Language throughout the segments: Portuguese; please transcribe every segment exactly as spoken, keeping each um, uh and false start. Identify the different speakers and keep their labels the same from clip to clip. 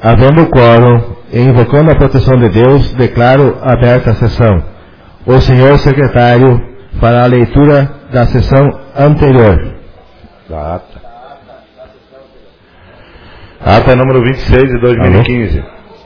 Speaker 1: Havendo quórum e invocando a proteção de Deus, declaro aberta a sessão. O senhor secretário fará a leitura da sessão anterior.
Speaker 2: Da ata. Ata número vinte e seis de dois mil e quinze.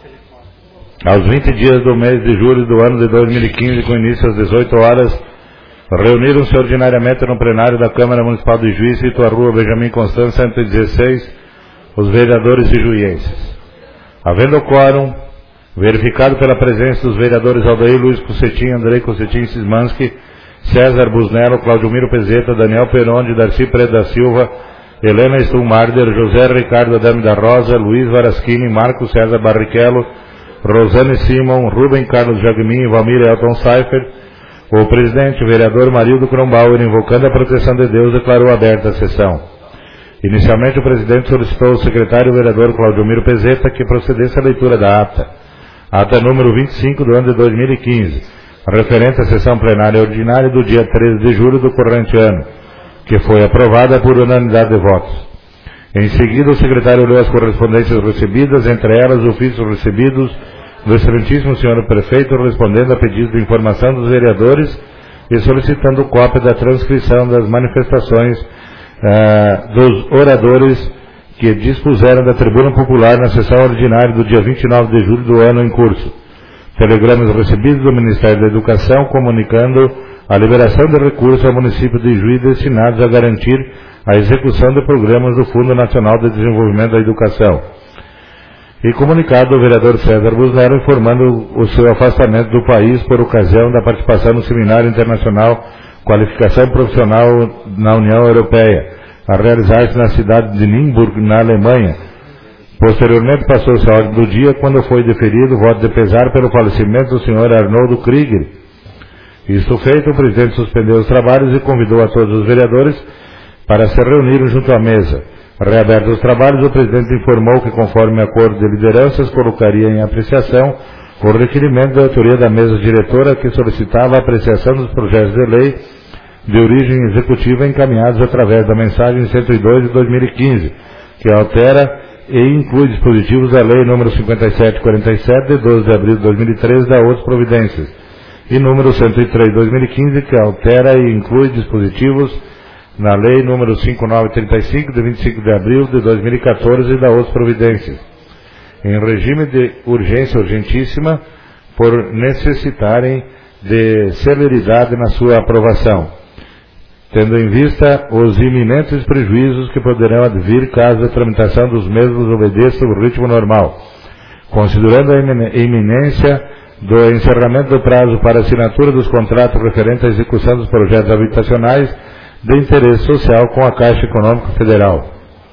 Speaker 2: Aos vinte dias do mês de julho do ano de dois mil e quinze, com início às dezoito horas, reuniram-se ordinariamente no plenário da Câmara Municipal de Juiz, situado à rua Benjamin Constant, cento e dezesseis, os vereadores e juienses. Havendo quórum, verificado pela presença dos vereadores Aldair Luiz Cossetin, Andrei Cossetin Sismanski, César Busnello, Claudio Miro Pezeta, Daniel Peronde, Darcy Preda da Silva, Helena Stummarder, José Ricardo Adame da Rosa, Luiz Varaschini, Marcos César Barrichello, Rosane Simon, Rubem Carlos Jagmin, Valmir Elton Seifer, o presidente, o vereador Marildo Kronbauer, invocando a proteção de Deus, declarou aberta a sessão. Inicialmente, o presidente solicitou ao secretário, o vereador Claudio Miro Pezeta, que procedesse à leitura da ata. Ata número vinte e cinco do ano de dois mil e quinze, referente à sessão plenária ordinária do dia treze de julho do corrente ano, que foi aprovada por unanimidade de votos. Em seguida, o secretário leu as correspondências recebidas, entre elas ofícios recebidos do excelentíssimo senhor prefeito, respondendo a pedido de informação dos vereadores e solicitando cópia da transcrição das manifestações uh, dos oradores que dispuseram da tribuna popular na sessão ordinária do dia vinte e nove de julho do ano em curso. Telegramas recebidos do Ministério da Educação comunicando a liberação de recursos ao município de Juiz destinados a garantir a execução de programas do Fundo Nacional de Desenvolvimento da Educação. E comunicado ao vereador César Busnello informando o seu afastamento do país por ocasião da participação no Seminário Internacional Qualificação Profissional na União Europeia, a realizar-se na cidade de Nymburk, na Alemanha. Posteriormente passou-se a ordem do dia quando foi deferido o voto de pesar pelo falecimento do senhor Arnoldo Krieger. Isto feito, o presidente suspendeu os trabalhos e convidou a todos os vereadores para se reunirem junto à mesa. Reabertos os trabalhos, o presidente informou que, conforme acordo de lideranças, colocaria em apreciação o requerimento da autoria da mesa diretora que solicitava a apreciação dos projetos de lei de origem executiva encaminhados através da mensagem cento e dois de dois mil e quinze, que altera e inclui dispositivos da lei número cinquenta e sete quarenta e sete, de doze de abril de dois mil e treze, da outras providências, e número cento e três de dois mil e quinze, que altera e inclui dispositivos na lei número cinquenta e nove trinta e cinco, de vinte e cinco de abril de dois mil e quatorze, e da outras providências, em regime de urgência urgentíssima, por necessitarem de celeridade na sua aprovação, tendo em vista os iminentes prejuízos que poderão advir caso a tramitação dos mesmos obedeça o ritmo normal, considerando a iminência do encerramento do prazo para assinatura dos contratos referentes à execução dos projetos habitacionais de interesse social com a Caixa Econômica Federal,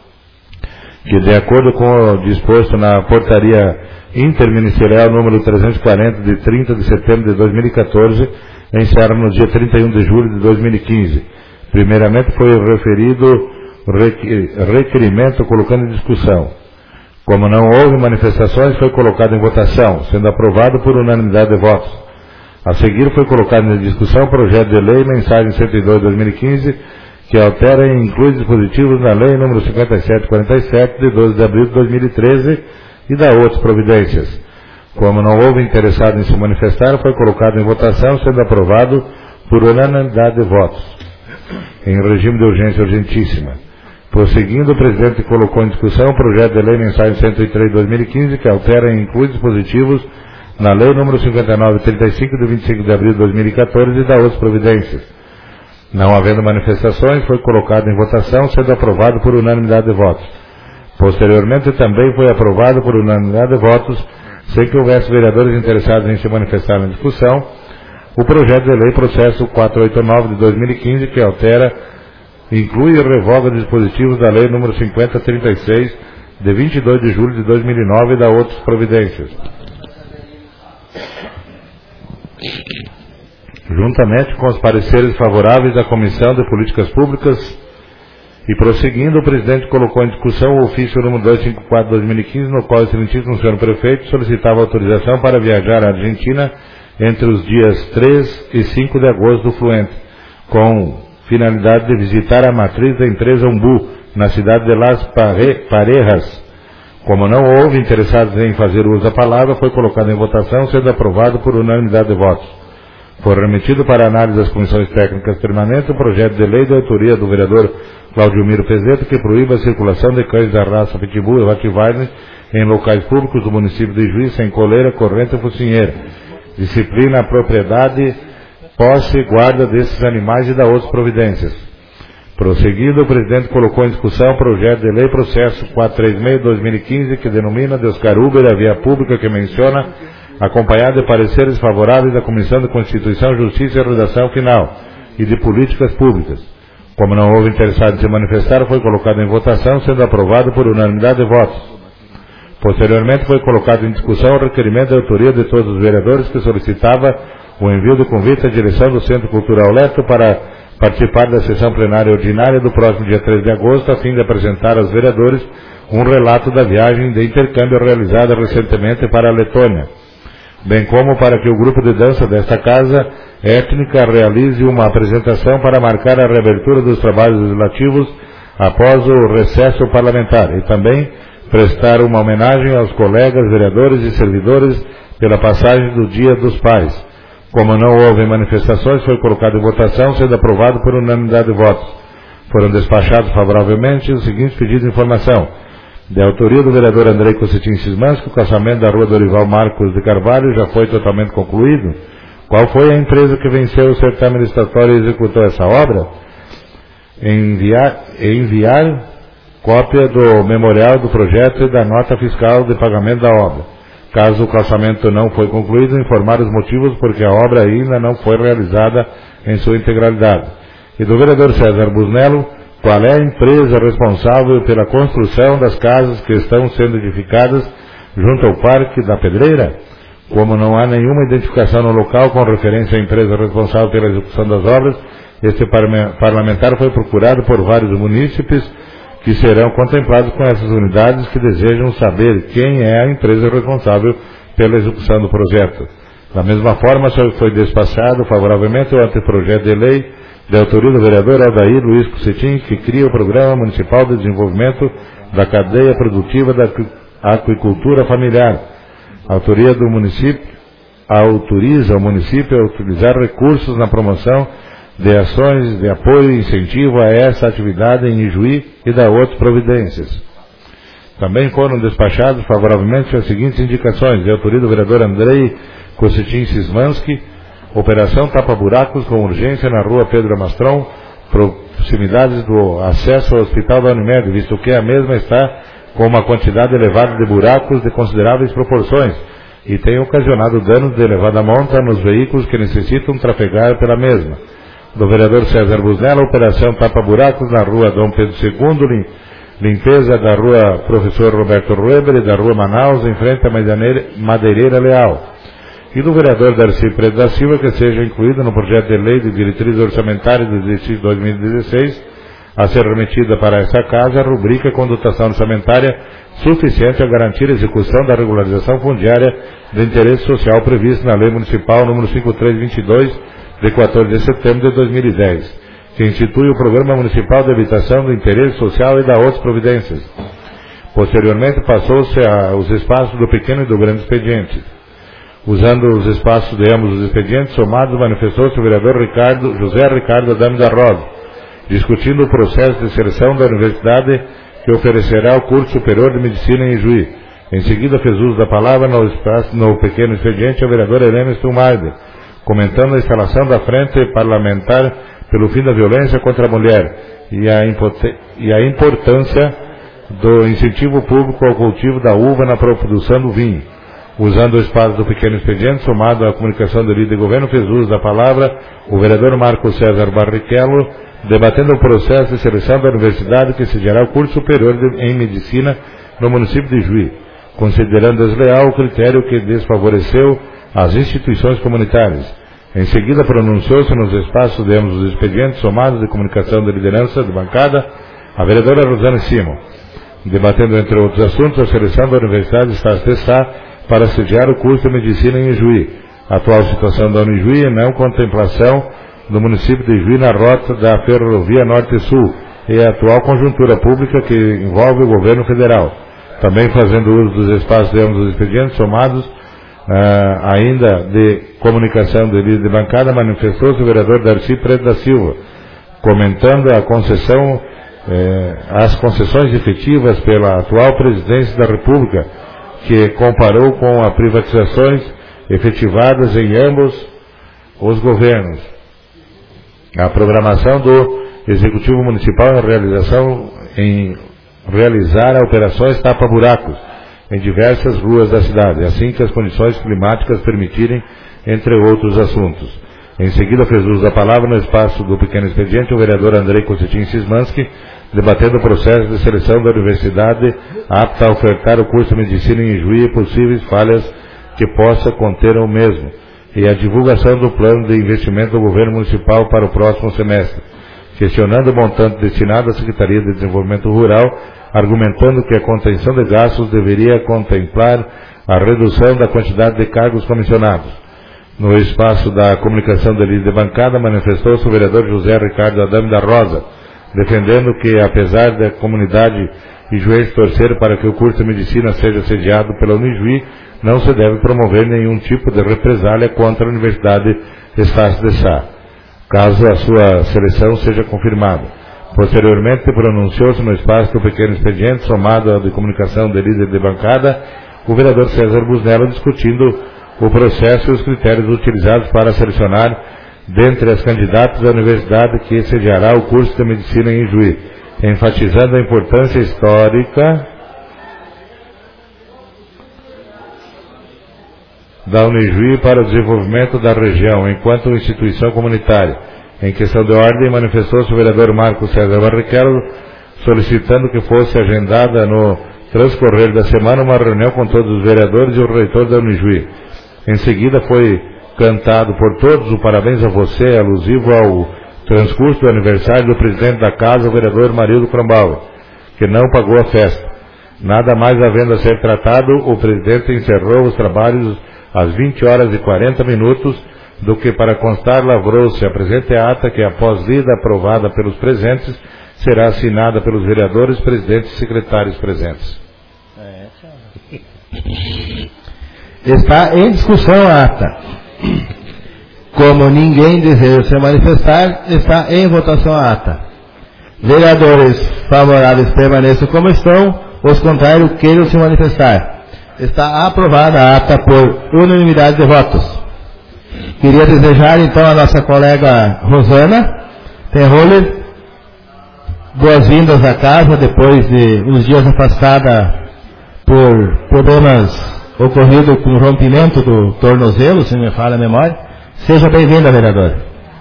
Speaker 2: que, de acordo com o disposto na portaria interministerial número trezentos e quarenta, de trinta de setembro de dois mil e quatorze, encerra no dia trinta e um de julho de dois mil e quinze. Primeiramente foi referido requerimento colocando em discussão. Como não houve manifestações, foi colocado em votação, sendo aprovado por unanimidade de votos. A seguir foi colocado em discussão o projeto de lei, mensagem cento e dois de dois mil e quinze, que altera e inclui dispositivos na lei número cinquenta e sete quarenta e sete, de doze de abril de dois mil e treze, e da outras providências. Como não houve interessado em se manifestar, foi colocado em votação, sendo aprovado por unanimidade de votos, em regime de urgência urgentíssima. Prosseguindo, o presidente colocou em discussão o projeto de lei mensagem cento e três de dois mil e quinze, que altera e inclui dispositivos na lei número cinquenta e nove trinta e cinco, de vinte e cinco de abril de dois mil e quatorze, e da outras providências. Não havendo manifestações, foi colocado em votação, sendo aprovado por unanimidade de votos. Posteriormente, também foi aprovado por unanimidade de votos, sem que houvesse vereadores interessados em se manifestar na discussão, o projeto de lei processo quatrocentos e oitenta e nove de dois mil e quinze, que altera, inclui e revoga dispositivos da lei número cinquenta trinta e seis, de vinte e dois de julho de dois mil e nove, e da outras providências. Juntamente com os pareceres favoráveis da Comissão de Políticas Públicas, e prosseguindo, o presidente colocou em discussão o ofício número duzentos e cinquenta e quatro de dois mil e quinze, no qual o excelentíssimo senhor prefeito solicitava autorização para viajar à Argentina entre os dias três e cinco de agosto do fluente, com finalidade de visitar a matriz da empresa Umbu, na cidade de Las Parejas, Como não houve interessados em fazer uso da palavra, foi colocado em votação, sendo aprovado por unanimidade de votos. Foi remetido para análise das comissões técnicas permanentes o projeto de lei de autoria do vereador Claudio Miro Peseto, que proíbe a circulação de cães da raça Pitbull e Rottweiler em locais públicos do município de Juiz, sem coleira, corrente ou focinheira. Disciplina a propriedade, posse e guarda desses animais e da outras providências. Prosseguido, o presidente colocou em discussão o projeto de lei processo quatrocentos e trinta e seis de dois mil e quinze, que denomina de Oscar Uber a via pública que menciona, acompanhado de pareceres favoráveis da Comissão de Constituição, Justiça e Redação Final e de Políticas Públicas. Como não houve interessado em se manifestar, foi colocado em votação, sendo aprovado por unanimidade de votos. Posteriormente, foi colocado em discussão o requerimento de autoria de todos os vereadores que solicitava o envio de convite à direção do Centro Cultural Leto para participar da sessão plenária ordinária do próximo dia três de agosto, a fim de apresentar aos vereadores um relato da viagem de intercâmbio realizada recentemente para a Letônia, bem como para que o grupo de dança desta casa étnica realize uma apresentação para marcar a reabertura dos trabalhos legislativos após o recesso parlamentar, e também prestar uma homenagem aos colegas vereadores e servidores pela passagem do Dia dos Pais. Como não houve manifestações, foi colocado em votação, sendo aprovado por unanimidade de votos. Foram despachados favoravelmente os seguintes pedidos de informação. De autoria do vereador Andrei Cossetin Cismans, que o calçamento da rua Dorival Marcos de Carvalho já foi totalmente concluído. Qual foi a empresa que venceu o certame licitatório e executou essa obra? Enviar, enviar cópia do memorial do projeto e da nota fiscal de pagamento da obra. Caso o calçamento não foi concluído, informar os motivos porque a obra ainda não foi realizada em sua integralidade. E do vereador César Busnello, qual é a empresa responsável pela construção das casas que estão sendo edificadas junto ao Parque da Pedreira? Como não há nenhuma identificação no local com referência à empresa responsável pela execução das obras, este parlamentar foi procurado por vários munícipes que serão contemplados com essas unidades que desejam saber quem é a empresa responsável pela execução do projeto. Da mesma forma, foi despachado favoravelmente o anteprojeto de lei de autoria do vereador Aldair Luiz Cossetin, que cria o Programa Municipal de Desenvolvimento da Cadeia Produtiva da Aquicultura Familiar. A autoria do município autoriza o município a utilizar recursos na promoção de ações de apoio e incentivo a essa atividade em Ijuí e da outras providências. Também foram despachados favoravelmente as seguintes indicações, de autoria do vereador Andrei Cossetin Cismanski, operação tapa-buracos com urgência na rua Pedro Amastron, proximidades do acesso ao hospital da Unimed, visto que a mesma está com uma quantidade elevada de buracos de consideráveis proporções e tem ocasionado danos de elevada monta nos veículos que necessitam trafegar pela mesma. Do vereador César Busnello, operação tapa-buracos na rua Dom Pedro segundo, limpeza da rua Professor Roberto Rueber e da rua Manaus, em frente à Madeireira Leal. E do vereador Darcy Preto da Silva, que seja incluído no projeto de lei de diretrizes orçamentárias do exercício dois mil e dezesseis, a ser remetida para essa casa, a rubrica com dotação orçamentária suficiente a garantir a execução da regularização fundiária de interesse social previsto na Lei Municipal número cinco mil trezentos e vinte e dois, de quatorze de setembro de dois mil e dez, que institui o Programa Municipal de Habitação do Interesse Social e da outras providências. Posteriormente, passou-se aos espaços do pequeno e do grande expediente. Usando os espaços de ambos os expedientes somados, manifestou-se o vereador Ricardo, José Ricardo Adame da Rosa, discutindo o processo de seleção da universidade que oferecerá o curso superior de medicina em Ijuí. Em seguida, fez uso da palavra no, espaço, no pequeno expediente o vereador Helena Stumaider, comentando a instalação da Frente Parlamentar pelo fim da violência contra a mulher e a, e a importância do incentivo público ao cultivo da uva na produção do vinho. Usando o espaço do pequeno expediente, somado à comunicação do líder de governo, fez uso da palavra o vereador Marco César Barrichello, debatendo o processo de seleção da universidade que sediará o curso superior de, em medicina no município de Juí, considerando desleal o critério que desfavoreceu as instituições comunitárias. Em seguida, pronunciou-se nos espaços de ambos os expedientes somados de comunicação de liderança de bancada a vereadora Rosana Simon, debatendo, entre outros assuntos, a seleção da Universidade Estado de Sá para sediar o curso de medicina em Ijuí, a atual situação da Unijuí e não contemplação do município de Ijuí na rota da Ferrovia Norte-Sul e a atual conjuntura pública que envolve o governo federal. Também fazendo uso dos espaços de ambos os expedientes somados, uh, ainda de comunicação de líder de bancada, manifestou-se o vereador Darcy Preto da Silva, comentando a concessão, eh, as concessões efetivas pela atual presidência da República, que comparou com as privatizações efetivadas em ambos os governos. A programação do Executivo Municipal em realização em realizar operações tapa-buracos em diversas ruas da cidade, assim que as condições climáticas permitirem, entre outros assuntos. Em seguida, fez uso da palavra no espaço do pequeno expediente o vereador Andrei Constantin Sismanski, debatendo o processo de seleção da universidade apta a ofertar o curso de medicina em Ijuí e possíveis falhas que possa conter o mesmo, e a divulgação do plano de investimento do governo municipal para o próximo semestre, questionando o montante destinado à Secretaria de Desenvolvimento Rural, argumentando que a contenção de gastos deveria contemplar a redução da quantidade de cargos comissionados. No espaço da comunicação da líder de bancada, manifestou-se o vereador José Ricardo Adame da Rosa, defendendo que, apesar da comunidade ijuense torcer para que o curso de medicina seja sediado pela Unijuí, não se deve promover nenhum tipo de represália contra a Universidade Estácio de Sá, caso a sua seleção seja confirmada. Posteriormente, pronunciou-se no espaço do pequeno expediente, somado à de comunicação de líder de bancada, o vereador César Busnello, discutindo o processo e os critérios utilizados para selecionar dentre as candidatas da universidade que sediará o curso de medicina em Ijuí, enfatizando a importância histórica da Unijuí para o desenvolvimento da região, enquanto instituição comunitária. Em questão de ordem, manifestou-se o vereador Marcos César Barrichello, solicitando que fosse agendada no transcorrer da semana uma reunião com todos os vereadores e o reitor da Unijuí. Em seguida, foi cantado por todos o parabéns a você, alusivo ao transcurso do aniversário do presidente da casa, o vereador Marildo Crambauer, que não pagou a festa. Nada mais havendo a ser tratado, o presidente encerrou os trabalhos às vinte horas e quarenta minutos, do que para constar lavrou-se a presente ata que, após lida aprovada pelos presentes, será assinada pelos vereadores, presidentes e secretários presentes.
Speaker 1: Está em discussão a ata. Como ninguém deseja se manifestar, está em votação a ata. Vereadores favoráveis permaneçam como estão, os contrários queiram se manifestar. Está aprovada a ata por unanimidade de votos. Queria desejar então a nossa colega Rosana Tenroller boas-vindas à casa, depois de uns dias afastada por problemas ocorridos com o rompimento do tornozelo, se não me falha a memória. Seja bem-vinda, vereadora.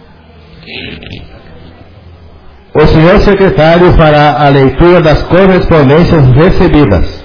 Speaker 1: O senhor secretário fará a leitura das correspondências recebidas.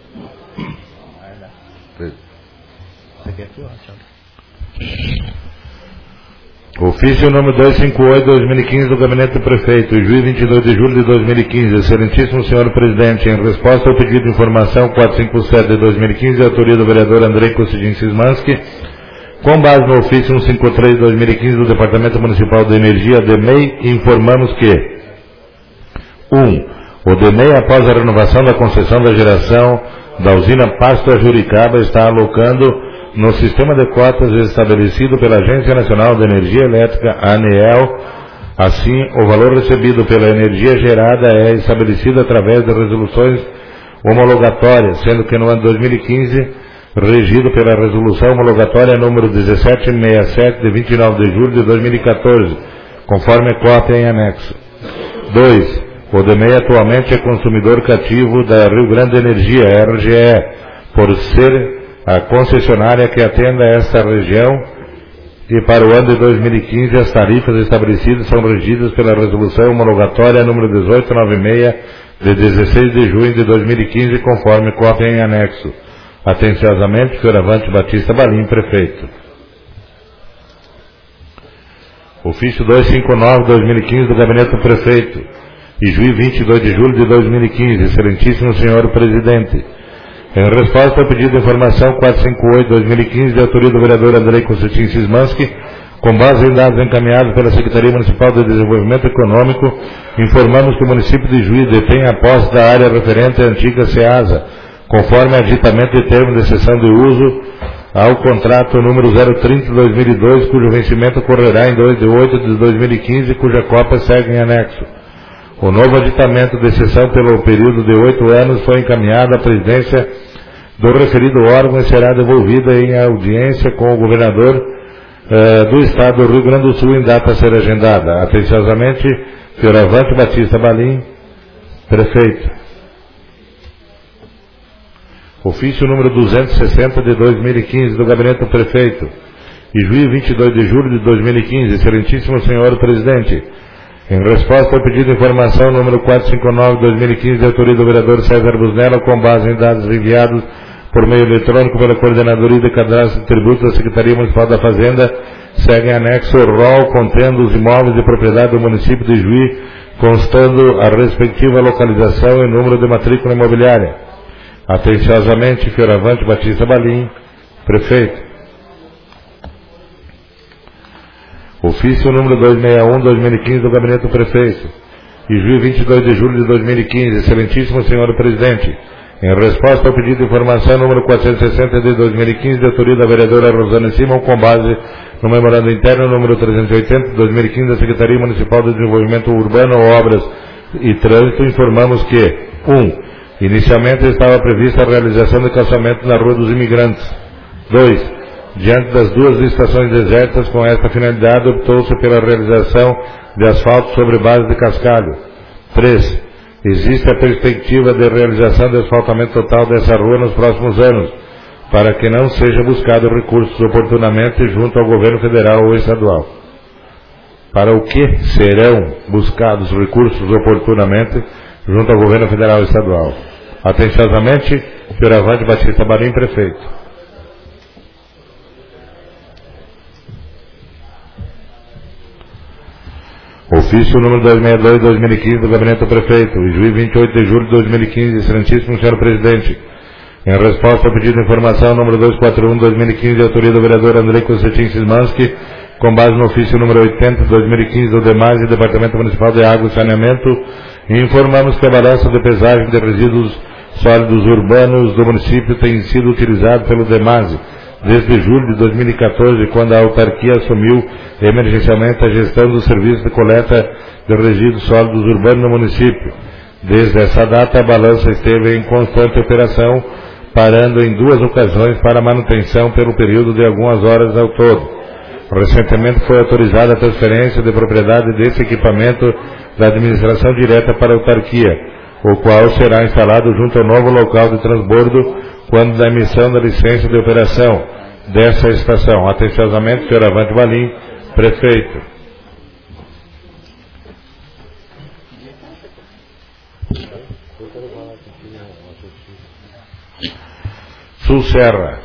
Speaker 2: Ofício número duzentos e cinquenta e oito, dois mil e quinze, do Gabinete do Prefeito, Ijuí, vinte e dois de julho de dois mil e quinze. Excelentíssimo senhor Presidente, em resposta ao pedido de informação quatrocentos e cinquenta e sete de dois mil e quinze, de autoria do vereador Andrei Constantin Sismanski, com base no ofício cento e cinquenta e três de dois mil e quinze do Departamento Municipal de Energia, D M E I, informamos que um. O D M E I, após a renovação da concessão da geração da usina Pasto a Juricaba, está alocando no sistema de cotas estabelecido pela Agência Nacional de Energia Elétrica, ANEEL. Assim, o valor recebido pela energia gerada é estabelecido através de resoluções homologatórias, sendo que no ano dois mil e quinze, regido pela resolução homologatória número dezessete sessenta e sete, de vinte e nove de julho de dois mil e quatorze, conforme cópia em anexo. dois. O D M E I atualmente é consumidor cativo da Rio Grande Energia, R G E, por ser a concessionária que atenda esta região, e para o ano de dois mil e quinze as tarifas estabelecidas são regidas pela resolução homologatória número dezoito noventa e seis, de dezesseis de junho de dois mil e quinze, conforme cópia em anexo. Atenciosamente, Fioravante Batista Balim, Prefeito. Ofício duzentos e cinquenta e nove, dois mil e quinze, do Gabinete do Prefeito, Ijuí, vinte e dois de julho de dois mil e quinze. Excelentíssimo senhor Presidente, em resposta ao pedido de informação quatrocentos e cinquenta e oito, dois mil e quinze, de autoria do vereador Andrei Constantin Sismanski, com base em dados encaminhados pela Secretaria Municipal de Desenvolvimento Econômico, informamos que o município de Ijuí detém a posse da área referente à antiga SEASA, conforme aditamento de termo de cessão de uso ao contrato número zero trinta de dois mil e dois, cujo vencimento ocorrerá em dois de oito de dois mil e quinze, cuja cópia segue em anexo. O novo aditamento de cessão pelo período de oito anos foi encaminhado à presidência do referido órgão e será devolvida em audiência com o governador eh, do Estado do Rio Grande do Sul em data a ser agendada. Atenciosamente, Fioravante Batista Balim, prefeito. Ofício número duzentos e sessenta de dois mil e quinze do Gabinete do Prefeito. Ijuí, vinte e dois de julho de dois mil e quinze. Excelentíssimo Senhor Presidente, em resposta ao pedido de informação número quatrocentos e cinquenta e nove de dois mil e quinze, de autoria do vereador César Busnello, com base em dados enviados por meio eletrônico pela Coordenadoria de Cadastro de Tributos da Secretaria Municipal da Fazenda, segue em anexo o rol contendo os imóveis de propriedade do município de Ijuí, constando a respectiva localização e número de matrícula imobiliária. Atenciosamente, Fioravante Batista Balim, prefeito. Ofício número duzentos e sessenta e um de dois mil e quinze do Gabinete do Prefeito. Ijuí, vinte e dois de julho de dois mil e quinze. Excelentíssimo Senhor Presidente, em resposta ao pedido de informação número quatrocentos e sessenta de dois mil e quinze, de autoria da vereadora Rosana Simão, com base no memorando interno número trezentos e oitenta de dois mil e quinze da Secretaria Municipal de Desenvolvimento Urbano, Obras e Trânsito, informamos que um. Inicialmente estava prevista a realização de calçamento na Rua dos Imigrantes. dois. Diante das duas estações desertas, com esta finalidade, optou-se pela realização de asfalto sobre base de cascalho. três. Existe a perspectiva de realização de asfaltamento total dessa rua nos próximos anos, para que não seja buscado recursos oportunamente junto ao governo federal ou estadual. Para o que serão buscados recursos oportunamente junto ao governo federal e estadual? Atenciosamente, Fioravante Batista Balim, prefeito. Ofício número duzentos e sessenta e dois de dois mil e quinze do Gabinete do Prefeito. Ijuí, vinte e oito de julho de dois mil e quinze. Excelentíssimo Senhor Presidente, em resposta ao pedido de informação número duzentos e quarenta e um de dois mil e quinze, de autoria do vereador Andrei Constantin Sismanski, com base no ofício número oitenta de dois mil e quinze do DEMAS e Departamento Municipal de Água e Saneamento, informamos que a balança de pesagem de resíduos sólidos urbanos do município tem sido utilizado pelo DEMAS desde julho de dois mil e quatorze, quando a autarquia assumiu emergencialmente a gestão do serviço de coleta de resíduos sólidos urbanos no município. Desde essa data, a balança esteve em constante operação, parando em duas ocasiões para manutenção pelo período de algumas horas ao todo. Recentemente foi autorizada a transferência de propriedade desse equipamento da administração direta para a autarquia, o qual será instalado junto ao novo local de transbordo quando da emissão da licença de operação dessa estação. Atenciosamente, Fioravante Balim, prefeito. Sul Serra.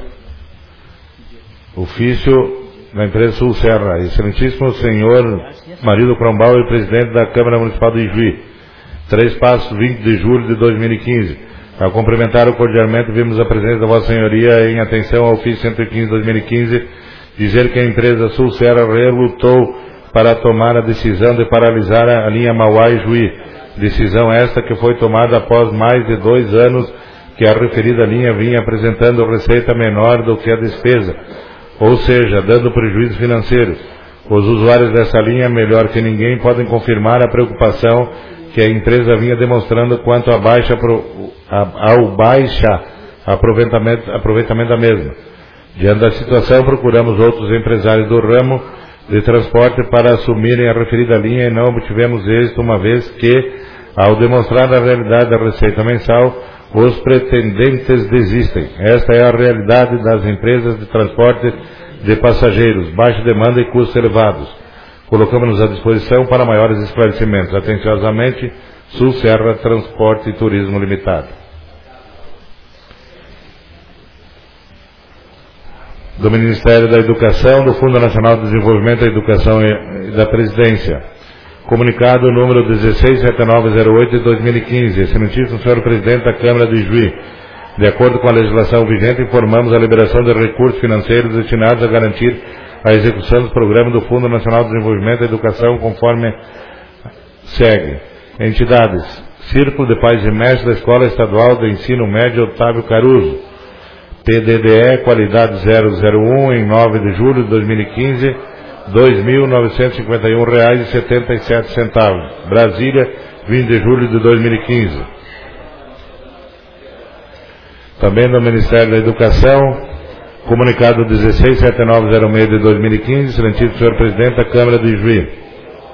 Speaker 2: Ofício da empresa Sul Serra. Excelentíssimo Senhor Marido Crombauer, presidente da Câmara Municipal de Ijuí. Três Passos, vinte de julho de dois mil e quinze. Ao cumprimentar cordialmente, vimos a presença da Vossa Senhoria em atenção ao ofício cento e quinze de dois mil e quinze, dizer que a empresa Sul Serra relutou para tomar a decisão de paralisar a linha Mauá-Ijuí. Decisão esta que foi tomada após mais de dois anos que a referida linha vinha apresentando receita menor do que a despesa, ou seja, dando prejuízo financeiro. Os usuários dessa linha, melhor que ninguém, podem confirmar a preocupação que a empresa vinha demonstrando quanto a baixa, ao baixa aproveitamento, aproveitamento da mesma. Diante da situação, procuramos outros empresários do ramo de transporte para assumirem a referida linha e não obtivemos êxito, uma vez que, ao demonstrar a realidade da receita mensal, os pretendentes desistem. Esta é a realidade das empresas de transporte de passageiros, baixa demanda e custos elevados. Colocamos-nos à disposição para maiores esclarecimentos. Atenciosamente, Sul Serra Transporte e Turismo Limitado. Do Ministério da Educação, do Fundo Nacional de Desenvolvimento da Educação e da Presidência. Comunicado número dezesseis mil setecentos e oito de dois mil e quinze. Excelentíssimo Senhor Presidente da Câmara do Ijuí, de acordo com a legislação vigente, informamos a liberação de recursos financeiros destinados a garantir a execução dos programas do Fundo Nacional de Desenvolvimento da Educação, conforme segue. Entidades: Círculo de Pais e Mestres da Escola Estadual de Ensino Médio Otávio Caruso, P D D E, qualidade zero zero um, em nove de julho de dois mil e quinze, dois mil novecentos e cinquenta e um reais e setenta e sete centavos. Brasília, vinte de julho de dois mil e quinze. Também do Ministério da Educação, comunicado dezesseis mil setecentos e noventa e seis de dois mil e quinze, excelentíssimo senhor presidente da Câmara de Juiz.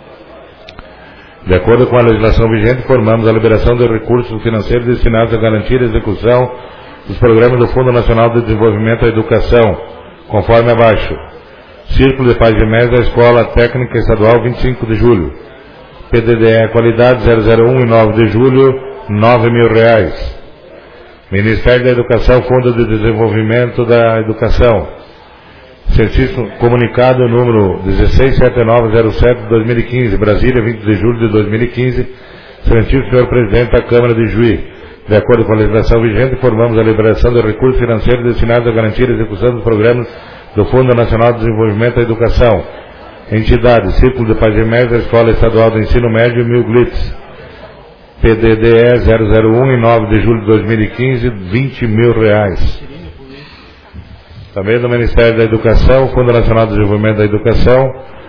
Speaker 2: De acordo com a legislação vigente, informamos a liberação de recursos financeiros destinados a garantir a execução dos programas do Fundo Nacional de Desenvolvimento da Educação, conforme abaixo. Círculo de Pais e Mestres da Escola Técnica Estadual, vinte e cinco de julho. P D D E, qualidade zero zero um, em nove de julho, nove mil reais. Ministério da Educação, Fundo de Desenvolvimento da Educação. Certíssimo comunicado número dezesseis mil setecentos e sete de dois mil e quinze, Brasília, vinte de julho de dois mil e quinze, excelentíssimo senhor presidente da Câmara de Juiz. De acordo com a legislação vigente, informamos a liberação de recursos financeiros destinados a garantir a execução dos programas do Fundo Nacional de Desenvolvimento da Educação. Entidade, Círculo de Pais e Mestres da Escola Estadual de Ensino Médio, Mil Glitz. P D D E zero zero um, em nove de julho de dois mil e quinze, vinte mil reais. Também do Ministério da Educação, Fundo Nacional de Desenvolvimento da Educação,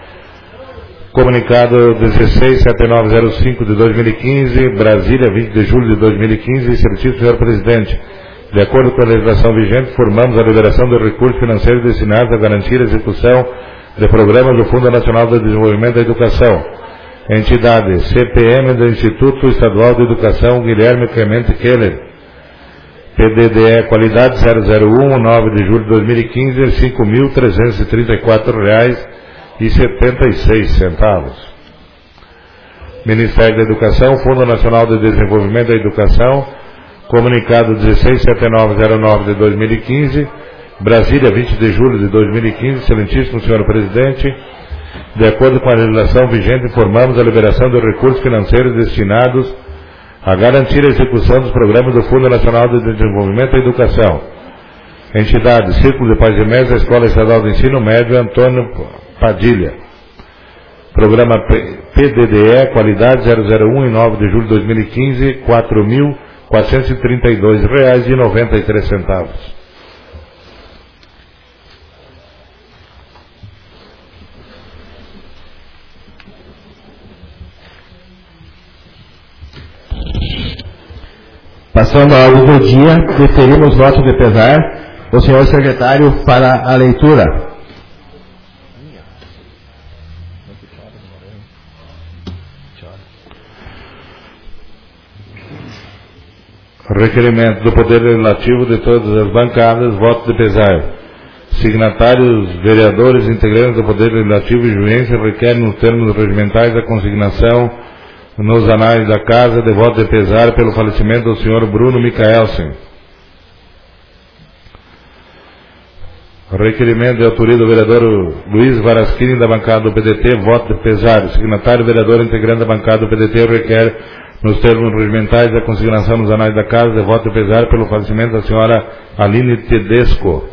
Speaker 2: comunicado dezesseis mil setecentos e cinco de dois mil e quinze, Brasília, vinte de julho de dois mil e quinze, excelentíssimo senhor presidente. De acordo com a legislação vigente, formamos a liberação de recursos financeiros destinados a garantir a execução de programas do Fundo Nacional de Desenvolvimento da Educação. Entidade, C P M do Instituto Estadual de Educação, Guilherme Clemente Keller. P D D E, qualidade zero zero um, nove de julho de dois mil e quinze, cinco mil trezentos e trinta e quatro reais e setenta e seis centavos. Ministério da Educação, Fundo Nacional de Desenvolvimento da Educação, comunicado dezesseis mil setecentos e nove de dois mil e quinze, Brasília, vinte de julho de dois mil e quinze, excelentíssimo senhor presidente. De acordo com a legislação vigente, informamos a liberação de recursos financeiros destinados a garantir a execução dos programas do Fundo Nacional de Desenvolvimento da Educação. Entidade, Círculo de Pais e Mestres da Escola Estadual de Ensino Médio, Antônio Padilha. Programa P D D E, qualidade zero zero um, em nove de julho de dois mil e quinze, quatro mil quatrocentos e trinta e dois reais e noventa e três centavos.
Speaker 1: Passando a ordem do dia, deferimos voto de pesar ao senhor secretário para a leitura.
Speaker 2: Requerimento do Poder Legislativo de todas as bancadas, voto de pesar. Signatários, vereadores, integrantes do Poder Legislativo e Juiense requerem nos termos regimentais a consignação nos anais da Casa de voto de pesar pelo falecimento do senhor Bruno Micaelsen. Requerimento de autoria do vereador Luiz Varaschini, da bancada do P D T, voto de pesar. Signatário, vereador integrante da bancada do P D T, requer nos termos regimentais a consignação nos anais da Casa de voto de pesar pelo falecimento da senhora Aline Tedesco.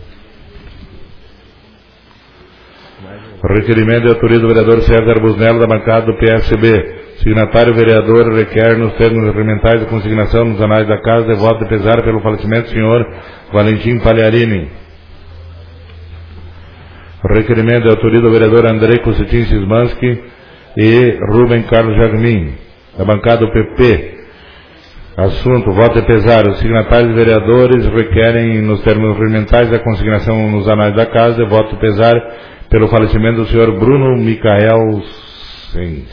Speaker 2: Requerimento de autoria do vereador César Busnello, da bancada do P S B. Signatário, vereador, requer nos termos regimentais a consignação nos anais da Casa de voto de pesar pelo falecimento do senhor Valentim Pagliarini. Requerimento de autoria do vereador Andrei Cossetin Sismanski e Rubem Carlos Jagmin, da bancada do P P. Assunto, voto de pesar. Os signatários vereadores requerem nos termos regimentais a consignação nos anais da Casa de voto de pesar pelo falecimento do senhor Bruno Micaelsen.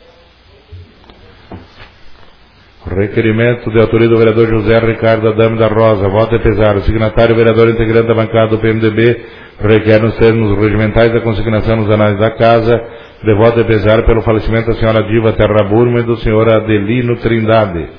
Speaker 2: Requerimento de autoria do vereador José Ricardo Adame da Rosa, voto de pesar. O signatário, vereador integrante da bancada do P M D B, requer nos termos regimentais a consignação nos anais da Casa de voto de pesar pelo falecimento da senhora Diva Terra Burma e do senhor Adelino Trindade.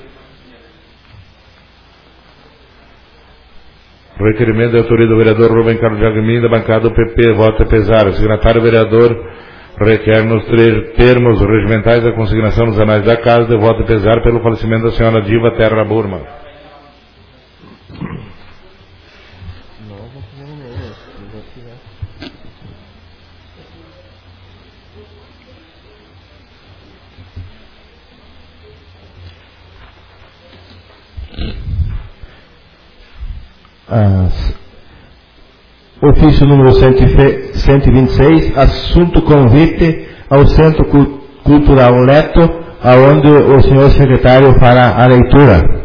Speaker 2: Requerimento de autoria do vereador Rubem Carlos Jagmin, da bancada do P P, voto de pesar. O signatário, vereador, requer nos termos regimentais a consignação nos anais da Casa de voto de pesar pelo falecimento da senhora Diva Terra Burma.
Speaker 1: As, ofício número cento e vinte e seis, assunto convite ao Centro Cultural Leto, aonde o senhor secretário fará a leitura.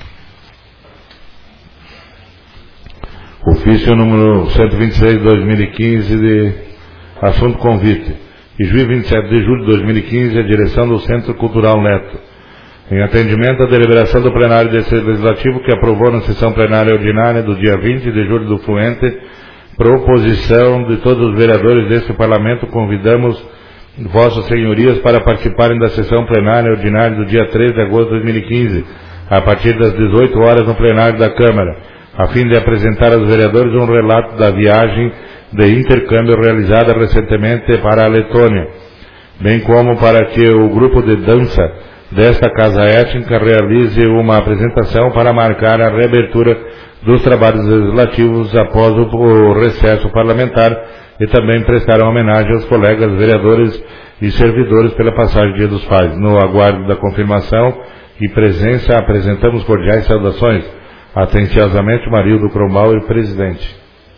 Speaker 2: Ofício número cento e vinte e seis de dois mil e quinze, de assunto convite. E juiz vinte e sete de julho de dois mil e quinze, a direção do Centro Cultural Neto. Em atendimento à deliberação do plenário desse legislativo que aprovou na sessão plenária ordinária do dia vinte de julho do fluente, proposição de todos os vereadores deste parlamento, convidamos vossas senhorias para participarem da sessão plenária ordinária do dia três de agosto de dois mil e quinze, a partir das dezoito horas no plenário da Câmara, a fim de apresentar aos vereadores um relato da viagem de intercâmbio realizada recentemente para a Letônia, bem como para que o grupo de dança desta Casa Étnica realize uma apresentação para marcar a reabertura dos trabalhos legislativos após o recesso parlamentar e também prestar uma homenagem aos colegas vereadores e servidores pela passagem do Dia dos Pais. No aguardo da confirmação e presença, apresentamos cordiais saudações. Atenciosamente, Marildo Crombauer, presidente.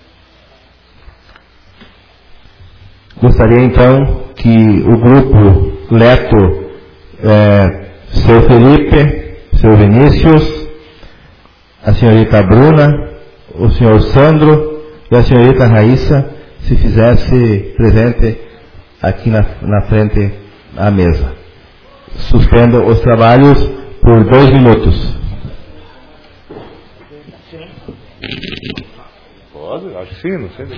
Speaker 1: Gostaria então que o grupo Leto, é, seu Felipe, seu Vinícius, a senhorita Bruna, o senhor Sandro e a senhorita Raíssa se fizesse presente aqui na, na frente à mesa. Suspendo os trabalhos por dois minutos.
Speaker 2: Pode? Acho que sim, não sei.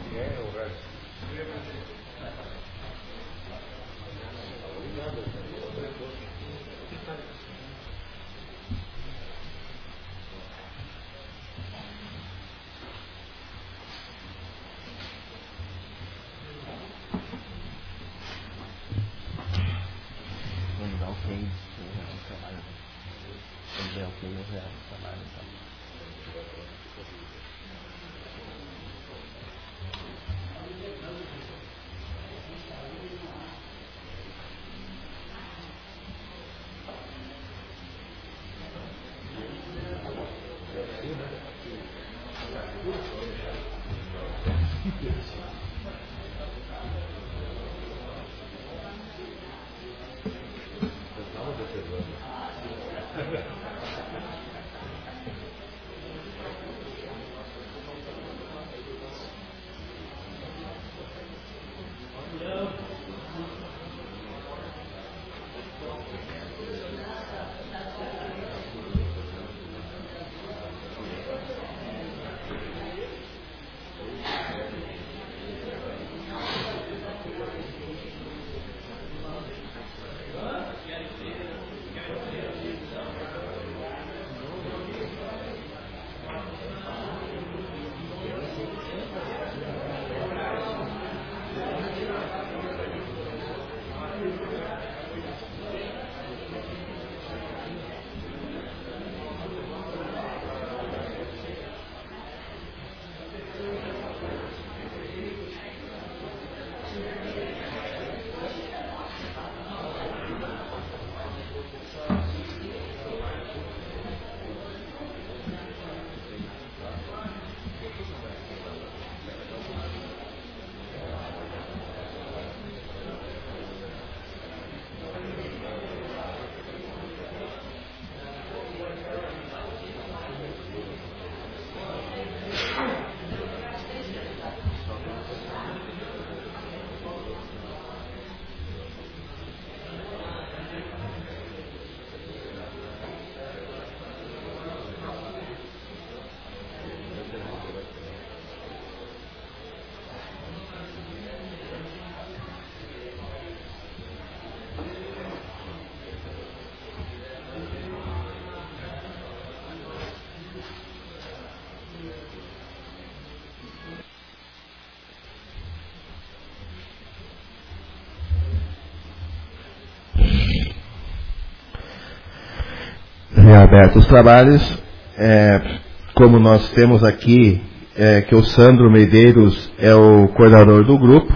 Speaker 1: Reabertos os trabalhos, é, como nós temos aqui é, que o Sandro Medeiros é o coordenador do grupo,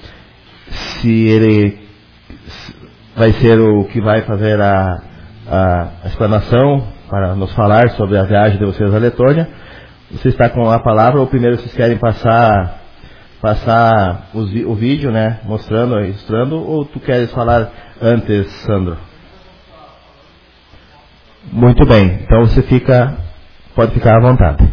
Speaker 1: se ele vai ser o que vai fazer a, a, a explanação para nos falar sobre a viagem de vocês à Letônia, você está com a palavra, ou primeiro vocês querem passar, passar os, o vídeo, né, mostrando, ilustrando, ou tu queres falar antes, Sandro? Muito bem, então você fica, pode ficar à vontade.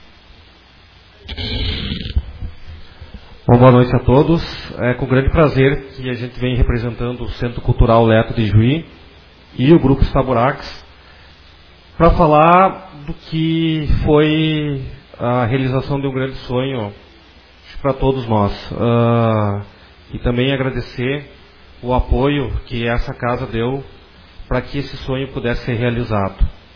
Speaker 3: Bom, boa noite a todos. É com grande prazer que a gente vem representando o Centro Cultural Leto de Juí e o Grupo Estaburax para falar do que foi a realização de um grande sonho para todos nós. Uh, e também agradecer o apoio que essa casa deu para que esse sonho pudesse ser realizado.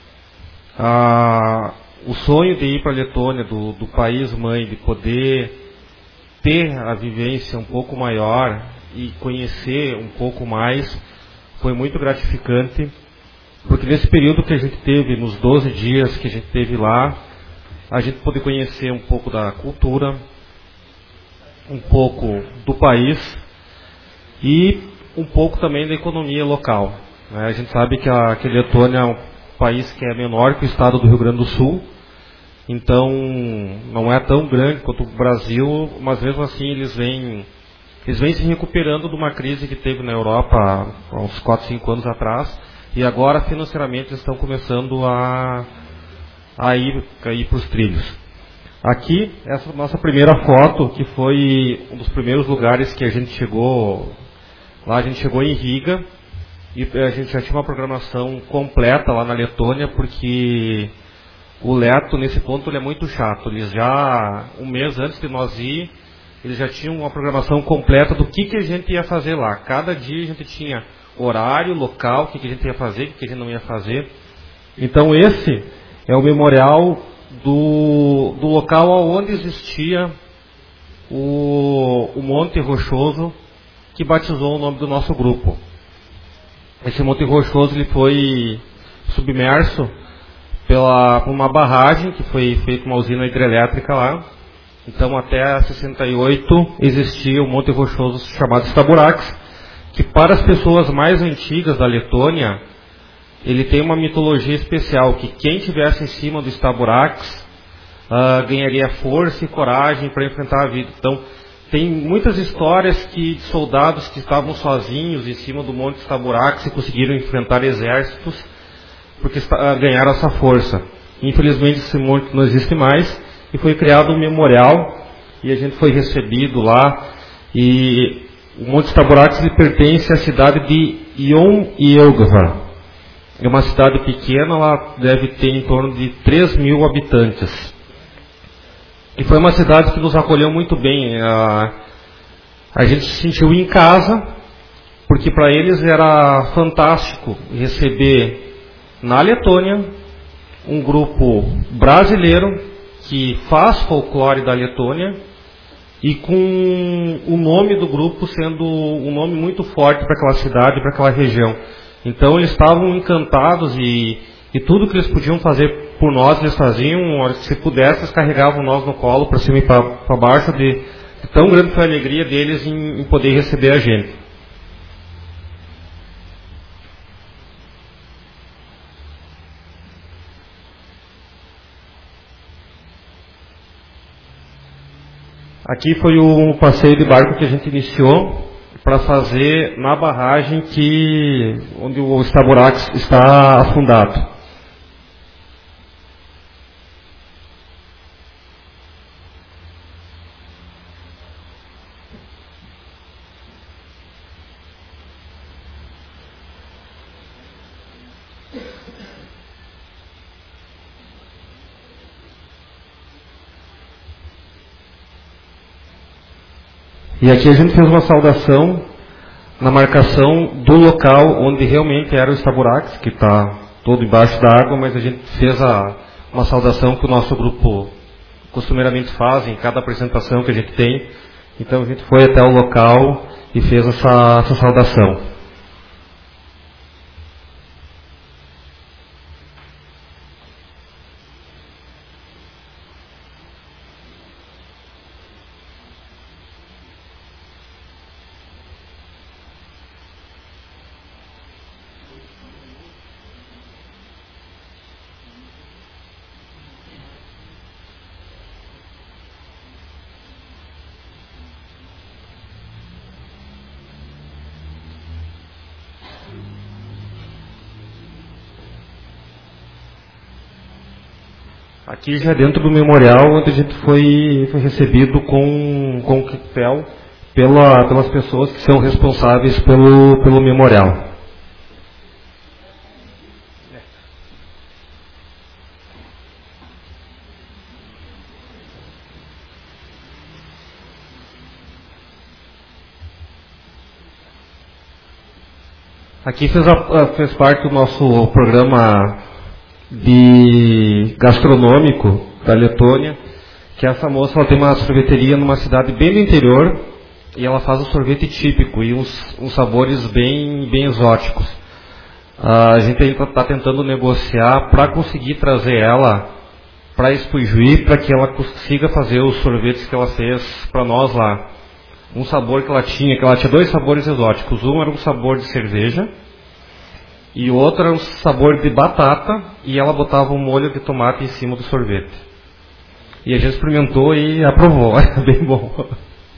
Speaker 3: Uh, o sonho de ir para a Letônia, do, do país mãe, de poder ter a vivência um pouco maior e conhecer um pouco mais, foi muito gratificante, porque nesse período que a gente teve, nos doze dias que a gente teve lá, a gente pôde conhecer um pouco da cultura, um pouco do país e um pouco também da economia local. A gente sabe que a, que a Letônia é um país que é menor que o estado do Rio Grande do Sul, então não é tão grande quanto o Brasil, mas mesmo assim eles vêm, eles vêm se recuperando de uma crise que teve na Europa há uns quatro, cinco anos atrás, e agora financeiramente eles estão começando a, a ir, a ir para os trilhos. Aqui, essa nossa primeira foto, que foi um dos primeiros lugares que a gente chegou, lá a gente chegou em Riga, e a gente já tinha uma programação completa lá na Letônia, porque o Leto, nesse ponto, ele é muito chato. Eles já, um mês antes de nós ir, eles já tinham uma programação completa do que, que a gente ia fazer lá. Cada dia a gente tinha horário, local, o que, que a gente ia fazer, o que, que a gente não ia fazer. Então esse é o memorial do, do local onde existia o, o Monte Rochoso, que batizou o nome do nosso grupo. Esse Monte Rochoso ele foi submerso pela, por uma barragem, que foi feita uma usina hidrelétrica lá. Então até sessenta e oito existia o Monte Rochoso chamado Estaburax, que para as pessoas mais antigas da Letônia, ele tem uma mitologia especial, que quem estivesse em cima do Estaburax uh, ganharia força e coragem para enfrentar a vida. Então tem muitas histórias que de soldados que estavam sozinhos em cima do Monte Estaburax e conseguiram enfrentar exércitos, porque ganharam essa força. Infelizmente esse monte não existe mais, e foi criado um memorial, e a gente foi recebido lá, e o Monte Estaburax pertence à cidade de Ion Ielgva. É uma cidade pequena, ela deve ter em torno de três mil habitantes. E foi uma cidade que nos acolheu muito bem. A, a gente se sentiu em casa, porque para eles era fantástico receber na Letônia um grupo brasileiro que faz folclore da Letônia e com o nome do grupo sendo um nome muito forte para aquela cidade, para aquela região. Então eles estavam encantados e, e tudo que eles podiam fazer por nós, eles faziam. Se pudessem, eles carregavam nós no colo para cima e para baixo, de, de tão grande foi a alegria deles em, em poder receber a gente. Aqui foi o passeio de barco que a gente iniciou para fazer na barragem que, onde o Estaburax está afundado. E aqui a gente fez uma saudação na marcação do local onde realmente era o Estaburax, que está todo embaixo da água, mas a gente fez a, uma saudação que o nosso grupo costumeiramente faz em cada apresentação que a gente tem. Então a gente foi até o local e fez essa, essa saudação. Aqui já dentro do memorial, onde a gente foi, foi recebido com, com coquetel pela, pelas pessoas que são responsáveis pelo, pelo memorial. Aqui fez, a, fez parte do nosso programa de gastronômico da Letônia, que essa moça ela tem uma sorveteria numa cidade bem do interior e ela faz o sorvete típico e uns, uns sabores bem, bem exóticos. A gente está tentando negociar para conseguir trazer ela para Espujuí, para que ela consiga fazer os sorvetes que ela fez para nós lá. Um sabor que ela tinha, que ela tinha dois sabores exóticos. Um era um sabor de cerveja e o outro era um sabor de batata, e ela botava um molho de tomate em cima do sorvete. E a gente experimentou e aprovou, é bem bom.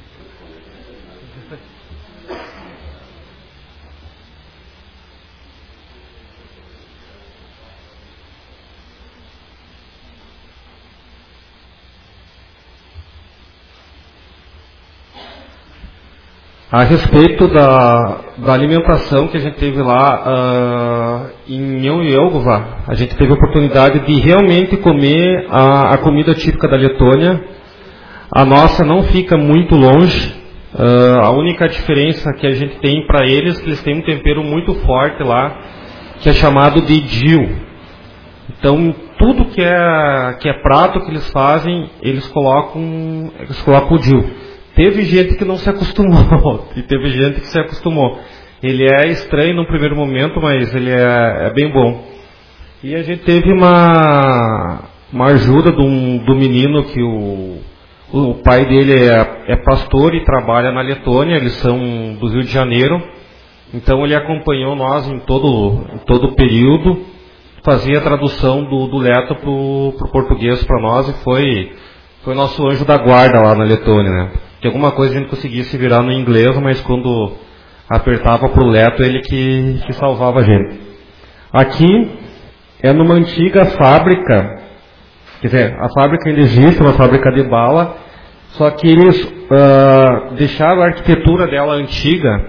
Speaker 3: A respeito da, da alimentação que a gente teve lá uh, em Ioannielgava, a gente teve a oportunidade de realmente comer a, a comida típica da Letônia. A nossa não fica muito longe. Uh, a única diferença que a gente tem para eles é que eles têm um tempero muito forte lá, que é chamado de dill. Então, tudo que é, que é prato que eles fazem, eles colocam, eles colocam o dill. Teve gente que não se acostumou, e teve gente que se acostumou. Ele é estranho no primeiro momento, mas ele é, é bem bom. E a gente teve uma, uma ajuda do, do menino que o, o pai dele é, é pastor e trabalha na Letônia, eles são do Rio de Janeiro. Então ele acompanhou nós em todo, em todo o período, fazia a tradução do, do Leto para o português para nós, e foi, foi nosso anjo da guarda lá na Letônia, né? Que alguma coisa a gente conseguia se virar no inglês, mas quando apertava pro Leto, ele que, que salvava a gente. Aqui é numa antiga fábrica, quer dizer, a fábrica ainda existe, uma fábrica de bala, só que eles uh, deixaram a arquitetura dela antiga,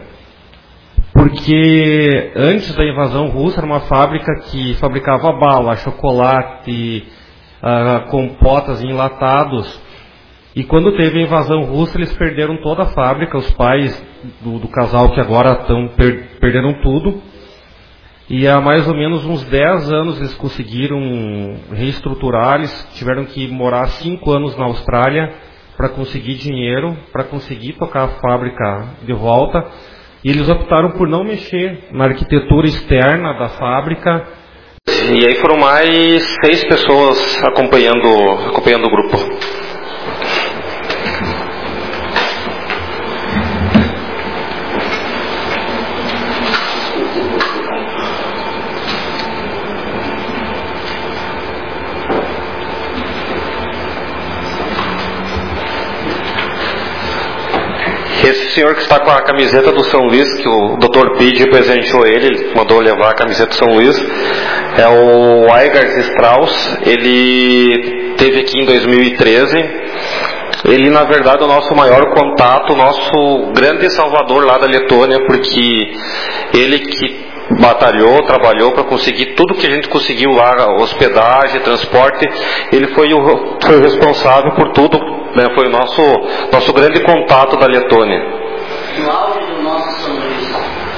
Speaker 3: porque antes da invasão russa era uma fábrica que fabricava bala, chocolate, uh, compotas enlatados. E quando teve a invasão russa, eles perderam toda a fábrica, os pais do, do casal que agora estão, per, perderam tudo. E há mais ou menos uns dez anos eles conseguiram reestruturar, eles tiveram que morar cinco anos na Austrália para conseguir dinheiro, para conseguir tocar a fábrica de volta. E eles optaram por não mexer na arquitetura externa da fábrica. E aí foram mais seis pessoas acompanhando, acompanhando o grupo. Esse senhor que está com a camiseta do São Luís, que o doutor Pide presenteou ele, ele mandou levar a camiseta do São Luís, é o Aigars Strauss. Ele teve aqui em dois mil e treze. Ele, na verdade, é o nosso maior contato, o nosso grande salvador lá da Letônia, porque ele que batalhou, trabalhou para conseguir tudo que a gente conseguiu lá, hospedagem, transporte. Ele foi o, foi o responsável por tudo, né? Foi o nosso, nosso grande contato da Letônia.
Speaker 4: No auge do nosso São Luís.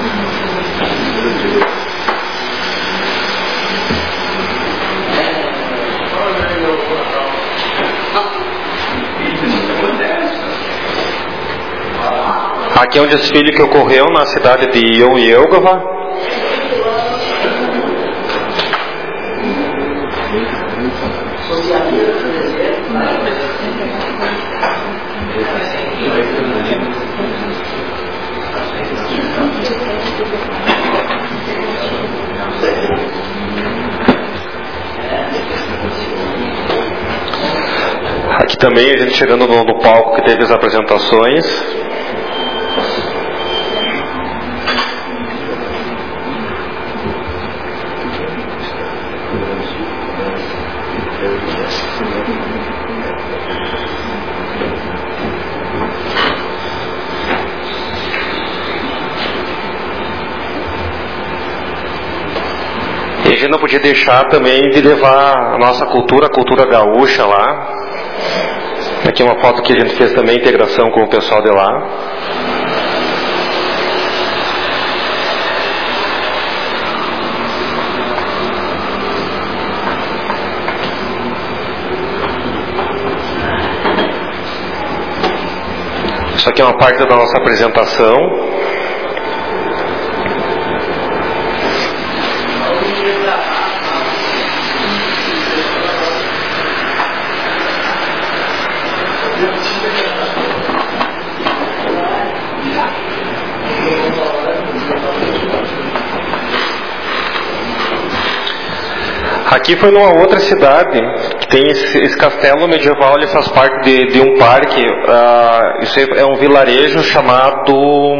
Speaker 3: Aqui é um desfile que ocorreu na cidade de Ioannielgava. Aqui também a gente chegando no, no palco que teve as apresentações. gente não podia deixar também de levar a nossa cultura, a cultura gaúcha lá. Aqui uma foto que a gente fez também, integração com o pessoal de lá. Isso aqui é uma parte da nossa apresentação. Aqui foi numa outra cidade que tem esse, esse castelo medieval, ele faz parte de, de um parque. Uh, isso é um vilarejo chamado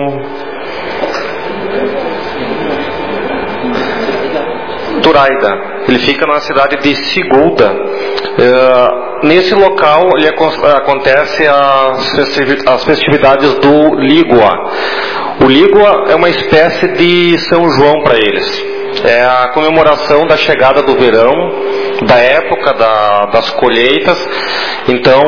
Speaker 3: Turaida. Ele fica na cidade de Sigulda. Uh, nesse local ele acontece as, as festividades do Lígua. O Lígua é uma espécie de São João para eles. É a comemoração da chegada do verão, da época da, das colheitas. Então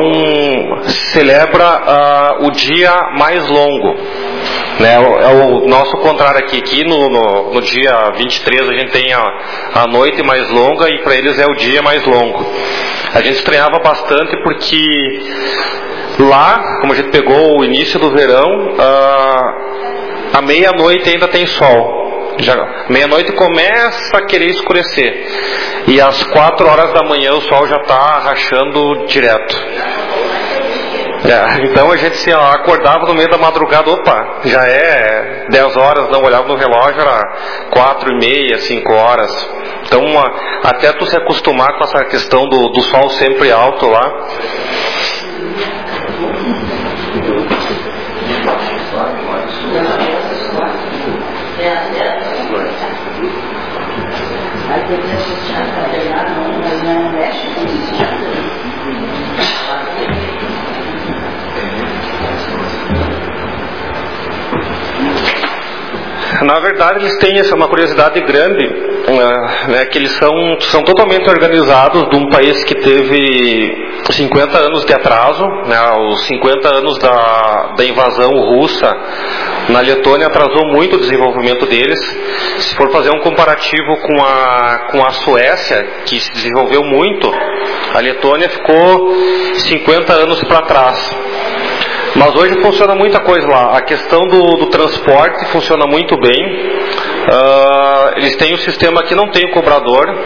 Speaker 3: celebra uh, o dia mais longo, né? É o nosso contrário aqui. Aqui no, no, no dia vinte e três a gente tem a, a noite mais longa e para eles é o dia mais longo. A gente estranhava bastante porque lá, como a gente pegou o início do verão, uh, à meia-noite ainda tem sol. Já meia-noite começa a querer escurecer e às quatro horas da manhã o sol já está rachando direto. É, então a gente se acordava no meio da madrugada, opa, já é dez horas, não olhava no relógio, era quatro e meia, cinco horas. Então uma, até tu se acostumar com essa questão do, do sol sempre alto lá. Na verdade eles têm essa uma curiosidade grande, né, que eles são, são totalmente organizados de um país que teve cinquenta anos de atraso, né, os cinquenta anos da, da invasão russa na Letônia atrasou muito o desenvolvimento deles. Se for fazer um comparativo com a, com a Suécia, que se desenvolveu muito, a Letônia ficou cinquenta anos para trás. Mas hoje funciona muita coisa lá. A questão do, do transporte funciona muito bem. Uh, eles têm um sistema que não tem o cobrador.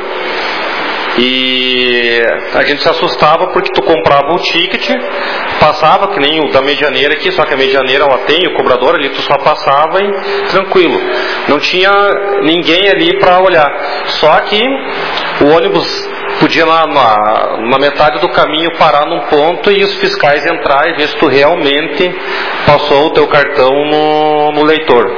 Speaker 3: E a gente se assustava porque tu comprava o ticket, passava que nem o da Medianeira aqui, só que a Medianeira ela tem o cobrador ali, tu só passava e tranquilo. Não tinha ninguém ali para olhar. Só que o ônibus podia lá na, na metade do caminho parar num ponto e os fiscais entrar e ver se tu realmente passou o teu cartão no, no leitor.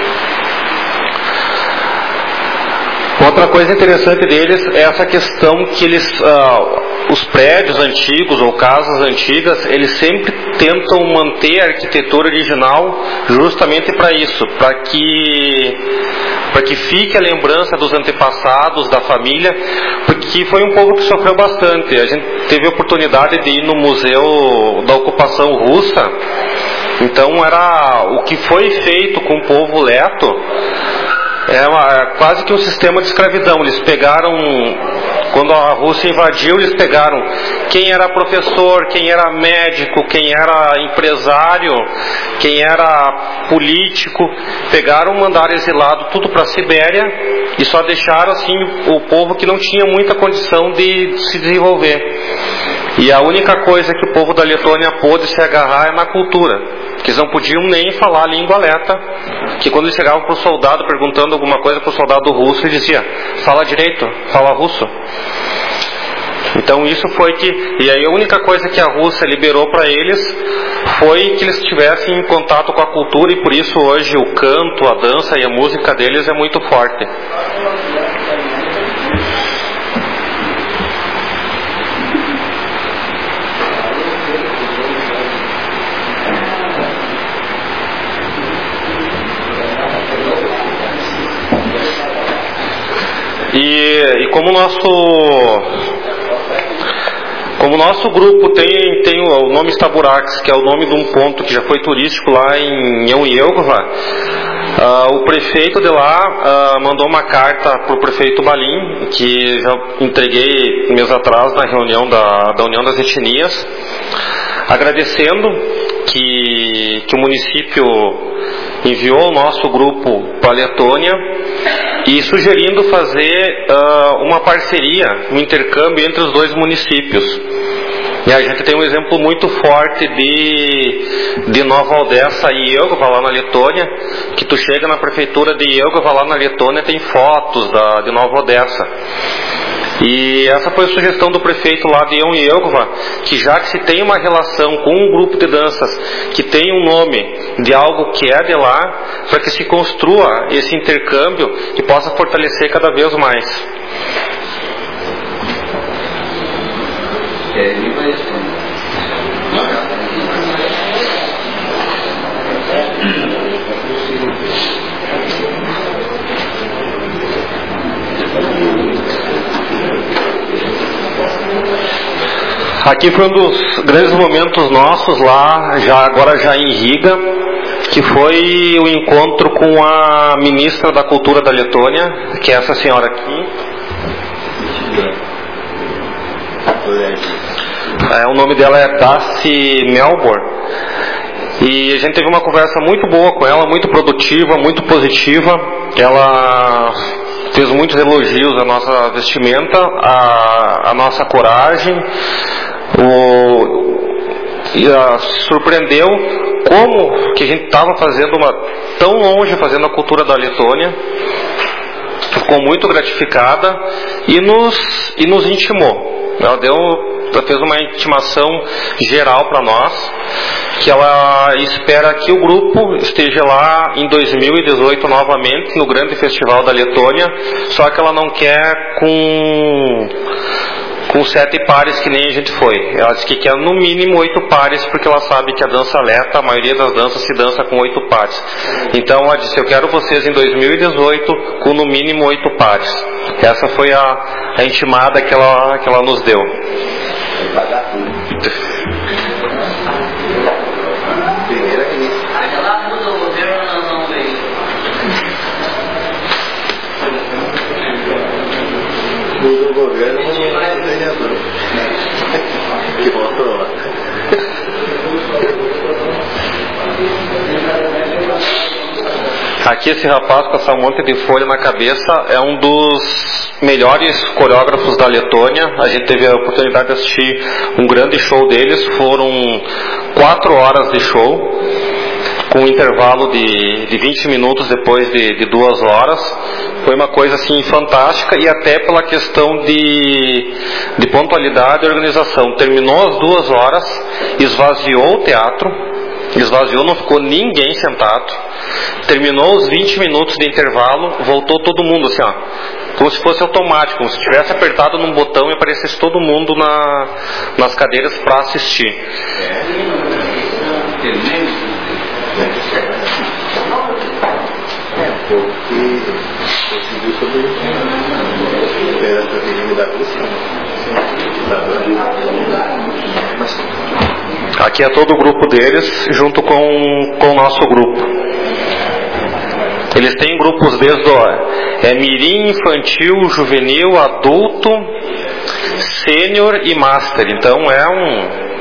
Speaker 3: Outra coisa interessante deles é essa questão que eles, uh, os prédios antigos ou casas antigas, eles sempre tentam manter a arquitetura original justamente para isso, para que, para que fique a lembrança dos antepassados, da família, porque foi um povo que sofreu bastante. A gente teve a oportunidade de ir no museu da ocupação russa, então era o que foi feito com o povo leto. É, uma, é quase que um sistema de escravidão. Eles pegaram, quando a Rússia invadiu, eles pegaram quem era professor, quem era médico, quem era empresário, quem era político, pegaram, mandaram exilado tudo para a Sibéria e só deixaram assim o povo que não tinha muita condição de se desenvolver. E a única coisa que o povo da Letônia pôde se agarrar é na cultura, que eles não podiam nem falar a língua leta, que quando eles chegavam para o soldado perguntando alguma coisa para o soldado russo, ele dizia, fala direito, fala russo. Então isso foi que, e aí a única coisa que a Rússia liberou para eles foi que eles tivessem em contato com a cultura, e por isso hoje o canto, a dança e a música deles é muito forte. E, e como o nosso como nosso grupo tem, tem o, o nome Estaburax, que é o nome de um ponto que já foi turístico lá em Yeuyeuva, uh, o prefeito de lá uh, mandou uma carta para o prefeito Balim, que já entreguei mês atrás na reunião da, da União das Etnias, agradecendo que, que o município enviou o nosso grupo para a Letônia e sugerindo fazer uh, uma parceria, um intercâmbio entre os dois municípios. E a gente tem um exemplo muito forte de, de Nova Odessa e Yeuyeuva, lá na Letônia, que tu chega na prefeitura de Yeuyeuva, lá na Letônia, tem fotos da, de Nova Odessa. E essa foi a sugestão do prefeito lá de Yeuyeuva, que já que se tem uma relação com um grupo de danças que tem um nome de algo que é de lá, para que se construa esse intercâmbio e possa fortalecer cada vez mais. Aqui foi um dos grandes momentos nossos lá, já, agora já em Riga, que foi o encontro com a ministra da Cultura da Letônia, que é essa senhora aqui. É, o nome dela é Darcy Melbourne. E a gente teve uma conversa muito boa com ela, muito produtiva, muito positiva. Ela fez muitos elogios à nossa vestimenta, à, à nossa coragem. O, e a, surpreendeu como que a gente estava fazendo uma, tão longe fazendo a cultura da Letônia. Ficou muito gratificada e nos, e nos intimou. Ela deu, ela fez uma intimação geral para nós, que ela espera que o grupo esteja lá em dois mil e dezoito novamente no grande festival da Letônia, só que ela não quer com com sete pares que nem a gente foi. Ela disse que quer no mínimo oito pares, porque ela sabe que a dança leta, a maioria das danças se dança com oito pares. Então ela disse, eu quero vocês em dois mil e dezoito com no mínimo oito pares. Essa foi a, a intimada que ela, que ela nos deu.
Speaker 1: Do governo não vereador que votou lá.
Speaker 3: Aqui esse rapaz com essa monte de folha na cabeça é um dos melhores coreógrafos da Letônia. A gente teve a oportunidade de assistir um grande show deles. Foram quatro horas de show, com um intervalo de, de vinte minutos depois de, de duas horas. Foi uma coisa assim fantástica, e até pela questão de, de pontualidade e organização. Terminou às duas horas, esvaziou o teatro, esvaziou, não ficou ninguém sentado. Terminou os vinte minutos de intervalo, voltou todo mundo assim, ó, como se fosse automático, como se tivesse apertado num botão e aparecesse todo mundo na, nas cadeiras para assistir.
Speaker 1: É, porque conseguiu sobreviver essa regime da Rússia.
Speaker 3: Aqui é todo o grupo deles, junto com, com o nosso grupo. Eles têm grupos desde o é, mirim, infantil, juvenil, adulto, sênior e master. Então é um...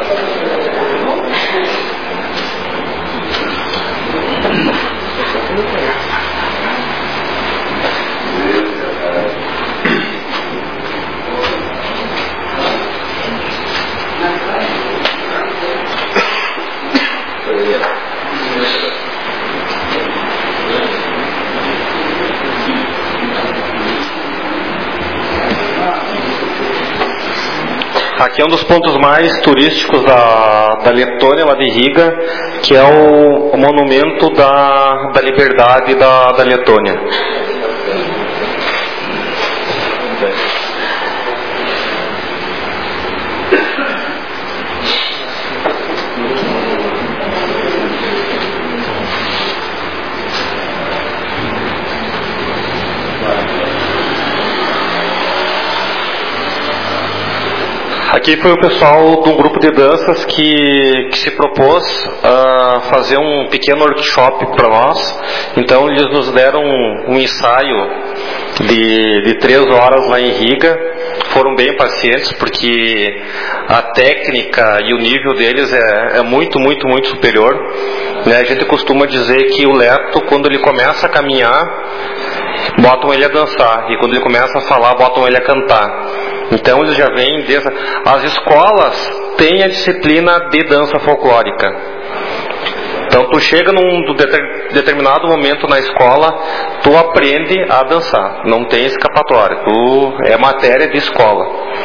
Speaker 3: Aqui é um dos pontos mais turísticos da, da Letônia, lá de Riga, que é o, o monumento da, da liberdade da, da Letônia.
Speaker 5: Aqui foi o pessoal de um grupo de danças que, que se propôs a fazer um pequeno workshop para nós. Então eles nos deram um, um ensaio de, de três horas lá em Riga. Foram bem pacientes, porque a técnica e o nível deles é, é muito, muito, muito superior. Né? A gente costuma dizer que o Leto, quando ele começa a caminhar, botam ele a dançar, e quando ele começa a falar, botam ele a cantar. Então eles já vêm desde... As escolas têm a disciplina de dança folclórica. Então tu chega num determinado momento na escola, tu aprende a dançar, não tem escapatória, tu é matéria de escola.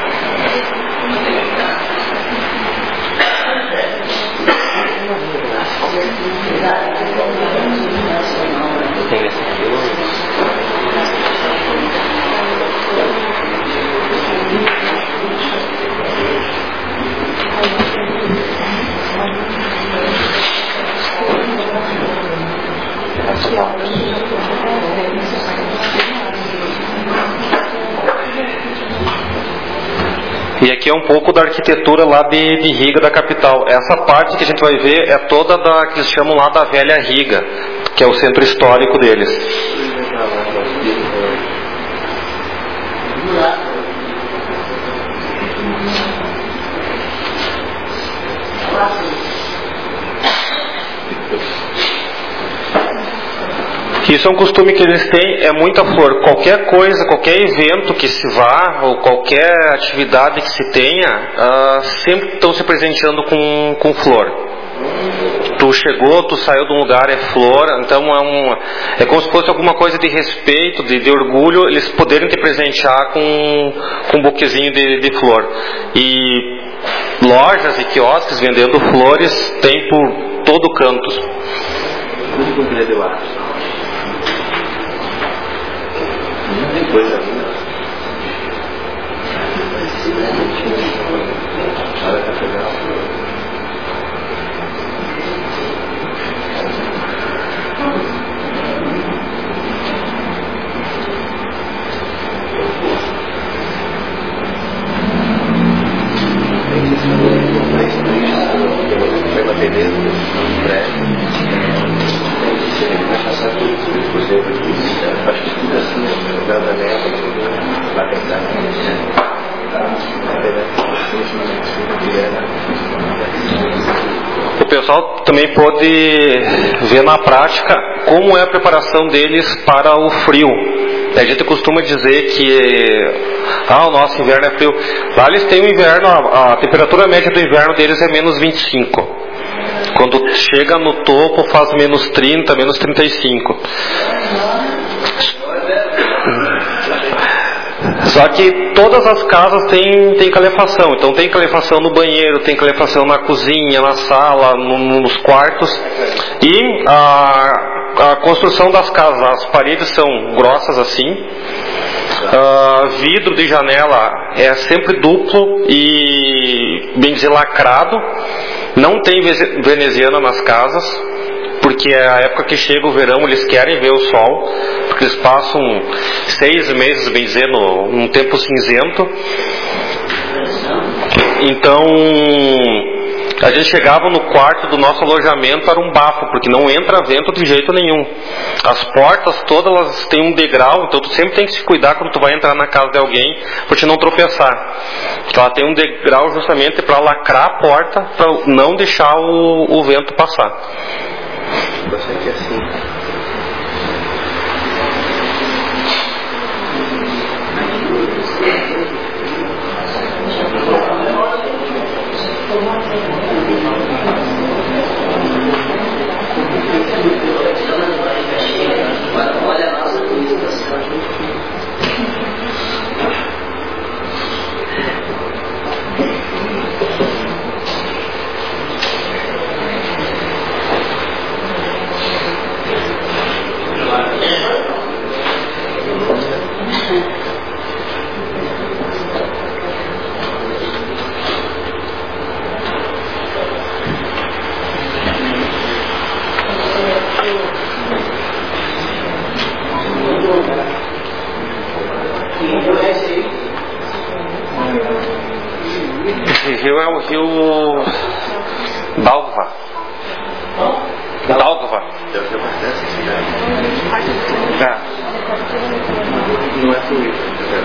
Speaker 5: E aqui é um pouco da arquitetura lá de, de Riga, da capital. Essa parte que a gente vai ver é toda da que eles chamam lá da Velha Riga, que é o centro histórico deles. Isso é um costume que eles têm, é muita flor. Qualquer coisa, qualquer evento que se vá, ou qualquer atividade que se tenha, uh, sempre estão se presenteando com, com flor. Tu chegou, tu saiu de um lugar, é flor, então é, um, é como se fosse alguma coisa de respeito, de, de orgulho, eles poderem te presentear com, com um buquezinho de, de flor. E lojas e quiosques vendendo flores tem por todo canto. Coisa linda. O pessoal também pode ver na prática como é a preparação deles para o frio. A gente costuma dizer que ah, o nosso inverno é frio. Lá eles têm o inverno, a, a temperatura média do inverno deles é menos vinte e cinco. Quando chega no topo faz menos trinta, menos trinta e cinco. Só que todas as casas têm, têm calefação. Então tem calefação no banheiro, tem calefação na cozinha, na sala, no, nos quartos. E a, a construção das casas, as paredes são grossas assim. Uh, vidro de janela é sempre duplo e, bem dizer, lacrado. Não tem veneziana nas casas, porque é a época que chega o verão, eles querem ver o sol, porque eles passam seis meses, bem dizer, no, num tempo cinzento. Então a gente chegava no quarto do nosso alojamento, era um bafo, porque não entra vento de jeito nenhum. As portas todas elas têm um degrau, então tu sempre tem que se cuidar quando tu vai entrar na casa de alguém, para te não tropeçar. Então ela tem um degrau justamente para lacrar a porta, para não deixar o, o vento passar. Bastante assim. aqui o Dalva. Dalva. Ah. Não é fluido.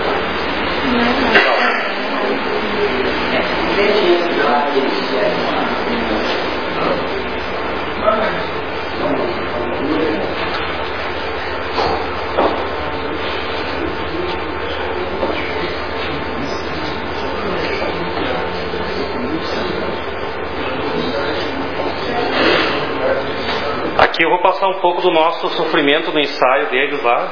Speaker 5: Aqui eu vou passar um pouco do nosso sofrimento no ensaio deles lá.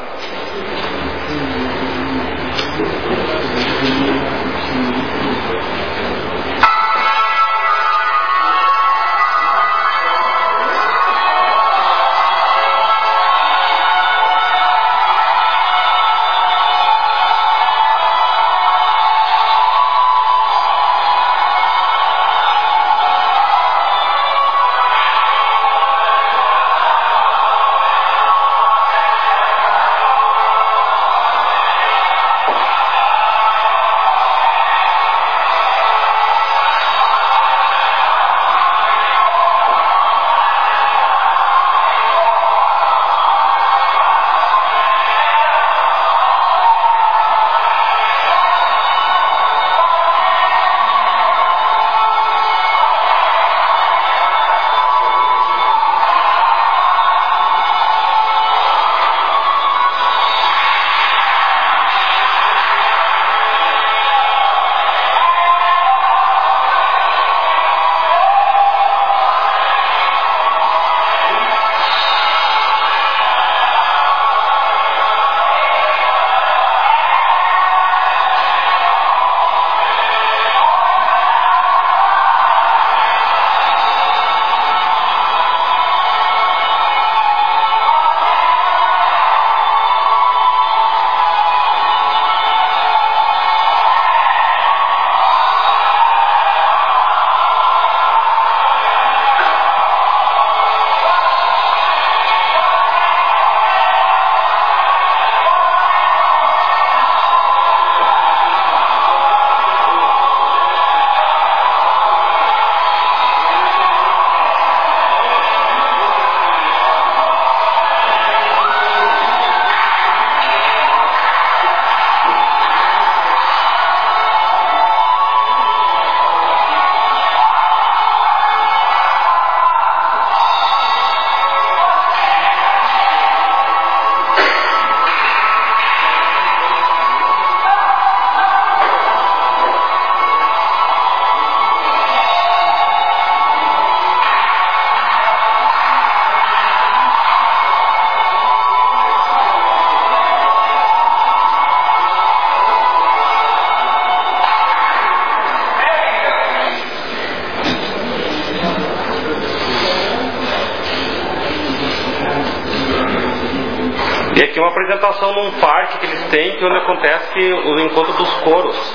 Speaker 5: E aqui uma apresentação num parque que eles têm, que onde acontece o encontro dos coros.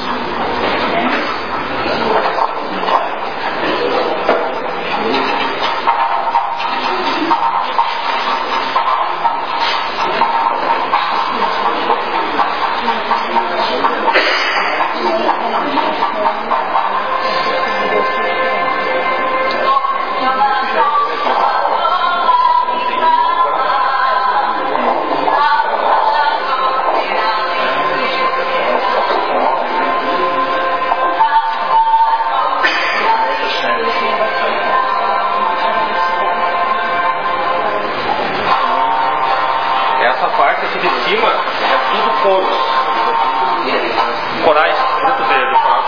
Speaker 5: Essa parte aqui de cima é tudo coros. Corais, grupo de, de coral.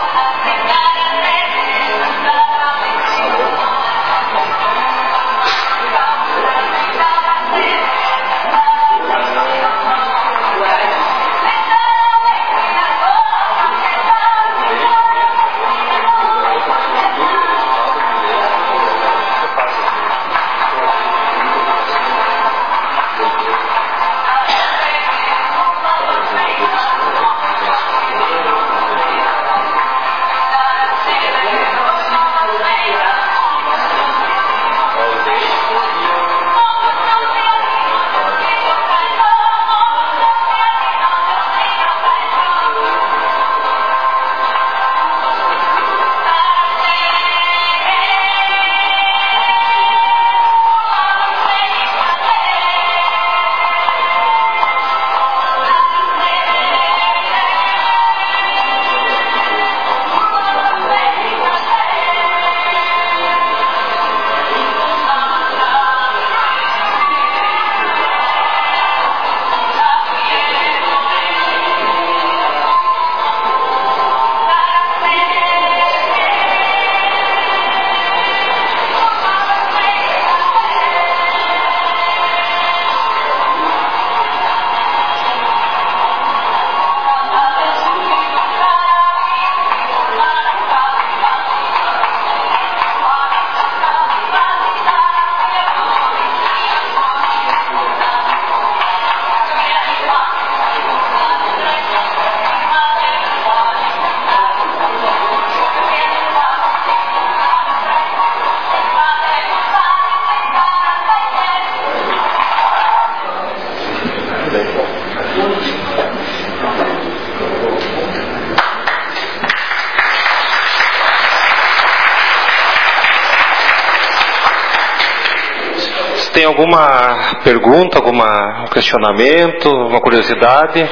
Speaker 5: Se tem alguma pergunta, alguma, um questionamento, uma curiosidade?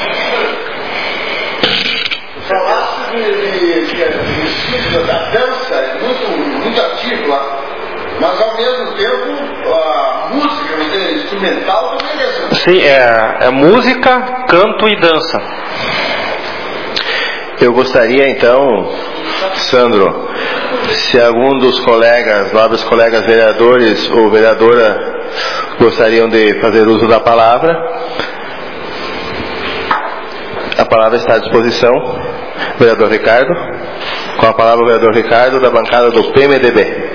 Speaker 6: Falasse de, de, de, de estilo da dança, é muito, muito ativo lá, mas ao mesmo tempo a música, vamos dizer, instrumental também é assim.
Speaker 5: Sim, é, é música, canto e dança.
Speaker 1: Eu gostaria então, Sandro, se algum dos colegas, nobres colegas vereadores ou vereadora gostariam de fazer uso da palavra, a palavra está à disposição. Vereador Ricardo, com a palavra o vereador Ricardo, da bancada do P M D B.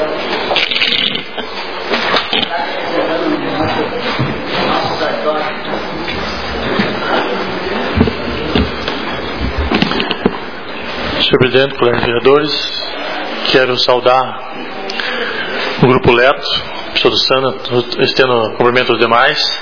Speaker 7: senhor Presidente, colegas vereadores, quero saudar o Grupo Leto, professor do Sandro, estendo cumprimento aos demais.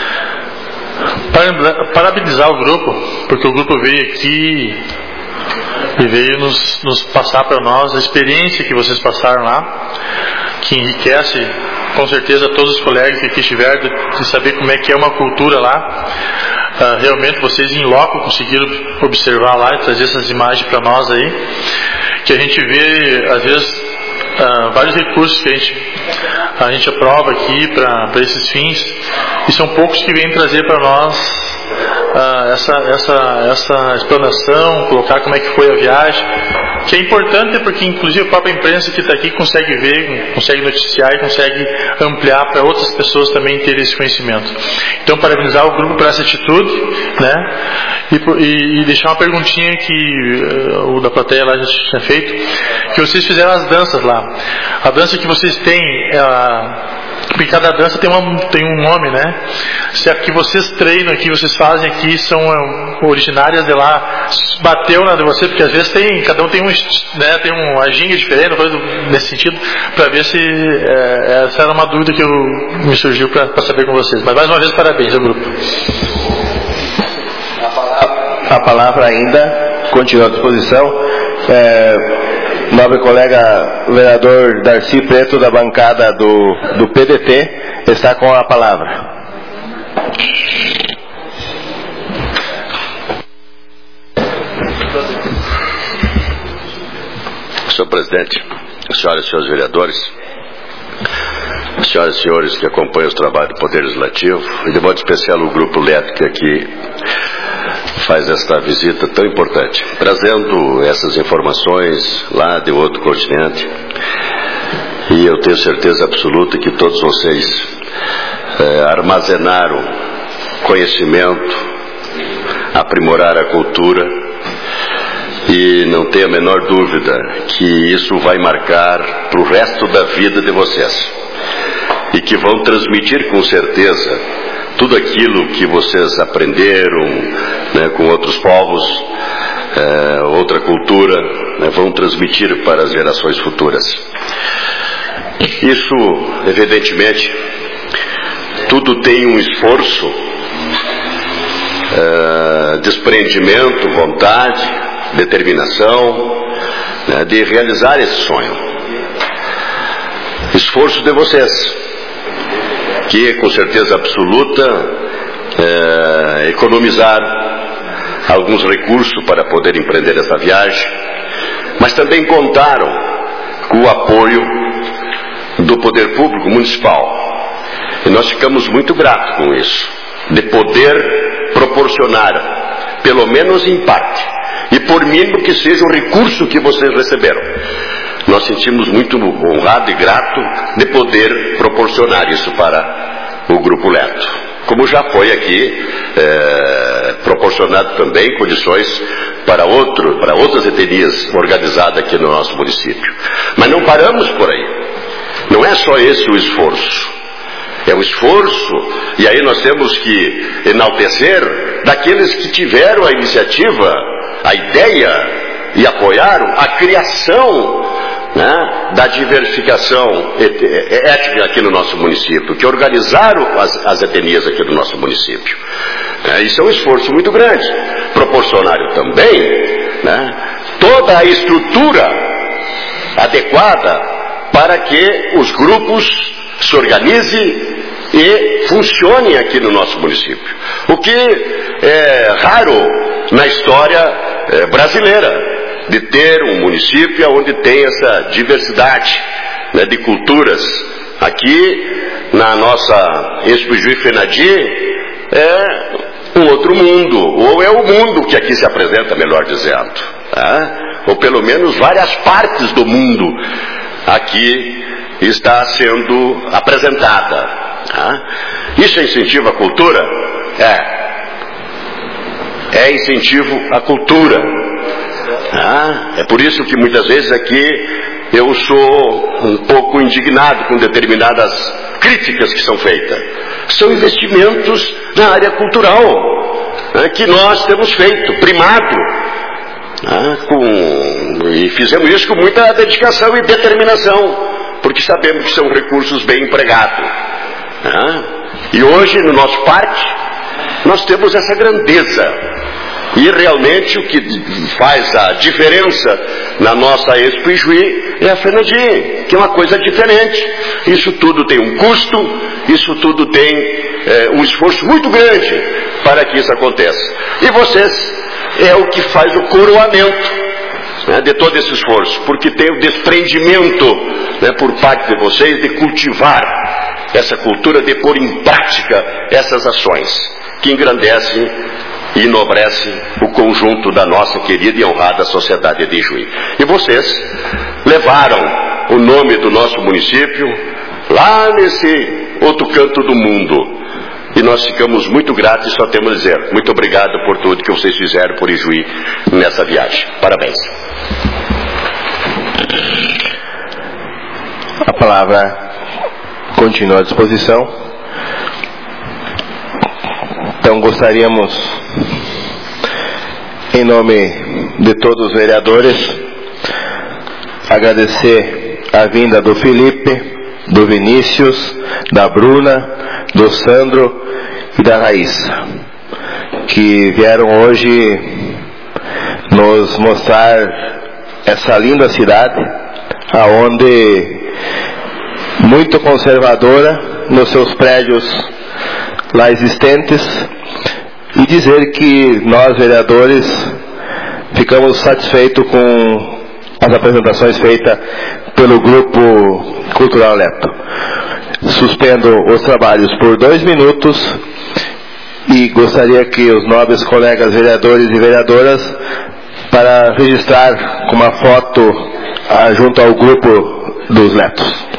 Speaker 7: Parabenizar o grupo, porque o grupo veio aqui e veio nos, nos passar para nós a experiência que vocês passaram lá, que enriquece com certeza todos os colegas que aqui estiveram, de, de saber como é que é uma cultura lá. Uh, realmente vocês em loco conseguiram observar lá e trazer essas imagens para nós aí, que a gente vê às vezes uh, vários recursos que a gente, a gente aprova aqui para esses fins, e são poucos que vêm trazer para nós uh, essa, essa, essa explanação, colocar como é que foi a viagem, que é importante porque inclusive a própria imprensa que está aqui consegue ver, consegue noticiar e consegue ampliar para outras pessoas também terem esse conhecimento. Então, parabenizar o grupo por essa atitude, né? E, e, e deixar uma perguntinha que uh, o da plateia lá já tinha feito, que vocês fizeram as danças lá. A dança que vocês têm, uh, porque cada dança tem, uma, tem um nome, né? Se a que vocês treinam aqui, vocês fazem aqui, são uh, originárias de lá, bateu na de você, porque às vezes tem, cada um tem um, né, tem uma ginga diferente, coisa nesse sentido, para ver se uh, essa era uma dúvida que eu, me surgiu para saber com vocês. Mas mais uma vez, parabéns ao grupo.
Speaker 1: A palavra, a palavra ainda continua à disposição. É, nobre colega vereador Darcy Preto, da bancada do, do P D T, está com a palavra.
Speaker 8: senhor Presidente, senhoras e senhores vereadores, senhoras e senhores que acompanham os trabalhos do Poder Legislativo, e de modo especial o Grupo Leto que aqui faz esta visita tão importante, trazendo essas informações lá de outro continente. E eu tenho certeza absoluta que todos vocês é, armazenaram conhecimento, aprimoraram a cultura, e não tenho a menor dúvida que isso vai marcar para o resto da vida de vocês, e que vão transmitir com certeza tudo aquilo que vocês aprenderam, né, com outros povos, é, outra cultura, né, vão transmitir para as gerações futuras. Isso, evidentemente, tudo tem um esforço, é, desprendimento, vontade, determinação, né, de realizar esse sonho. Esforço de vocês, que com certeza absoluta é, economizar alguns recursos para poder empreender essa viagem, mas também contaram com o apoio do poder público municipal, e nós ficamos muito gratos com isso, de poder proporcionar, pelo menos em parte, e por mínimo que seja o recurso que vocês receberam, nós sentimos muito honrado e grato de poder proporcionar isso para o Grupo Leto, como já foi aqui é, proporcionado também condições para, outro, para outras etnias organizadas aqui no nosso município. Mas não paramos por aí, não é só esse o esforço, é o esforço, e aí nós temos que enaltecer daqueles que tiveram a iniciativa, a ideia e apoiaram a criação, né, da diversificação étnica aqui no nosso município, que organizaram as, as etnias aqui no nosso município. É, isso é um esforço muito grande. Proporcionaram também, né, toda a estrutura adequada para que os grupos se organizem e funcionem aqui no nosso município. O que é raro na história é, brasileira, de ter um município onde tem essa diversidade, né, de culturas. Aqui na nossa Expo Juí Fenadi é um outro mundo, ou é o mundo que aqui se apresenta, melhor dizendo, tá? Ou pelo menos várias partes do mundo aqui está sendo apresentada. Tá? Isso é incentivo à cultura? É. É incentivo à cultura. Tá? É por isso que muitas vezes aqui eu sou um pouco indignado com determinadas críticas que são feitas. São investimentos na área cultural, né, que nós temos feito, primado. Né, com, e fizemos isso com muita dedicação e determinação, porque sabemos que são recursos bem empregados. Né? E hoje, no nosso parque, nós temos essa grandeza. E realmente o que faz a diferença na nossa Expo Juí é a Fenadi, que é uma coisa diferente. Isso tudo tem um custo, isso tudo tem é, um esforço muito grande para que isso aconteça. E vocês é o que faz o coroamento, né, de todo esse esforço, porque tem o desprendimento, né, por parte de vocês de cultivar essa cultura, de pôr em prática essas ações que engrandecem e enobrece o conjunto da nossa querida e honrada sociedade de Juí. E vocês levaram o nome do nosso município lá nesse outro canto do mundo. E nós ficamos muito gratos e só temos a dizer muito obrigado por tudo que vocês fizeram por Ijuí nessa viagem. Parabéns.
Speaker 9: A palavra continua à disposição. Então gostaríamos, em nome de todos os vereadores, agradecer a vinda do Felipe, do Vinícius, da Bruna, do Sandro e da Raíssa, que vieram hoje nos mostrar essa linda cidade, aonde muito conservadora nos seus prédios lá existentes, e dizer que nós, vereadores, ficamos satisfeitos com as apresentações feitas pelo Grupo Cultural Leto. Suspendo os trabalhos por dois minutos e gostaria que os nobres colegas vereadores e vereadoras, para registrar com uma foto ah, junto ao Grupo dos Letos.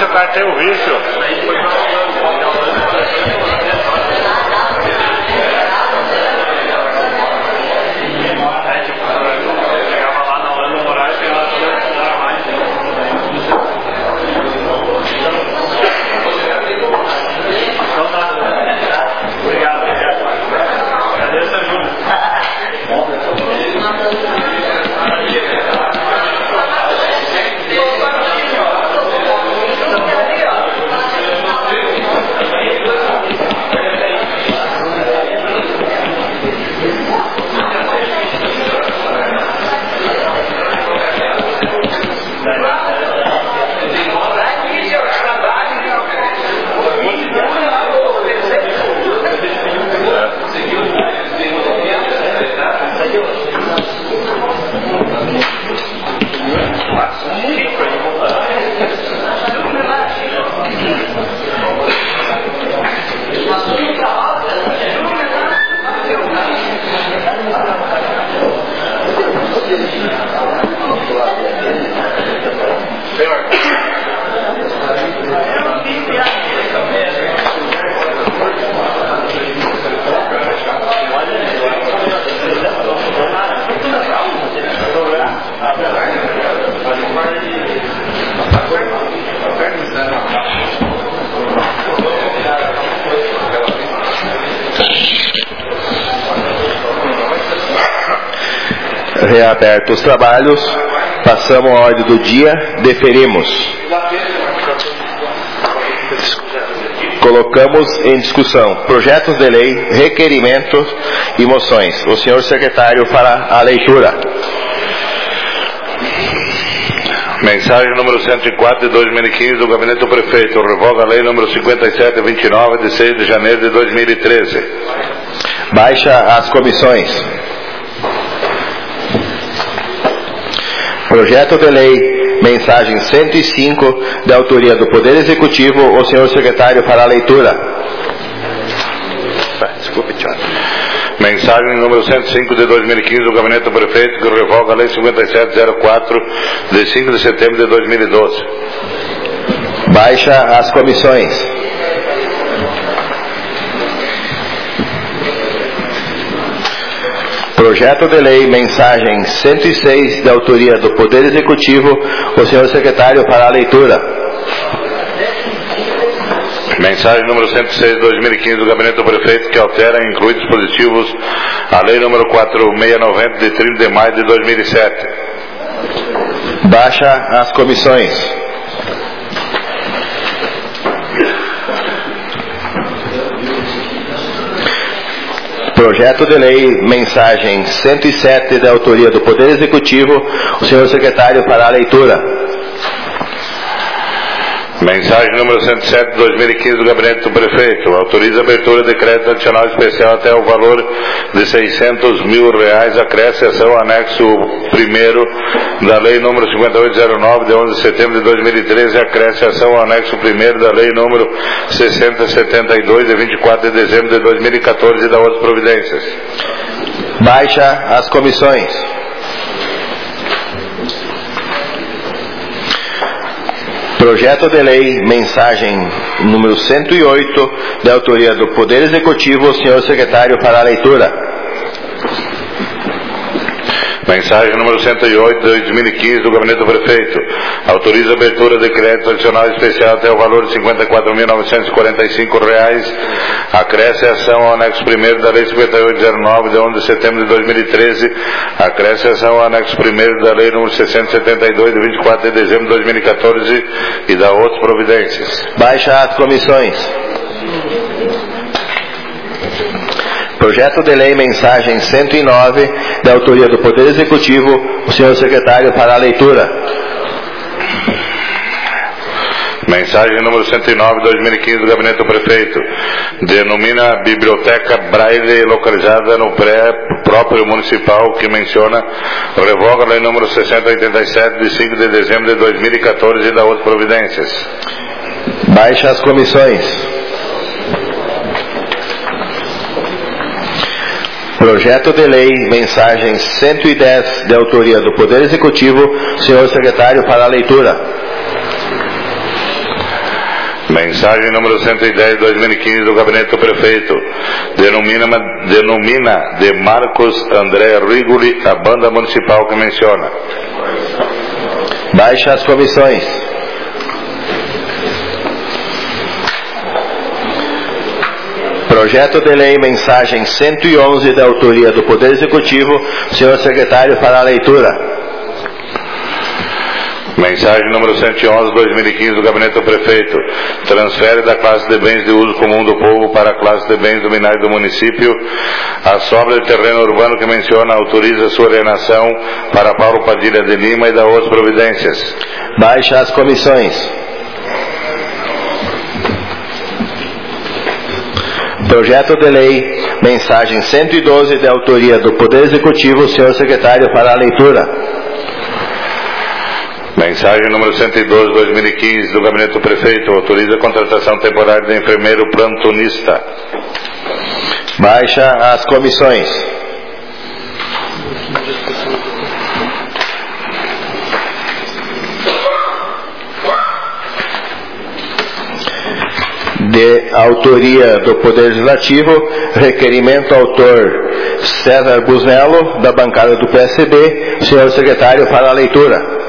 Speaker 2: secretário, tem o vício.
Speaker 9: Reabertos os trabalhos, passamos a ordem do dia, deferimos. Colocamos em discussão projetos de lei, requerimentos e moções. O senhor secretário fará a leitura.
Speaker 2: Mensagem número cento e quatro de dois mil e quinze do Gabinete do Prefeito. Revoga a lei número cinquenta e sete vinte e nove de seis de janeiro de dois mil e treze.
Speaker 9: Baixa as comissões. Projeto de lei, mensagem cento e cinco, da autoria do Poder Executivo. O senhor secretário fará a leitura.
Speaker 2: Desculpe, Tiago. Mensagem número cento e cinco de dois mil e quinze do Gabinete do Prefeito, que revoga a lei cinquenta e sete zero quatro de cinco de setembro de dois mil e doze.
Speaker 9: Baixa as comissões. Projeto de lei, mensagem cento e seis, da autoria do Poder Executivo. O senhor secretário fará a leitura.
Speaker 2: Mensagem número cento e seis de dois mil e quinze do Gabinete do Prefeito, que altera e inclui dispositivos à lei número quatro mil seiscentos e noventa de trinta de maio de dois mil e sete.
Speaker 9: Baixa as comissões. Projeto de lei, mensagem cento e sete, da autoria do Poder Executivo. O senhor secretário fará a leitura.
Speaker 2: Mensagem número cento e sete de dois mil e quinze do Gabinete do Prefeito. Autoriza a abertura de crédito adicional especial até o valor de seiscentos mil reais. Acresce ação anexo primeiro da Lei número cinquenta e oito zero nove de onze de setembro de dois mil e treze. Acresce ação anexo primeiro da Lei número sessenta setenta e dois de vinte e quatro de dezembro de dois mil e quatorze e da outras providências.
Speaker 9: Baixa as comissões. Projeto de lei, mensagem número cento e oito, da autoria do Poder Executivo. O senhor secretário fará a leitura.
Speaker 2: Mensagem número cento e oito de dois mil e quinze do Gabinete do Prefeito. Autoriza a abertura de crédito adicional especial até o valor de cinquenta e quatro mil novecentos e quarenta e cinco reais. Acresce ação ao anexo primeiro da Lei cinquenta e oito zero nove de onze de setembro de dois mil e treze. Acresce ação ao anexo primeiro da Lei número seiscentos e setenta e dois de vinte e quatro de dezembro de dois mil e quatorze e da outras providências.
Speaker 9: Baixa as comissões. Projeto de lei, mensagem cento e nove, da autoria do Poder Executivo. O senhor secretário fará a leitura.
Speaker 2: Mensagem número cento e nove de dois mil e quinze do Gabinete do Prefeito. Denomina Biblioteca Braille localizada no pré próprio municipal, que menciona, revoga a lei número sessenta oitenta e sete de cinco de dezembro de dois mil e quatorze e da outras providências.
Speaker 9: Baixa as comissões. Projeto de lei, mensagem cento e dez, de autoria do Poder Executivo. O senhor secretário fará a leitura.
Speaker 2: Mensagem número cento e dez, dois mil e quinze, do Gabinete do Prefeito. Denomina, denomina de Marcos André Rigoli a banda municipal que menciona.
Speaker 9: Baixa as comissões. Projeto de Lei, mensagem cento e onze, da autoria do Poder Executivo. Senhor Secretário, para a leitura.
Speaker 2: Mensagem número cento e onze, dois mil e quinze, do Gabinete do Prefeito. Transfere da classe de bens de uso comum do povo para a classe de bens dominais do município a sobra de terreno urbano que menciona, autoriza sua alienação para Paulo Padilha de Lima e da outras providências.
Speaker 9: Baixa as comissões. Projeto de Lei, mensagem cento e doze, de autoria do Poder Executivo. Senhor Secretário, para a leitura.
Speaker 2: Mensagem número cento e doze, dois mil e quinze, do Gabinete do Prefeito. Autoriza a contratação temporária de enfermeiro plantonista.
Speaker 9: Baixa as comissões. De autoria do Poder Legislativo, requerimento autor César Busnello, da bancada do P S B. Senhor Secretário, para a leitura.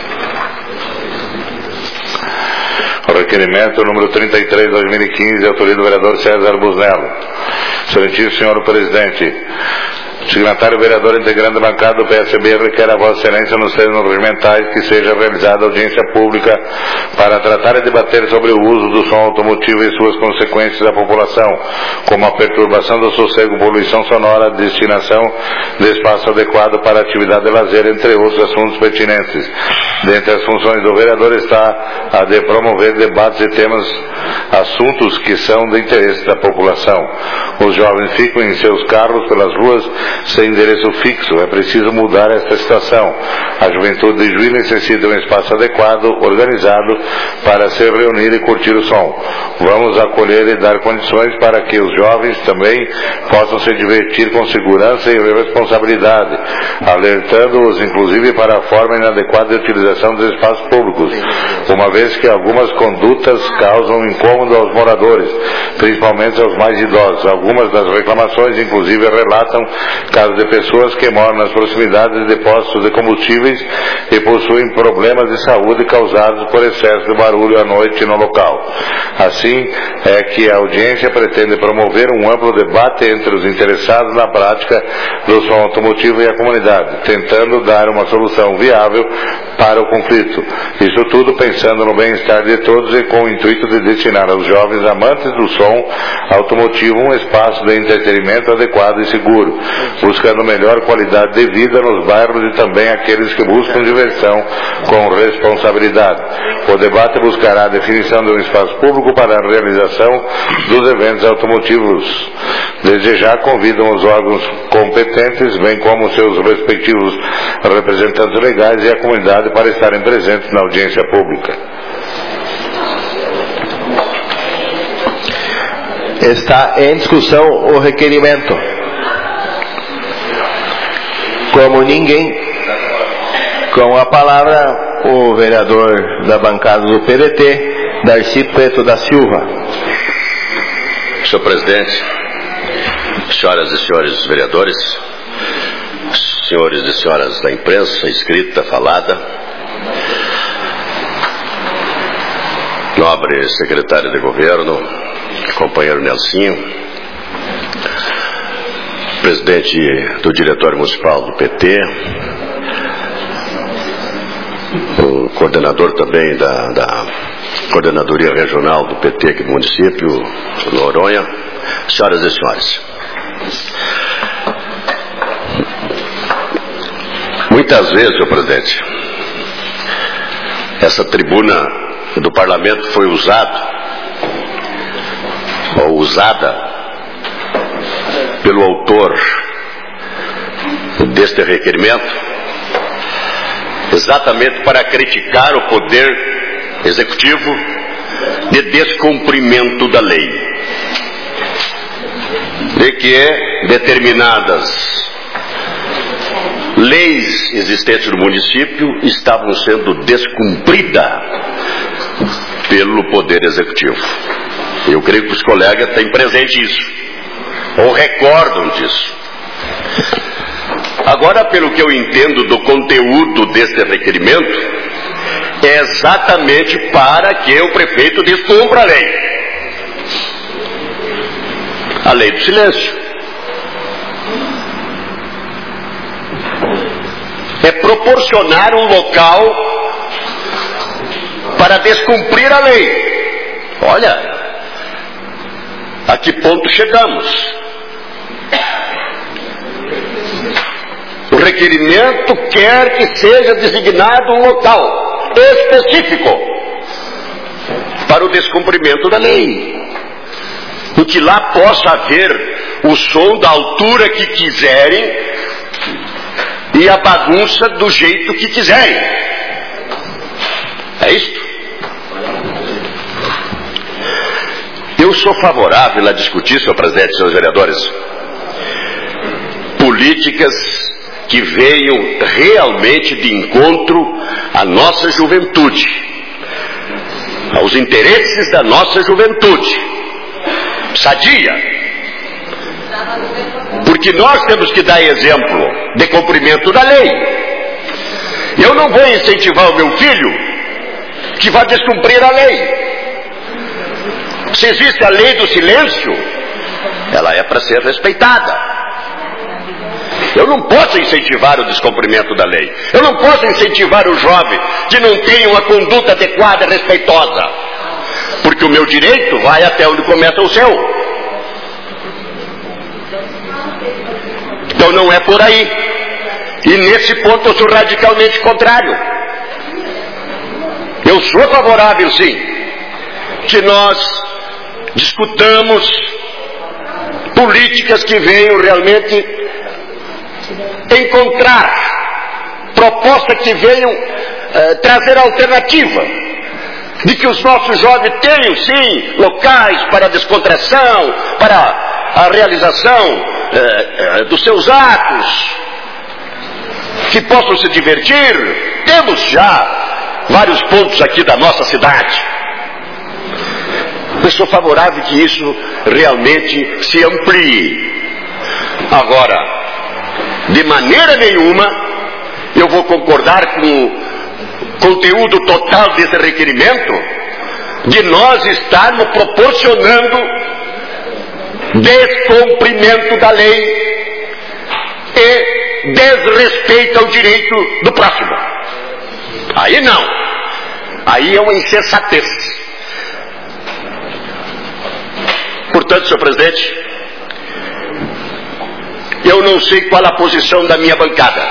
Speaker 2: Requerimento número trinta e três, dois mil e quinze, autoria do vereador César Busnello. Excelentíssimo senhor presidente, signatário vereador integrante da bancada do P S B requer a Vossa Excelência, nos termos regimentais, que seja realizada audiência pública para tratar e debater sobre o uso do som automotivo e suas consequências à população, como a perturbação do sossego, poluição sonora, destinação de espaço adequado para atividade de lazer, entre outros assuntos pertinentes. Dentre as funções do vereador está a de promover debates e temas, assuntos que são de interesse da população. Os jovens ficam em seus carros pelas ruas sem endereço fixo. É preciso mudar esta situação. A juventude de Juí necessita um espaço adequado, organizado, para se reunir e curtir o som. Vamos acolher e dar condições para que os jovens também possam se divertir com segurança e responsabilidade, alertando-os inclusive para a forma inadequada de utilização dos espaços públicos, uma vez que algumas condutas causam incômodo aos moradores, principalmente aos mais idosos. Algumas das reclamações inclusive relatam casos de pessoas que moram nas proximidades de postos de combustíveis e possuem problemas de saúde causados por excesso de barulho à noite no local. Assim é que a audiência pretende promover um amplo debate entre os interessados na prática do som automotivo e a comunidade, tentando dar uma solução viável para o conflito. Isso tudo pensando no bem-estar de todos e com o intuito de destinar aos jovens amantes do som automotivo um espaço de entretenimento adequado e seguro, buscando melhor qualidade de vida nos bairros e também aqueles que buscam diversão com responsabilidade. O debate buscará a definição de um espaço público para a realização dos eventos automotivos. Desde já convidam os órgãos competentes, bem como seus respectivos representantes legais e a comunidade para estarem presentes na audiência pública.
Speaker 9: Está em discussão o requerimento. Como ninguém, com a palavra, o vereador da bancada do P D T, Darcy Preto da Silva.
Speaker 8: Senhor presidente, senhoras e senhores vereadores, senhores e senhoras da imprensa, escrita, falada, nobre secretário de governo, companheiro Nelsinho, presidente do Diretório Municipal do P T, o coordenador também da, da Coordenadoria Regional do P T aqui do município, Noronha, senhoras e senhores. Muitas vezes, senhor presidente, essa tribuna do parlamento foi usada, ou usada, pelo autor deste requerimento, exatamente para criticar o poder executivo de descumprimento da lei, de que determinadas leis existentes no município estavam sendo descumpridas pelo Poder Executivo. Eu creio que os colegas têm presente isso, ou recordam disso. Agora, pelo que eu entendo do conteúdo desse requerimento, é exatamente para que o prefeito descumpra a lei. A lei do silêncio. É proporcionar um local para descumprir a lei. Olha, a que ponto chegamos? O requerimento quer que seja designado um local específico para o descumprimento da lei, em que lá possa haver o som da altura que quiserem e a bagunça do jeito que quiserem. É isto. Eu sou favorável a discutir, senhor presidente, senhores vereadores, políticas que venham realmente de encontro à nossa juventude, aos interesses da nossa juventude, sadia. Porque nós temos que dar exemplo de cumprimento da lei. Eu não vou incentivar o meu filho que vai descumprir a lei. Se existe a lei do silêncio, ela é para ser respeitada. Eu não posso incentivar o descumprimento da lei. Eu não posso incentivar o jovem que não tem uma conduta adequada, respeitosa. Porque o meu direito vai até onde começa o seu. Então não é por aí. E nesse ponto eu sou radicalmente contrário. Eu sou favorável, sim, que nós discutamos políticas que venham realmente encontrar propostas que venham eh, trazer alternativa, de que os nossos jovens tenham sim locais para descontração, para a realização eh, eh, dos seus atos, que possam se divertir. Temos já vários pontos aqui da nossa cidade. Eu sou favorável que isso realmente se amplie. Agora, de maneira nenhuma eu vou concordar com o conteúdo total desse requerimento, de nós estarmos proporcionando descumprimento da lei e desrespeito ao direito do próximo. Aí não. Aí é uma insensatez. Portanto, senhor presidente, eu não sei qual a posição da minha bancada.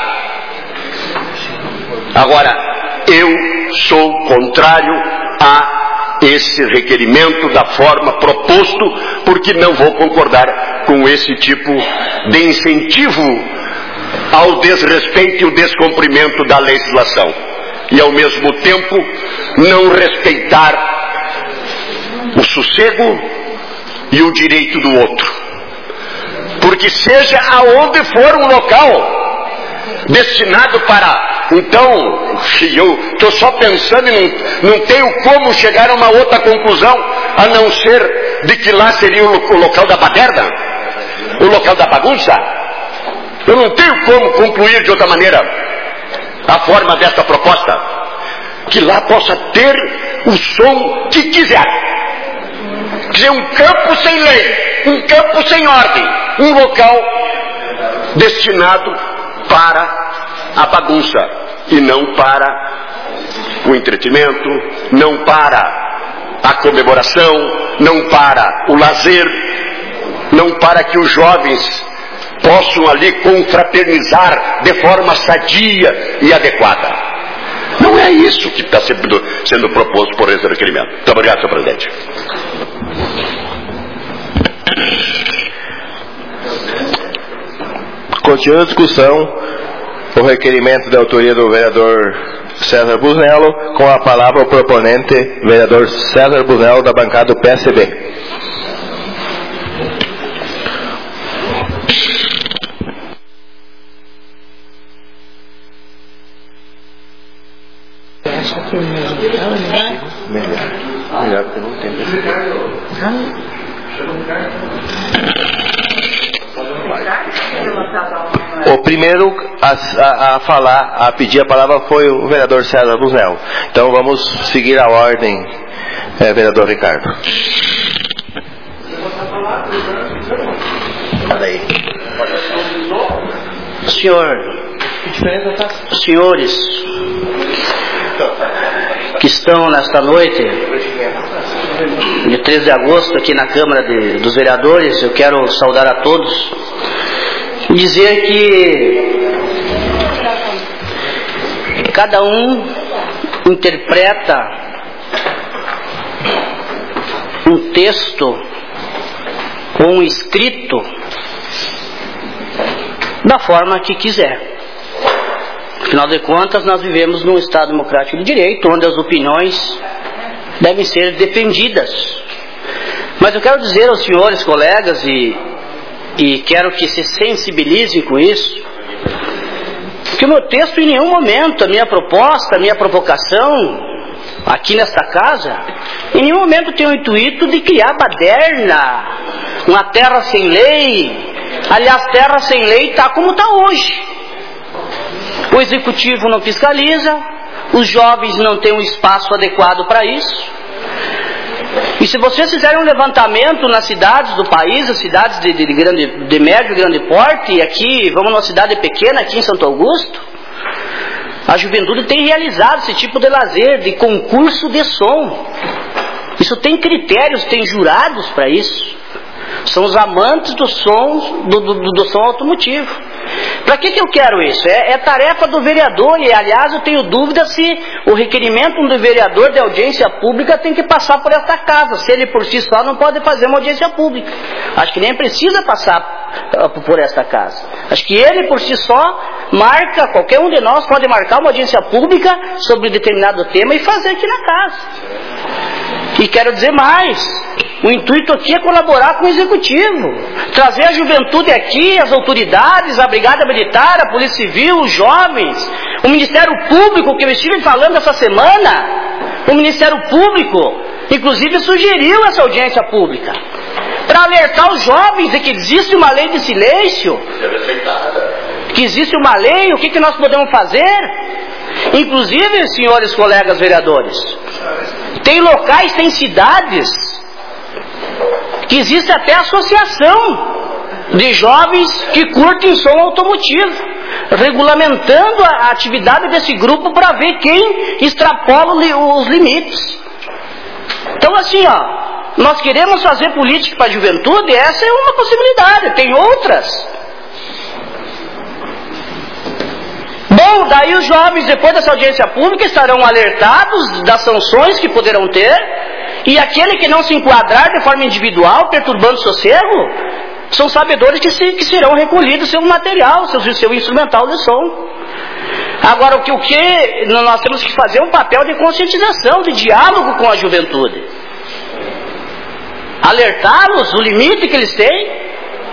Speaker 8: Agora, eu sou contrário a esse requerimento da forma proposto, porque não vou concordar com esse tipo de incentivo ao desrespeito e o descumprimento da legislação. E ao mesmo tempo não respeitar o sossego e o direito do outro. Porque seja aonde for um local destinado para... Então, eu estou só pensando e não, não tenho como chegar a uma outra conclusão, a não ser de que lá seria o, o local da baderna, o local da bagunça. Eu não tenho como concluir de outra maneira a forma desta proposta, que lá possa ter o som que quiser. Quer dizer, um campo sem lei, um campo sem ordem, um local destinado para a bagunça e não para o entretenimento, não para a comemoração, não para o lazer, não para que os jovens possam ali confraternizar de forma sadia e adequada. Não é isso que está sendo, sendo proposto por esse requerimento. Muito obrigado, senhor presidente.
Speaker 9: Continua a discussão, o requerimento da autoria do vereador César Busnello, com a palavra o proponente, vereador César Busnello, da bancada do P S B. Melhor. Melhor que não tem. O primeiro a, a, a falar, a pedir a palavra foi o vereador César Buzel. Então vamos seguir a ordem, é, vereador Ricardo.
Speaker 4: Aí. Senhor, senhores que estão nesta noite de três de agosto aqui na Câmara de, dos Vereadores, eu quero saudar a todos e dizer que cada um interpreta um texto ou um escrito da forma que quiser. Afinal de contas, nós vivemos num Estado democrático de direito, onde as opiniões devem ser defendidas. Mas eu quero dizer aos senhores colegas, e, e quero que se sensibilizem com isso, que o meu texto em nenhum momento, a minha proposta, a minha provocação aqui nesta casa, em nenhum momento tem o intuito de criar baderna, uma terra sem lei. Aliás, terra sem lei está como está hoje. O executivo não fiscaliza, os jovens não têm um espaço adequado para isso. E se vocês fizerem um levantamento nas cidades do país, as cidades de, de, grande, de médio e grande porte, e aqui, vamos numa cidade pequena, aqui em Santo Augusto, a juventude tem realizado esse tipo de lazer, de concurso de som. Isso tem critérios, tem jurados para isso. São os amantes do som, do, do, do som automotivo. Para que, que eu quero isso? É, é tarefa do vereador, e aliás eu tenho dúvida se o requerimento do vereador de audiência pública tem que passar por esta casa. Se ele por si só não pode fazer uma audiência pública. Acho que nem precisa passar uh, por esta casa. Acho que ele por si só marca, qualquer um de nós pode marcar uma audiência pública sobre determinado tema e fazer aqui na casa. E quero dizer mais, o intuito aqui é colaborar com o executivo, trazer a juventude aqui, as autoridades, a brigada militar, a polícia civil, os jovens, o Ministério Público, que eu estive falando essa semana. O Ministério Público inclusive sugeriu essa audiência pública para alertar os jovens de que existe uma lei de silêncio, que existe uma lei, o que, que nós podemos fazer. Inclusive, senhores colegas vereadores, tem locais, tem cidades que existe até associação de jovens que curtem som automotivo, regulamentando a atividade desse grupo para ver quem extrapola os limites. Então assim, ó, nós queremos fazer política para a juventude, essa é uma possibilidade, tem outras. Bom, daí os jovens, depois dessa audiência pública, estarão alertados das sanções que poderão ter, e aquele que não se enquadrar de forma individual, perturbando o sossego, são sabedores que, se, que serão recolhidos seu material, seu, seu instrumental de som. Agora, o que, o que nós temos que fazer é um papel de conscientização, de diálogo com a juventude. Alertá-los do limite que eles têm.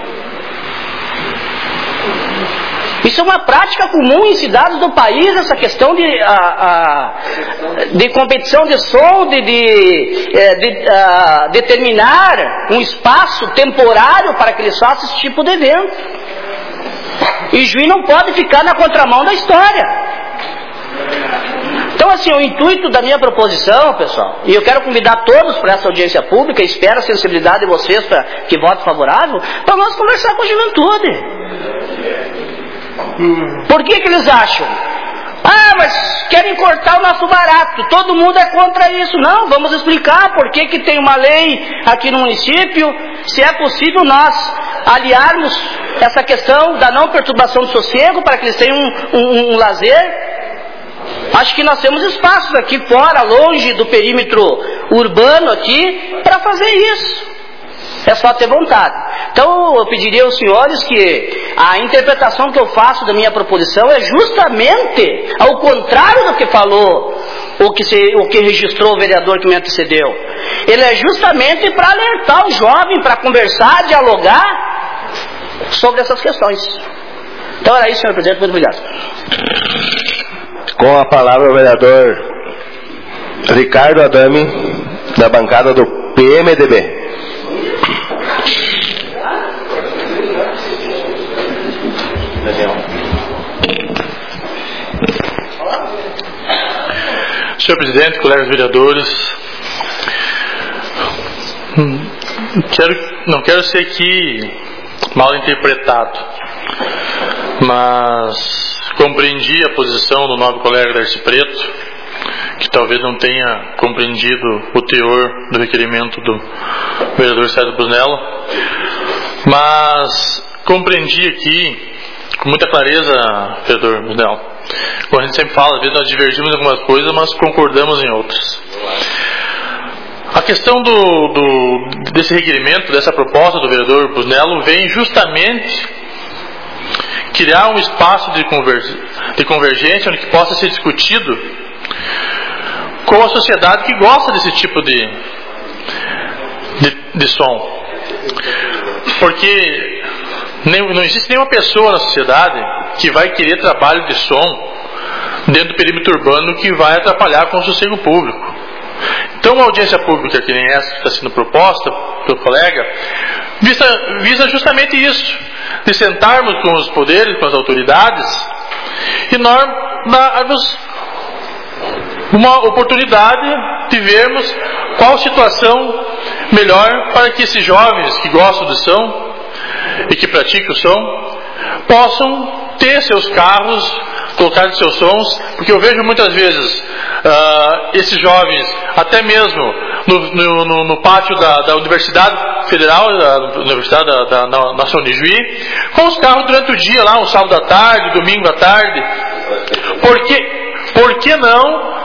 Speaker 4: Isso é uma prática comum em cidades do país, essa questão de, a, a, de competição de som, de, de, de a, determinar um espaço temporário para que eles façam esse tipo de evento. E Juiz não pode ficar na contramão da história. Então assim, o intuito da minha proposição, pessoal, e eu quero convidar todos para essa audiência pública, espero a sensibilidade de vocês para que vote favorável, para nós conversar com a juventude. Por que que eles acham? Ah, mas querem cortar o nosso barato, todo mundo é contra isso. Não, vamos explicar por que que tem uma lei aqui no município, se é possível nós aliarmos essa questão da não perturbação do sossego para que eles tenham um, um, um lazer. Acho que nós temos espaços aqui fora, longe do perímetro urbano aqui, para fazer isso. É só ter vontade. Então eu pediria aos senhores que a interpretação que eu faço da minha proposição é justamente ao contrário do que falou o que, se, o que registrou o vereador que me antecedeu. Ele é justamente para alertar o jovem, para conversar, dialogar sobre essas questões. Então era isso, senhor presidente. Muito obrigado.
Speaker 9: Com a palavra o vereador Ricardo Adame, da bancada do P M D B.
Speaker 7: Senhor presidente, colegas vereadores, quero, não quero ser aqui mal interpretado, mas compreendi a posição do nobre colega Darcy Preto, que talvez não tenha compreendido o teor do requerimento do vereador César Busnello, mas compreendi aqui com muita clareza, vereador Busnello. Como a gente sempre fala, às vezes nós divergimos em algumas coisas, mas concordamos em outras. A questão do, do, desse requerimento, dessa proposta do vereador Busnello, vem justamente criar um espaço de, conver, de convergência onde que possa ser discutido com a sociedade que gosta desse tipo de, de, de som. Porque não existe nenhuma pessoa na sociedade que vai querer trabalho de som dentro do perímetro urbano que vai atrapalhar com o sossego público. Então, uma audiência pública que nem essa que está sendo proposta pelo colega visa, visa justamente isso, de sentarmos com os poderes, com as autoridades e nós darmos uma oportunidade de vermos qual situação melhor para que esses jovens que gostam do som e que praticam o som possam ter seus carros, colocar seus sons, porque eu vejo muitas vezes uh, esses jovens, até mesmo no, no, no, no pátio da, da Universidade Federal, da Universidade da, da, da Nação de Juí, com os carros durante o dia lá, um sábado à tarde, domingo à tarde. Por que, por que não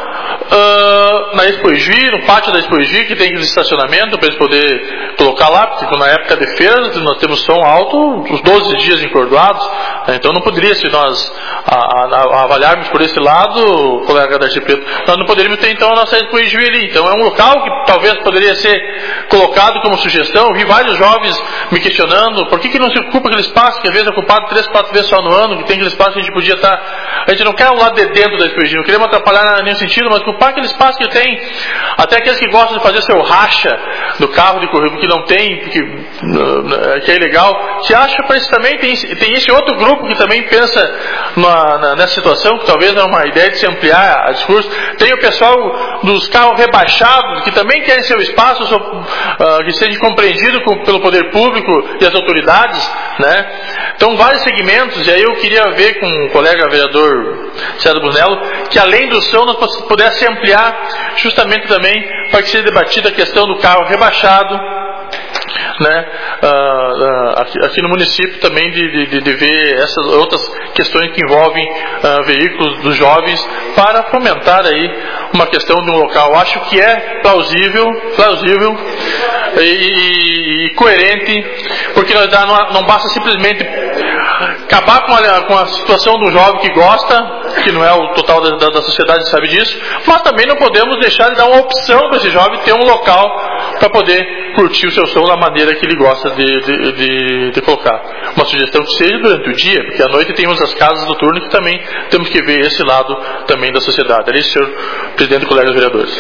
Speaker 7: Uh, na Expo Juí, no pátio da Expo Juí, que tem estacionamento para eles poderem colocar lá, porque na época de feira nós temos som alto os doze dias encordoados, né? Então não poderia, se nós a, a, a avaliarmos por esse lado, colega Darcy Preto, nós não poderíamos ter então a nossa Expo Juí ali. Então é um local que talvez poderia ser colocado como sugestão. Eu vi vários jovens me questionando por que, que não se ocupa aquele espaço que às vezes é ocupado três, quatro vezes só no ano, que tem aquele espaço que a gente podia estar. A gente não quer o lado de dentro da Expo Juí, não queremos atrapalhar em nenhum sentido, mas ocupar aquele espaço que tem, até aqueles que gostam de fazer seu racha do carro de corrida, que não tem, que, que é ilegal, se acha para isso também, tem, tem esse outro grupo que também pensa na, na, nessa situação, que talvez é uma ideia de se ampliar a discurso. Tem o pessoal dos carros rebaixados, que também querem seu espaço, uh, que seja compreendido com, pelo poder público e as autoridades, né? Então, vários segmentos, e aí eu queria ver com o colega vereador César Busnello, que além do som nós pudesse ampliar justamente também para que seja debatida a questão do carro rebaixado, né? Uh, uh, aqui, aqui no município também de, de, de ver essas outras questões que envolvem uh, veículos dos jovens para fomentar aí uma questão de um local. Acho que é plausível, plausível e, e, e coerente, porque nós dá, não, não basta simplesmente acabar com a, com a situação do jovem que gosta, que não é o total da, da, da sociedade, sabe disso, mas também não podemos deixar de dar uma opção para esse jovem ter um local para poder curtir o seu som da maneira que ele gosta de, de, de, de colocar. Uma sugestão que seja durante o dia, porque à noite temos as casas noturnas que também temos que ver esse lado também da sociedade. É isso, senhor presidente e colegas vereadores.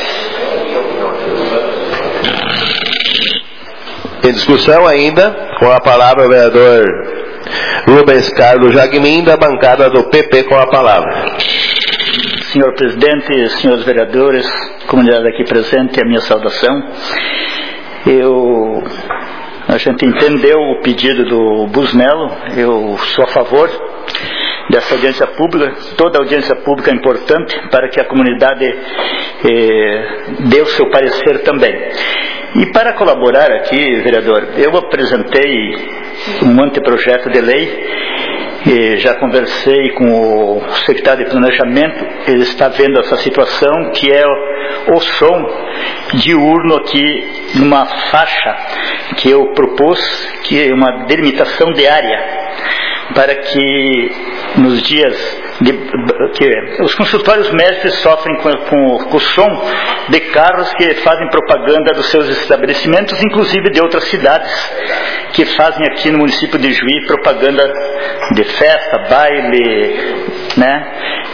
Speaker 9: Em discussão ainda, com a palavra o vereador Rubens Carlos Jagmin, da bancada do P P, com a palavra.
Speaker 10: Senhor presidente, senhores vereadores, comunidade aqui presente, a minha saudação. Eu, a gente entendeu o pedido do Busnello, eu sou a favor dessa audiência pública. Toda audiência pública é importante para que a comunidade eh, dê o seu parecer também. E para colaborar aqui, vereador, eu apresentei um anteprojeto de lei. E já conversei com o secretário de Planejamento, ele está vendo essa situação, que é o, o som diurno aqui numa faixa que eu propus, que é uma delimitação de área, para que nos dias de, que os consultórios médicos sofrem com, com, com o som de carros que fazem propaganda dos seus estabelecimentos, inclusive de outras cidades que fazem aqui no município de Juí propaganda de festa, baile, né?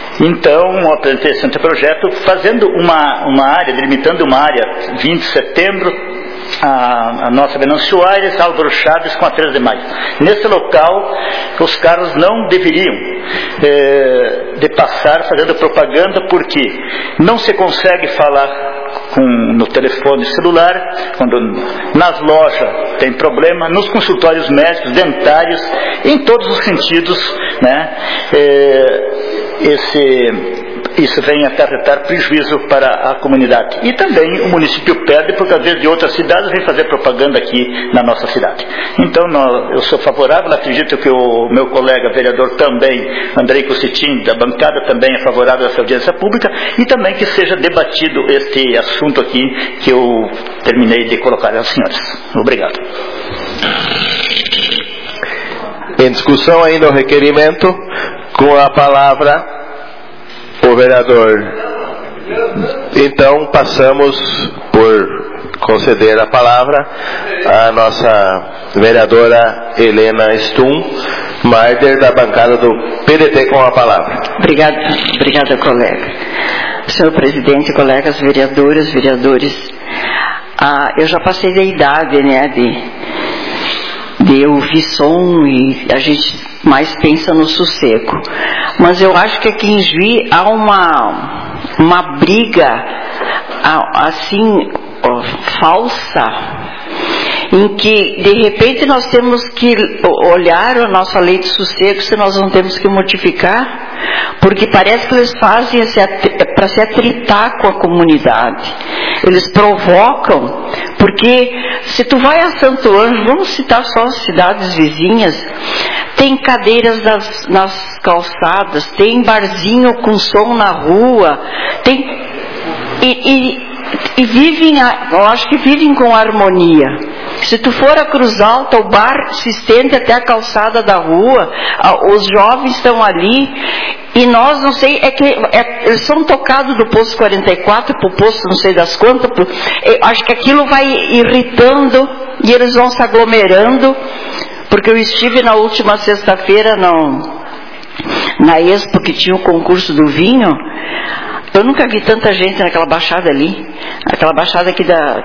Speaker 10: Então, eu apresentei esse anteprojeto fazendo uma, uma área, delimitando uma área, vinte de setembro, a, a nossa Venâncio Soares, Álvaro Chaves com a três de maio. Nesse local, os carros não deveriam é, de passar fazendo propaganda, porque não se consegue falar com, no telefone celular, quando nas lojas tem problema, nos consultórios médicos, dentários, em todos os sentidos, né? É, esse... Isso vem acarretar prejuízo para a comunidade. E também o município perde, porque às vezes de outras cidades vem fazer propaganda aqui na nossa cidade. Então nós, eu sou favorável, acredito que o meu colega vereador também, Andrei Cossetin, da bancada, também é favorável a essa audiência pública, e também que seja debatido este assunto aqui que eu terminei de colocar aos senhores. Obrigado.
Speaker 9: Em discussão ainda o requerimento, com a palavra o vereador. Então passamos por conceder a palavra à nossa vereadora Helena Stum Marder, da bancada do P D T, com a palavra.
Speaker 11: Obrigada, obrigada, colega. Senhor presidente, colegas vereadoras, vereadores, ah, eu já passei da idade, né, de, de ouvir som, e a gente mais pensa no sossego. Mas eu acho que aqui em Juí há uma, uma briga assim, ó, falsa, em que de repente nós temos que olhar a nossa lei de sossego, se nós não temos que modificar, porque parece que eles fazem para se atritar com a comunidade. Eles provocam, porque se tu vai a Santo Ângelo, vamos citar só as cidades vizinhas, tem cadeiras nas, nas calçadas, tem barzinho com som na rua, tem, e, e, e vivem, eu acho que vivem com harmonia. Se tu for a Cruz Alta, o bar se estende até a calçada da rua, os jovens estão ali, e nós, não sei, é que é, eles são tocados do posto quarenta e quatro para o posto não sei das quantas, pro, eu acho que aquilo vai irritando e eles vão se aglomerando, porque eu estive na última sexta-feira não, na Expo, que tinha o concurso do vinho. Eu nunca vi tanta gente naquela baixada ali, aquela baixada aqui da,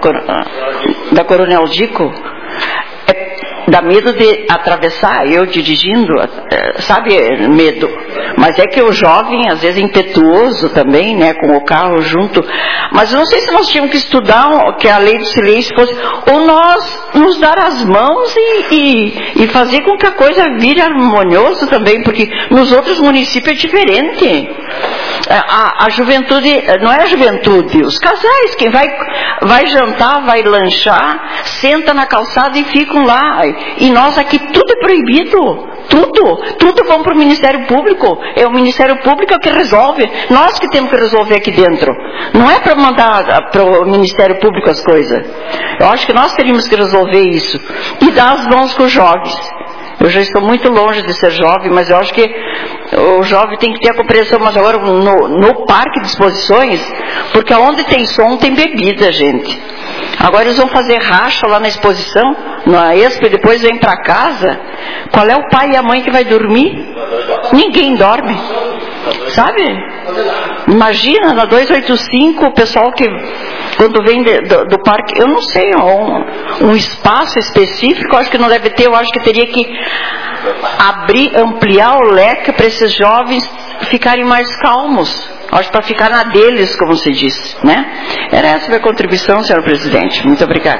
Speaker 11: da Coronel Dico. É, dá medo de atravessar, eu dirigindo, sabe, medo. Mas é que o jovem, às vezes, é impetuoso também, né, com o carro junto. Mas eu não sei se nós tínhamos que estudar que a lei do silêncio fosse, ou nós nos dar as mãos e, e, e fazer com que a coisa vire harmonioso também, porque nos outros municípios é diferente. A, a juventude, não é a juventude, os casais, quem vai, vai jantar, vai lanchar, senta na calçada e ficam lá. E nós aqui tudo é proibido, tudo, tudo vamos para o Ministério Público. É o Ministério Público que resolve, nós que temos que resolver aqui dentro. Não é para mandar para o Ministério Público as coisas. Eu acho que nós teríamos que resolver isso e dar as mãos com os jovens. Eu já estou muito longe de ser jovem, mas eu acho que o jovem tem que ter a compreensão. Mas agora no, no parque de exposições, porque onde tem som tem bebida, gente. Agora eles vão fazer racha lá na exposição, na Expo, e depois vem para casa. Qual é o pai e a mãe que vai dormir? Ninguém dorme, sabe? Imagina, na duzentos e oitenta e cinco, o pessoal que, quando vem de, do, do parque, eu não sei, um, um espaço específico, acho que não deve ter, eu acho que teria que abrir, ampliar o leque para esses jovens ficarem mais calmos. Acho para ficar na deles, como se diz, né? Era essa a minha contribuição, senhor presidente. Muito obrigado.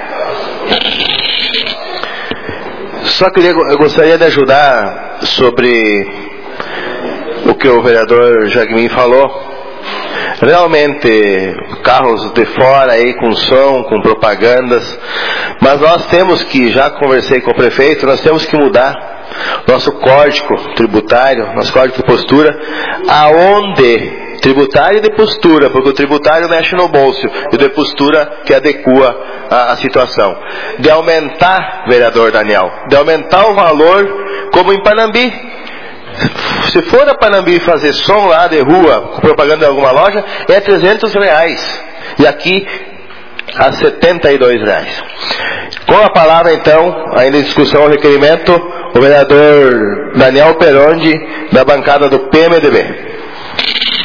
Speaker 9: Só queria, eu gostaria de ajudar sobre o que o vereador Jagmin falou. Realmente, carros de fora aí com som, com propagandas, mas nós temos que, já conversei com o prefeito, nós temos que mudar nosso código tributário, nosso código de postura, aonde tributário e de postura, porque o tributário mexe no bolso, e o de postura que adequa a, a situação. De aumentar, vereador Daniel, de aumentar o valor, como em Panambi. Se for a Panambi fazer som lá de rua, com propaganda em alguma loja, é trezentos reais. E aqui, a setenta e dois reais. Com a palavra, então, ainda em discussão ao requerimento, o vereador Daniel Perondi, da bancada do P M D B.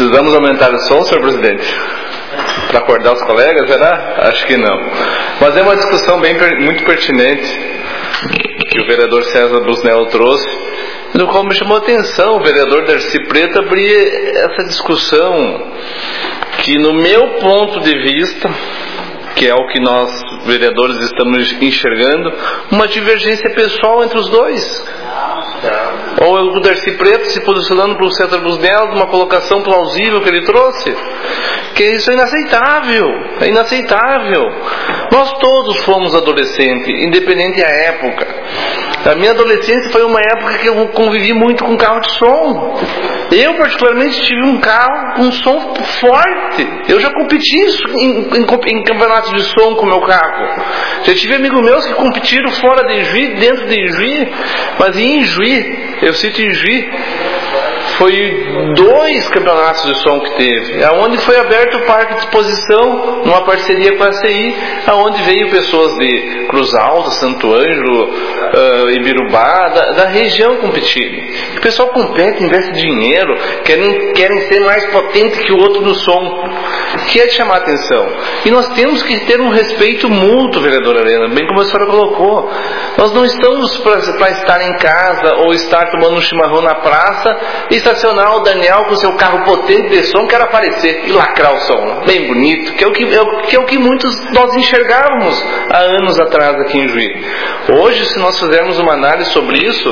Speaker 12: Precisamos aumentar o som, senhor presidente? Para acordar os colegas, será? Acho que não. Mas é uma discussão bem, muito pertinente que o vereador César Busnello trouxe, no qual me chamou a atenção o vereador Darcy Preto abrir essa discussão que, no meu ponto de vista, que é o que nós vereadores estamos enxergando, uma divergência pessoal entre os dois. Ou o Darcy Preto se posicionando para o César Busnello, uma colocação plausível que ele trouxe, que isso é inaceitável, é inaceitável. Nós todos fomos adolescentes, independente da época. A minha adolescência foi uma época que eu convivi muito com carro de som. Eu particularmente tive um carro com som forte. Eu já competi em, em, em campeonatos de som com o meu carro. Já tive amigos meus que competiram fora de Juí, dentro de Juí, mas em Juí, eu cito em Juí, foi dois campeonatos de som que teve, aonde foi aberto o parque de exposição, numa parceria com a C I, aonde veio pessoas de Cruz Alta, Santo Ângelo, uh, Ibirubá, da, da região competirem. O pessoal compete, investe dinheiro, querem, querem ser mais potente que o outro no som, que é de chamar a atenção. E nós temos que ter um respeito mútuo, vereadora Helena, bem como a senhora colocou. Nós não estamos para estar em casa ou estar tomando um chimarrão na praça e estacionar o Daniel com seu carro potente de som, quer aparecer e lacrar o som, bem bonito, que é o que, é o, que, é o que muitos nós enxergávamos há anos atrás aqui em Juí. Hoje, se nós fizermos uma análise sobre isso,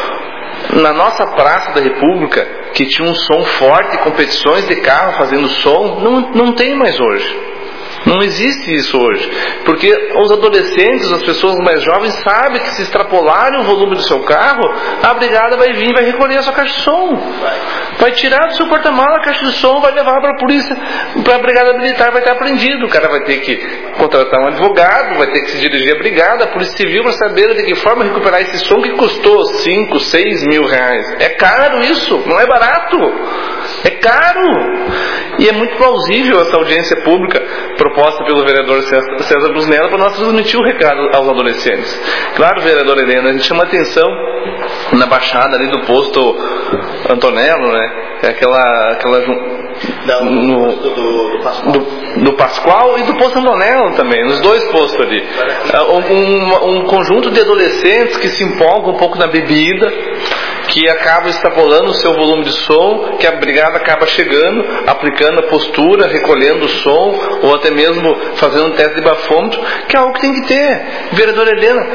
Speaker 12: na nossa Praça da República, que tinha um som forte, competições de carro fazendo som, não, não tem mais hoje. Não existe isso hoje, porque os adolescentes, as pessoas mais jovens sabem que se extrapolarem o volume do seu carro, a brigada vai vir e vai recolher a sua caixa de som, vai tirar do seu porta-mala a caixa de som, vai levar para a polícia, para a brigada militar, vai estar apreendido. O cara vai ter que contratar um advogado, vai ter que se dirigir à brigada, a polícia civil, para saber de que forma recuperar esse som que custou cinco, seis mil reais. É caro isso, não é barato, é caro. E é muito plausível essa audiência pública proposta pelo vereador César Busnello para nós transmitir o recado aos adolescentes. Claro, vereadora Helena, a gente chama atenção na baixada ali do posto Antonello, né? É aquela, aquela Não, no, do, do, Pascoal. Do, do Pascoal e do posto Antonello também, nos dois postos ali. Um, um conjunto de adolescentes que se empolgam um pouco na bebida, que acabam extrapolando o seu volume de som, que a brigada acaba chegando, aplicando a postura, recolhendo o som, ou até mesmo fazendo um teste de bafômetro, que é algo que tem que ter. Vereadora Helena,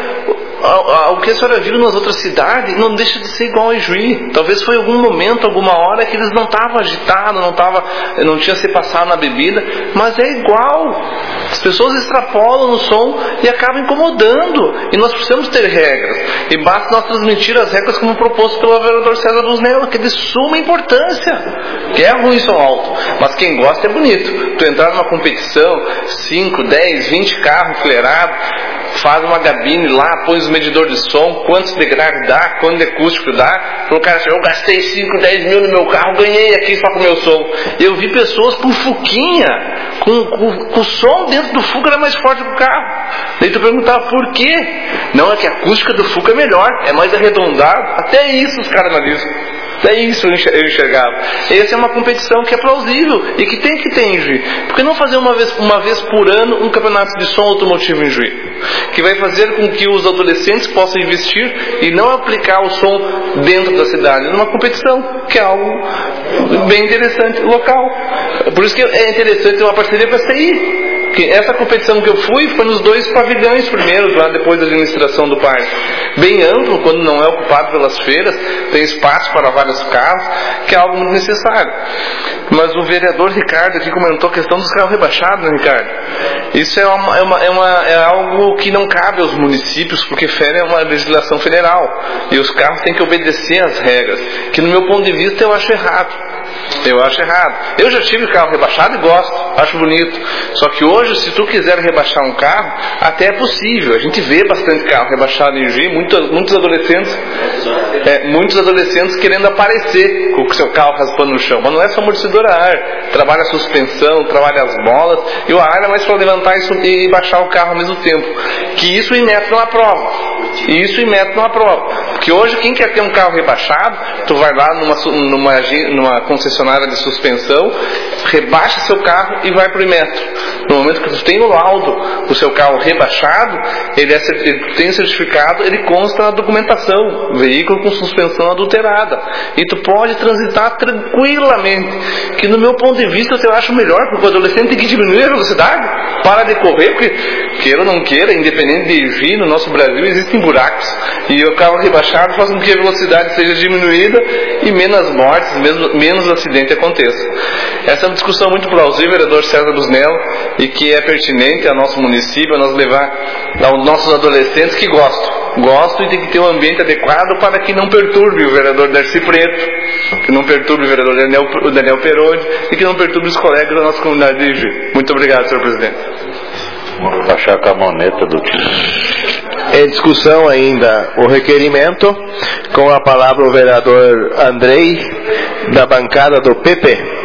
Speaker 12: o que a senhora viu nas outras cidades não deixa de ser igual a Juí. Talvez foi algum momento, alguma hora que eles não estavam agitados, não, tava, não tinha se passado na bebida, mas é igual. As pessoas extrapolam no som e acabam incomodando, e nós precisamos ter regras, e basta nós transmitir as regras como proposto pelo vereador César Busnello, que é de suma importância, que é ruim som alto, mas quem gosta é bonito. Tu entrar numa competição, cinco, dez, vinte carros enfileirados, faz uma gabine lá, põe os medidores de som, quantos de grave dá, quanto de acústico dá, pro cara assim, eu gastei cinco, dez mil no meu carro, ganhei aqui só com o meu som. Eu vi pessoas com fuquinha, com, com, com o som dentro do Fuca era mais forte que o carro. Daí tu perguntava por quê? Não, é que a acústica do Fuca é melhor, é mais arredondado, até isso os caras analisam. É isso eu enxergava. Essa é uma competição que é plausível e que tem que ter em Juí. Por que não fazer uma vez, uma vez por ano um campeonato de som automotivo em Juí? Que vai fazer com que os adolescentes possam investir e não aplicar o som dentro da cidade, numa competição, que é algo bem interessante, local. Por isso que é interessante ter uma parceria com a C I. Que essa competição que eu fui foi nos dois pavilhões primeiros, lá depois da administração do parque. Bem amplo, quando não é ocupado pelas feiras, tem espaço para vários carros, que é algo muito necessário. Mas o vereador Ricardo aqui comentou a questão dos carros rebaixados, né, Ricardo? Isso é, uma, é, uma, é, uma, é algo que não cabe aos municípios, porque fere é uma legislação federal. E os carros têm que obedecer às regras, que no meu ponto de vista eu acho errado. Eu acho errado. Eu já tive carro rebaixado e gosto, acho bonito. Só que hoje, se tu quiser rebaixar um carro, até é possível. A gente vê bastante carro rebaixado em Juí, muitos, muitos adolescentes, é, muitos adolescentes querendo aparecer com o seu carro raspando no chão. Mas não é só amortecedor a ar. Trabalha a suspensão, trabalha as molas, e o ar é mais para levantar isso e baixar o carro ao mesmo tempo. Que isso o INEP não aprova. e isso e mete numa prova. Porque hoje quem quer ter um carro rebaixado, tu vai lá numa, numa, numa concessionária de suspensão, rebaixa seu carro e vai pro Imetro. No momento que tu tem o laudo, o seu carro rebaixado, ele, é, ele tem certificado, ele consta na documentação, veículo com suspensão adulterada. E tu pode transitar tranquilamente, que no meu ponto de vista eu acho melhor, porque o adolescente tem que diminuir a velocidade, para de correr, porque queira ou não queira, independente de vir, no nosso Brasil existem buracos, e o carro rebaixado faz com que a velocidade seja diminuída e menos mortes, menos, menos acidente aconteça. Essa é uma discussão muito plausível, vereador César Busnello, e que é pertinente ao nosso município, a nós levar aos nossos adolescentes que gostam. Gostam e tem que ter um ambiente adequado para que não perturbe o vereador Darcy Preto, que não perturbe o vereador Daniel, o Daniel Peroni e que não perturbe os colegas da nossa comunidade de Igi. Muito obrigado, senhor presidente.
Speaker 2: Vamos taxar a camoneta do time.
Speaker 9: Em discussão ainda o requerimento, com a palavra o vereador Andrei, da bancada do P P.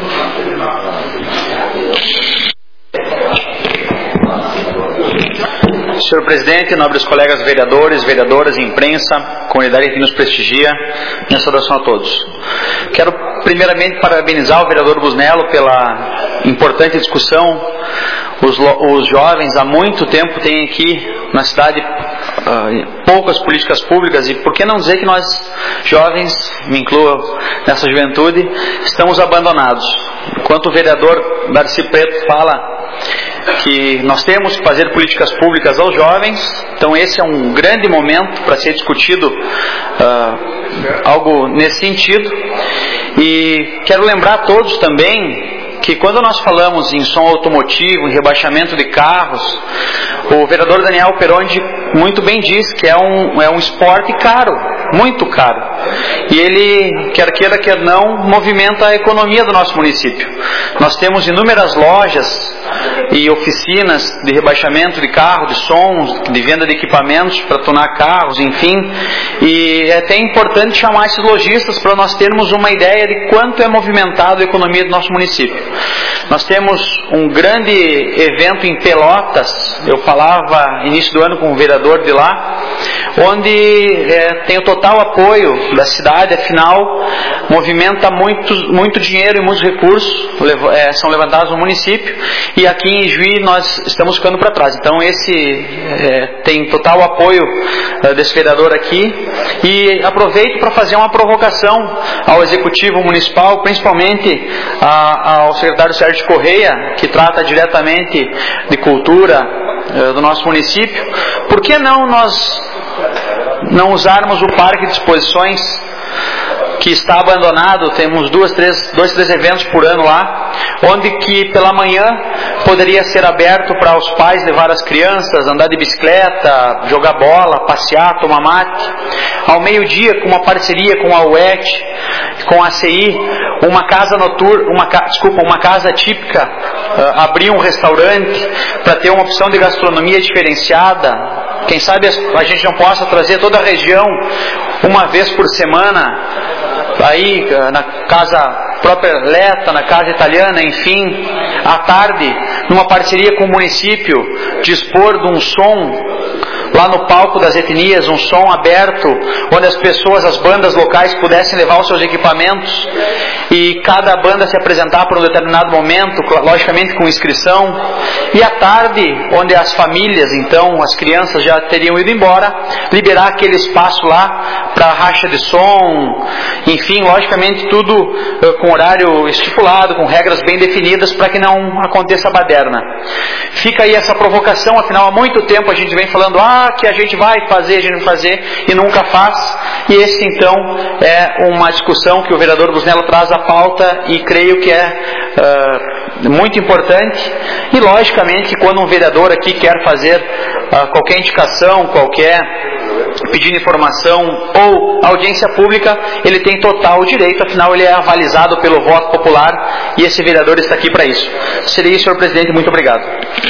Speaker 10: Senhor presidente, nobres colegas vereadores, vereadoras, imprensa, comunidade que nos prestigia, minha saudação a todos. Quero primeiramente parabenizar o vereador Busnello pela importante discussão. Os, os jovens há muito tempo têm aqui na cidade uh, poucas políticas públicas, e por que não dizer que nós jovens, me incluo nessa juventude, estamos abandonados. Enquanto o vereador Darcy Preto fala que nós temos que fazer políticas públicas aos jovens, então esse é um grande momento para ser discutido uh, algo nesse sentido. E quero lembrar a todos também que quando nós falamos em som automotivo, em rebaixamento de carros, o vereador Daniel Peroni muito bem diz que é um, é um esporte caro, muito caro. E ele, quer queira, quer não, movimenta a economia do nosso município. Nós temos inúmeras lojas e oficinas de rebaixamento de carro, de sons, de venda de equipamentos para tunar carros, enfim. E é até importante chamar esses lojistas para nós termos uma ideia de quanto é movimentado a economia do nosso município. Nós temos um grande evento em Pelotas, eu falava início do ano com o vereador de lá, onde é, tem o total apoio da cidade, afinal movimenta muito, muito dinheiro e muitos recursos é, são levantados no município, e aqui em Juí nós estamos ficando para trás. Então esse é, tem total apoio é, desse vereador aqui, e aproveito para fazer uma provocação ao Executivo Municipal, principalmente a, ao secretário Sérgio Correia, que trata diretamente de cultura é, do nosso município. Por que não nós não usarmos o parque de exposições que está abandonado? Temos duas, três, dois, três eventos por ano lá, onde que pela manhã poderia ser aberto para os pais levar as crianças, andar de bicicleta, jogar bola, passear, tomar mate. Ao meio-dia, com uma parceria com a U E T, com a C I, uma casa noturna, uma, desculpa, uma casa típica, uh, abrir um restaurante para ter uma opção de gastronomia diferenciada. Quem sabe a gente não possa trazer toda a região uma vez por semana, aí na casa própria Leta, na casa italiana, enfim, à tarde, numa parceria com o município, dispor de um som lá no palco das etnias, um som aberto, onde as pessoas, as bandas locais pudessem levar os seus equipamentos e cada banda se apresentar por um determinado momento, logicamente com inscrição. E à tarde, onde as famílias, então, as crianças já teriam ido embora, liberar aquele espaço lá para racha de som, enfim, logicamente tudo uh, com horário estipulado, com regras bem definidas para que não aconteça a baderna. Fica aí essa provocação, afinal há muito tempo a gente vem falando, ah, que a gente vai fazer, a gente vai fazer, e nunca faz. E esse então é uma discussão que o vereador Busnello traz à pauta, e creio que é uh, muito importante. E logicamente, quando um vereador aqui quer fazer uh, qualquer indicação, qualquer pedindo informação ou audiência pública, ele tem total direito, afinal ele é avalizado pelo voto popular, e esse vereador está aqui para isso. Seria isso, senhor presidente, muito obrigado.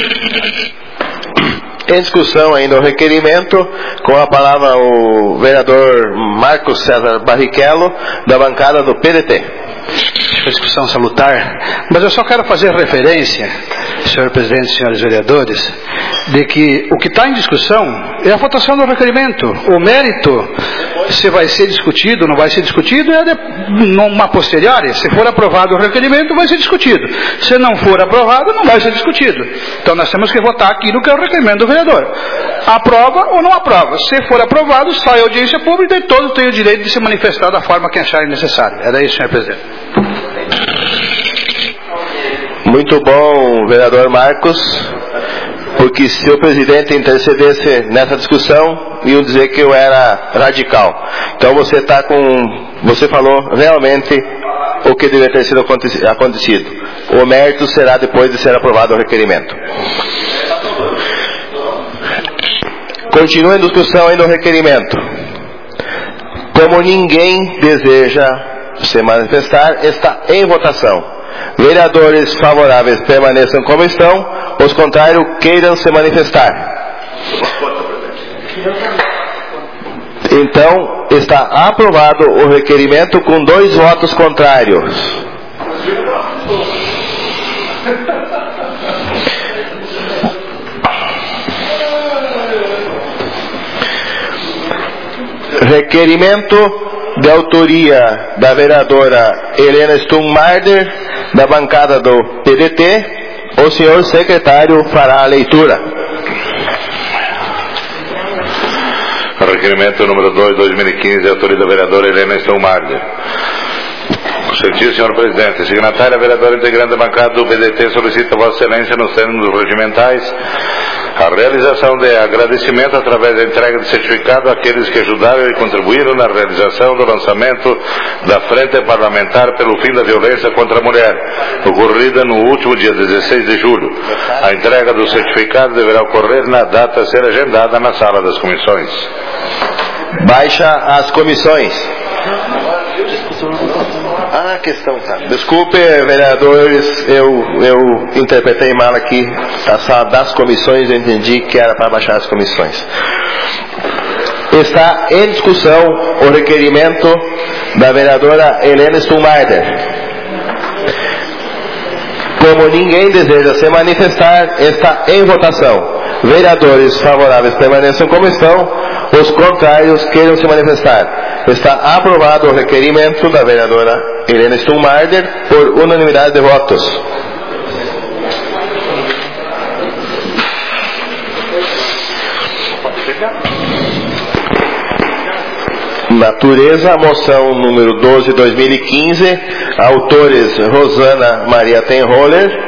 Speaker 9: Em discussão ainda o requerimento, com a palavra o vereador Marcos César Barrichello, da bancada do P D T.
Speaker 13: acho a discussão salutar, mas eu só quero fazer referência, senhor presidente, senhores vereadores, de que o que está em discussão é a votação do requerimento. O mérito, se vai ser discutido ou não vai ser discutido, é de, numa posteriori. Se for aprovado o requerimento, vai ser discutido. Se não for aprovado, não vai ser discutido. Então nós temos que votar aquilo que é o requerimento do vereador. Aprova ou não aprova. Se for aprovado, sai a audiência pública e todos têm o direito de se manifestar da forma que acharem necessário. Era isso, senhor presidente.
Speaker 9: Muito bom, vereador Marcos, porque se o presidente intercedesse nessa discussão, iam dizer que eu era radical. Então você está com, você falou realmente o que deveria ter sido acontecido. O mérito será depois de ser aprovado o requerimento. Continua em discussão ainda o requerimento. Como ninguém deseja se manifestar, está em votação. Vereadores favoráveis permaneçam como estão, os contrários queiram se manifestar. Então, está aprovado o requerimento com dois votos contrários. Requerimento de autoria da vereadora Helena Stummarder, da bancada do P D T. O senhor secretário fará a leitura.
Speaker 2: Requerimento número dois, dois mil e quinze, autoria da vereadora Helena Stummarder. Senhor senhor presidente, signatária vereadora integrante da bancada do P D T solicita Vossa Excelência, nos termos regimentais, a realização de agradecimento através da entrega de certificado àqueles que ajudaram e contribuíram na realização do lançamento da Frente Parlamentar pelo Fim da Violência contra a Mulher, ocorrida no último dia dezesseis de julho. A entrega do certificado deverá ocorrer na data a ser agendada na sala das comissões.
Speaker 9: Baixa as comissões. Ah, questão, tá. Desculpe, vereadores, eu, eu interpretei mal aqui a sala das comissões, eu entendi que era para baixar as comissões. Está em discussão o requerimento da vereadora Helena Stummarder. Como ninguém deseja se manifestar, está em votação. Vereadores favoráveis permaneçam como estão, os contrários queiram se manifestar. Está aprovado o requerimento da vereadora Helena Stummarder por unanimidade de votos. Natureza, moção número doze, dois mil e quinze, autores Rosana Maria Tenroller.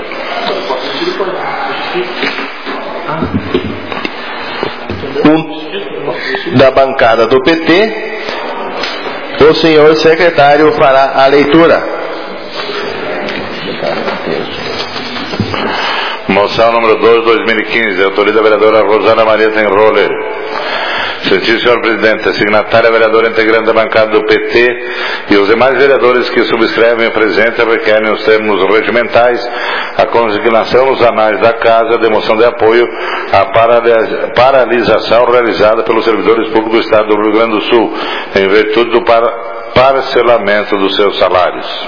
Speaker 9: Um da bancada do P T. O senhor secretário fará a leitura.
Speaker 2: Moção número doze, dois mil e quinze, autoria da vereadora Rosana Maria Tenroller. Senhor senhor presidente, signatária vereadora integrante da bancada do P T e os demais vereadores que subscrevem o presente requerem os termos regimentais a consignação nos anais da Casa de moção de apoio à paralisação realizada pelos servidores públicos do Estado do Rio Grande do Sul, em virtude do par parcelamento dos seus salários.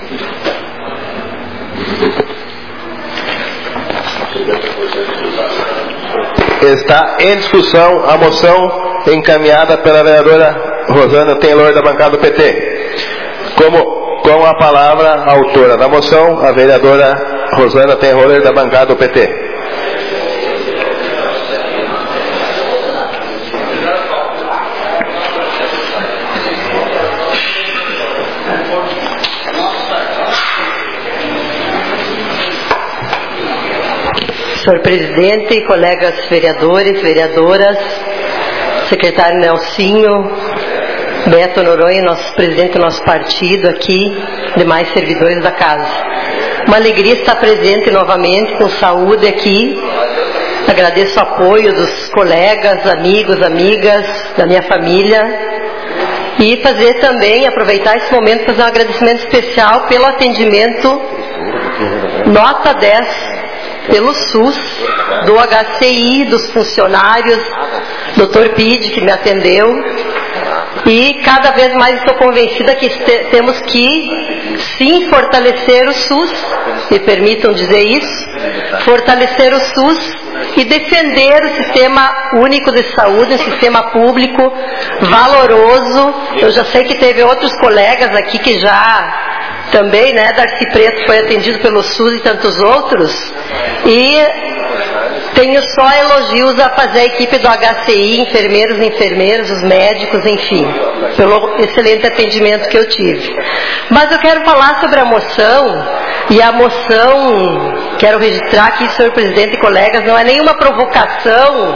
Speaker 9: Está em discussão a moção encaminhada pela vereadora Rosana Tenroller, da bancada do P T. Como, com a palavra, a autora da moção, a vereadora Rosana Tenroller, da bancada do P T.
Speaker 14: Senhor presidente, colegas vereadores, vereadoras, secretário Nelsinho, Beto Noronha, nosso presidente do nosso partido aqui, demais servidores da casa. Uma alegria estar presente novamente, com saúde aqui. Agradeço o apoio dos colegas, amigos, amigas, da minha família. E fazer também, aproveitar esse momento para fazer um agradecimento especial pelo atendimento nota dez pelo SUS, do H C I, dos funcionários, doutor Pide, que me atendeu, E cada vez mais estou convencida que te- temos que, sim, fortalecer o SUS, me permitam dizer isso, fortalecer o SUS e defender o sistema único de saúde, um sistema público valoroso. Eu já sei que teve outros colegas aqui que já também, né, Darcy Preto foi atendido pelo SUS e tantos outros, e tenho só elogios a fazer a equipe do H C I, enfermeiros e enfermeiras, os médicos, enfim, pelo excelente atendimento que eu tive. Mas eu quero falar sobre a moção, e a moção, quero registrar aqui, senhor presidente e colegas, não é nenhuma provocação,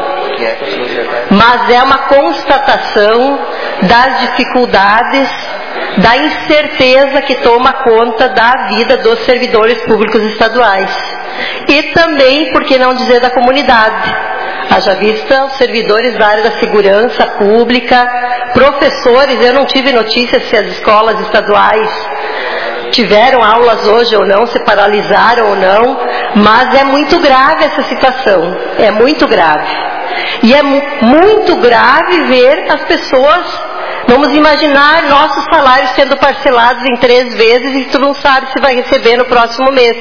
Speaker 14: mas é uma constatação das dificuldades, da incerteza que toma conta da vida dos servidores públicos estaduais. E também, por que não dizer, da comunidade. Haja vista os servidores da área da segurança pública, professores, eu não tive notícia se as escolas estaduais tiveram aulas hoje ou não, se paralisaram ou não, mas é muito grave essa situação, é muito grave. E é muito grave ver as pessoas, vamos imaginar nossos salários sendo parcelados em três vezes e tu não sabe se vai receber no próximo mês.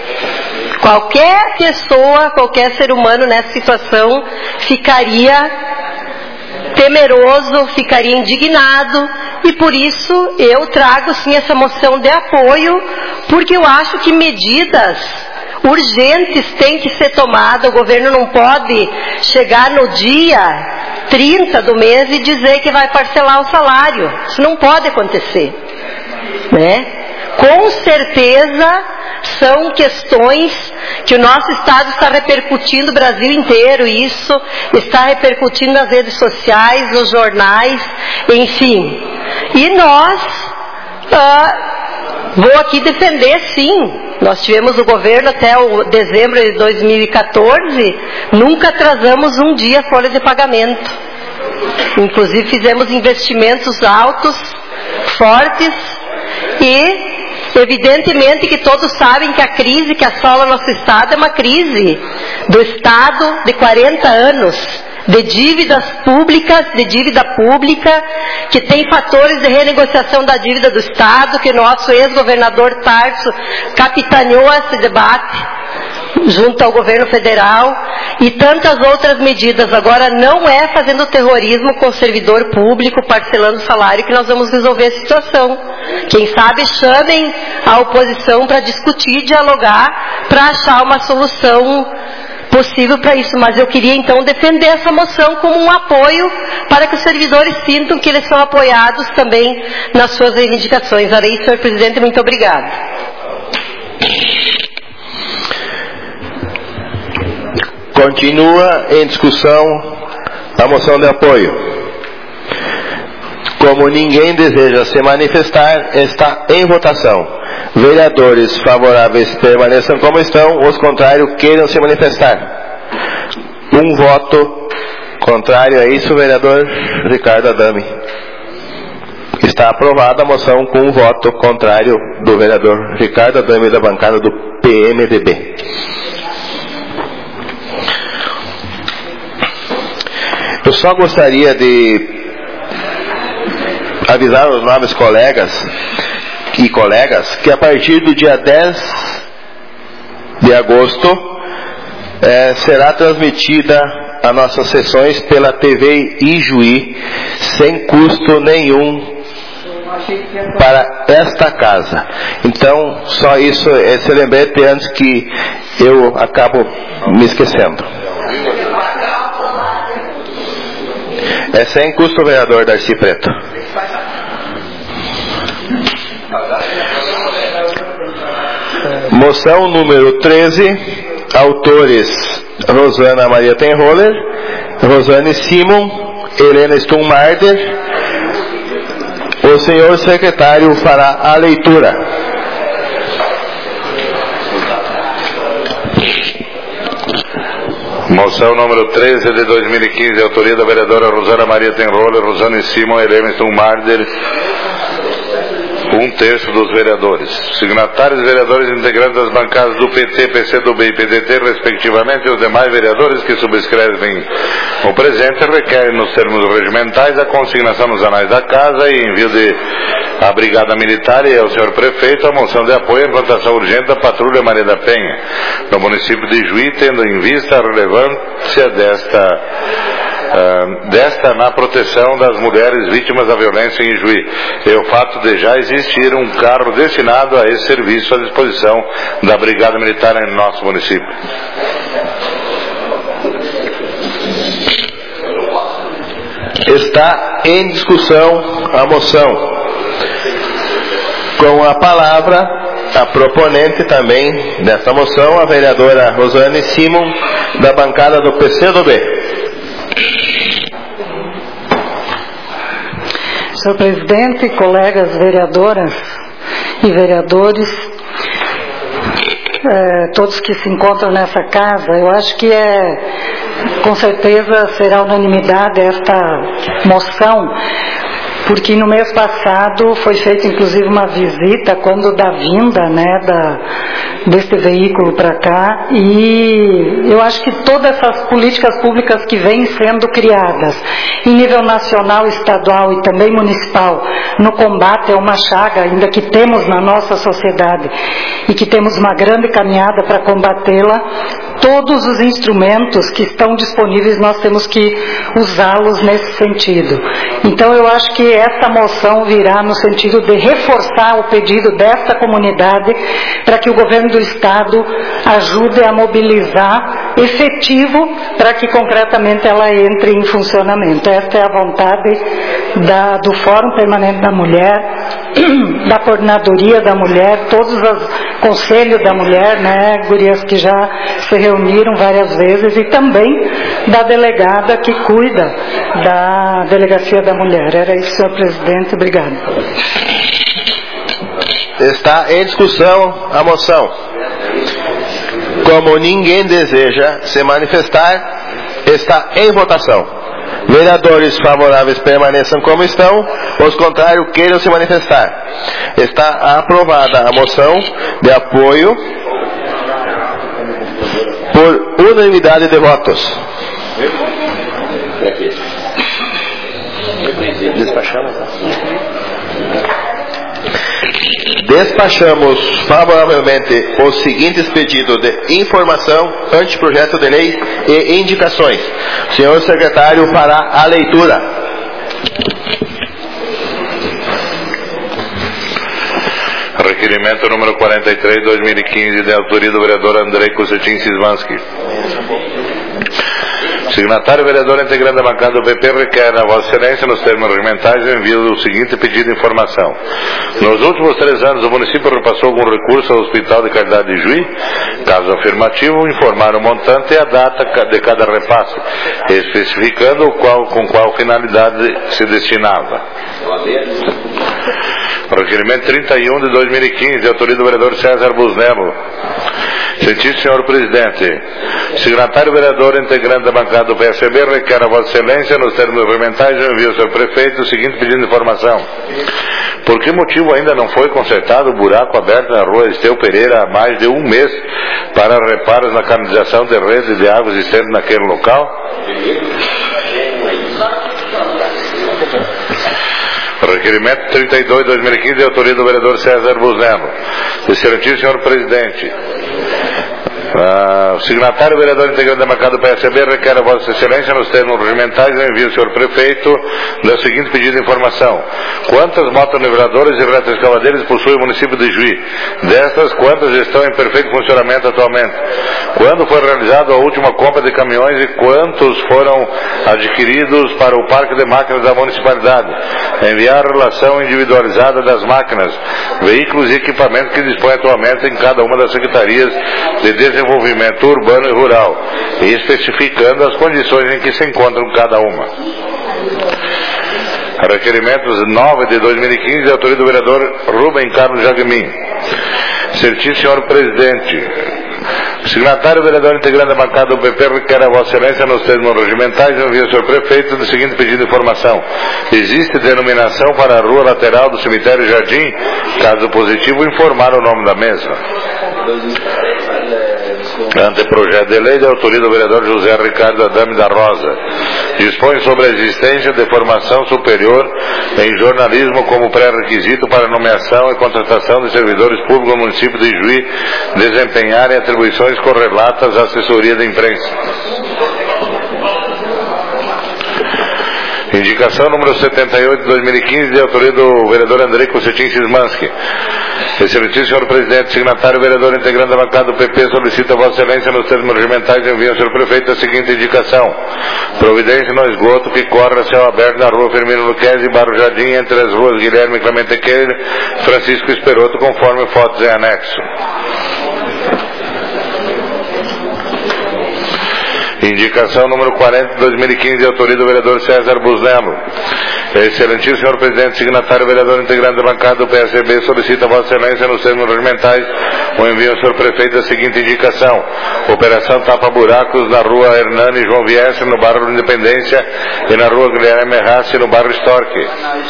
Speaker 14: Qualquer pessoa, qualquer ser humano nessa situação ficaria temeroso, ficaria indignado, e por isso eu trago sim essa moção de apoio, porque eu acho que medidas urgentes têm que ser tomadas. O governo não pode chegar no dia trinta do mês e dizer que vai parcelar o salário. Isso não pode acontecer, né? Com certeza são questões que o nosso Estado está repercutindo o Brasil inteiro, e isso está repercutindo nas redes sociais, nos jornais, enfim. E nós, ah, vou aqui defender sim, nós tivemos o governo até o dezembro de dois mil e quatorze, nunca atrasamos um dia a folha de pagamento. Inclusive fizemos investimentos altos, fortes, e evidentemente que todos sabem que a crise que assola nosso Estado é uma crise do Estado de quarenta anos, de dívidas públicas, de dívida pública, que tem fatores de renegociação da dívida do Estado, que nosso ex-governador Tarso capitaneou esse debate junto ao governo federal, e tantas outras medidas. Agora não é fazendo terrorismo com o servidor público, parcelando o salário, que nós vamos resolver a situação. Quem sabe chamem a oposição para discutir, dialogar, para achar uma solução possível para isso. Mas eu queria então defender essa moção como um apoio para que os servidores sintam que eles são apoiados também nas suas reivindicações. Era isso, senhor presidente, muito obrigada.
Speaker 9: Continua em discussão a moção de apoio. Como ninguém deseja se manifestar, está em votação. Vereadores favoráveis permaneçam como estão, os contrários queiram se manifestar. Um voto contrário a isso, vereador Ricardo Adame. Está aprovada a moção com um voto contrário do vereador Ricardo Adame, da bancada do P M D B. Eu só gostaria de avisar os nobres colegas e colegas que a partir do dia dez de agosto é, será transmitida as nossas sessões pela T V Ijuí sem custo nenhum para esta casa. Então, só isso, esse lembrete antes que eu acabo me esquecendo. É sem custo, vereador Darcy Preto. Moção número treze, autores Rosana Maria Tenroller, Rosane Simon, Helena Stummarder. O senhor secretário fará a leitura.
Speaker 2: Moção número treze de dois mil e quinze, autoria da vereadora Rosana Maria Tenroller, Rosane Simon, Helena Stummarder. um terço dos vereadores. Signatários vereadores integrantes das bancadas do P T, P C do B e P D T, respectivamente, e os demais vereadores que subscrevem o presente requerem, nos termos regimentais, a consignação nos anais da Casa e envio de à Brigada Militar e ao senhor Prefeito a moção de apoio à implantação urgente da Patrulha Maria da Penha, no município de Juí, tendo em vista a relevância desta Uh, desta na proteção das mulheres vítimas da violência em Juí, e o fato de já existir um carro destinado a esse serviço à disposição da Brigada Militar em nosso município.
Speaker 9: Está em discussão a moção. Com a palavra, a proponente também desta moção, a vereadora Rosane Simon, da bancada do P C do B.
Speaker 15: Senhor presidente, colegas vereadoras e vereadores, é, todos que se encontram nessa casa, eu acho que é, com certeza será unanimidade esta moção, porque no mês passado foi feita inclusive uma visita quando da vinda, né, da, deste veículo para cá, e eu acho que todas essas políticas públicas que vêm sendo criadas em nível nacional, estadual e também municipal no combate a uma chaga ainda que temos na nossa sociedade e que temos uma grande caminhada para combatê-la, todos os instrumentos que estão disponíveis nós temos que usá-los nesse sentido. Então eu acho que essa moção virá no sentido de reforçar o pedido desta comunidade para que o governo do Estado ajude a mobilizar efetivo para que concretamente ela entre em funcionamento. Esta é a vontade da, do Fórum Permanente da Mulher, da Coordenadoria da Mulher, todos os Conselhos da Mulher, né, gurias que já se reuniram várias vezes, e também da delegada que cuida da Delegacia da Mulher. Era isso, senhor presidente. Obrigado.
Speaker 9: Está em discussão a moção. Como ninguém deseja se manifestar, está em votação. Vereadores favoráveis permaneçam como estão, os contrários queiram se manifestar. Está aprovada a moção de apoio por unanimidade de votos. Despachamos. Despachamos favoravelmente os seguintes pedidos de informação, anteprojeto de lei e indicações. O senhor secretário fará a leitura.
Speaker 2: Requerimento número quarenta e três, dois mil e quinze, de autoria do vereador Andrei Kusetin Sismansky. Signatário vereador integrante da bancada do P P requer a Vossa Excelência, nos termos regimentais, o envio do seguinte pedido de informação. Nos últimos três anos, o município repassou algum recurso ao Hospital de Caridade de Juí? Caso afirmativo, informar o montante e a data de cada repasse, especificando qual, com qual finalidade se destinava. Requerimento trinta e um de dois mil e quinze, de autoria do vereador César Busnello. Sentir, senhor presidente, signatário vereador integrante da bancada do P S B requer a Vossa Excelência, nos termos regimentais, eu envio ao senhor prefeito o seguinte pedido de informação. Por que motivo ainda não foi consertado o buraco aberto na rua Esteu Pereira há mais de um mês para reparos na canalização de rede de águas existentes naquele local? Requerimento trinta e dois de dois mil e quinze, de autoria do vereador César Busnello. Excelentíssimo senhor presidente, Uh, signatário vereador integrante da bancada do P S B requer a Vossa Excelência, nos termos regimentais, eu envio ao senhor prefeito da seguinte pedido de informação. Quantas motoniveladoras e retroescavadeiras possui o município de Juí? Destas, quantas estão em perfeito funcionamento atualmente? Quando foi realizada a última compra de caminhões e quantos foram adquiridos para o parque de máquinas da municipalidade? Enviar a relação individualizada das máquinas, veículos e equipamentos que dispõe atualmente em cada uma das secretarias de desenvolvimento urbano e rural, e especificando as condições em que se encontram cada uma. Requerimentos nove de dois mil e quinze, de autoria do vereador Rubem Carlos Jagmin. Certíssimo senhor presidente, Signatário, vereador integrante da bancada do P P, requer a Vossa Excelência, nos termos regimentais, envia ao senhor prefeito o seguinte pedido de informação. Existe denominação para a rua lateral do cemitério Jardim? Caso positivo, informar o nome da mesma. Anteprojeto de lei de autoria do vereador José Ricardo Adame da Rosa. Dispõe sobre a existência de formação superior em jornalismo como pré-requisito para nomeação e contratação de servidores públicos no município de Ijuí desempenharem atribuições correlatas à assessoria de imprensa. Indicação número setenta e oito de dois mil e quinze, de autoria do vereador Andrei Concetim Sismanski. Excelentíssimo senhor presidente, signatário, vereador integrante da bancada do P P, solicita a Vossa Excelência, nos termos regimentais, envia ao senhor prefeito a seguinte indicação. Providência no esgoto que corre a céu aberto na rua Firmino Luquezzi e Barro Jardim, entre as ruas Guilherme Clemente Queira, Francisco Esperoto, conforme fotos em anexo. Indicação número quarenta de dois mil e quinze, de autoria do vereador César Busnello. Excelentíssimo senhor presidente, signatário, vereador integrante da bancada do P S B, solicita a Vossa Excelência, nos termos regimentais, o envio ao senhor prefeito da seguinte indicação. Operação Tapa Buracos na rua Hernani João Viesse, no bairro Independência, e na rua Guilherme Rassi, no bairro Storque.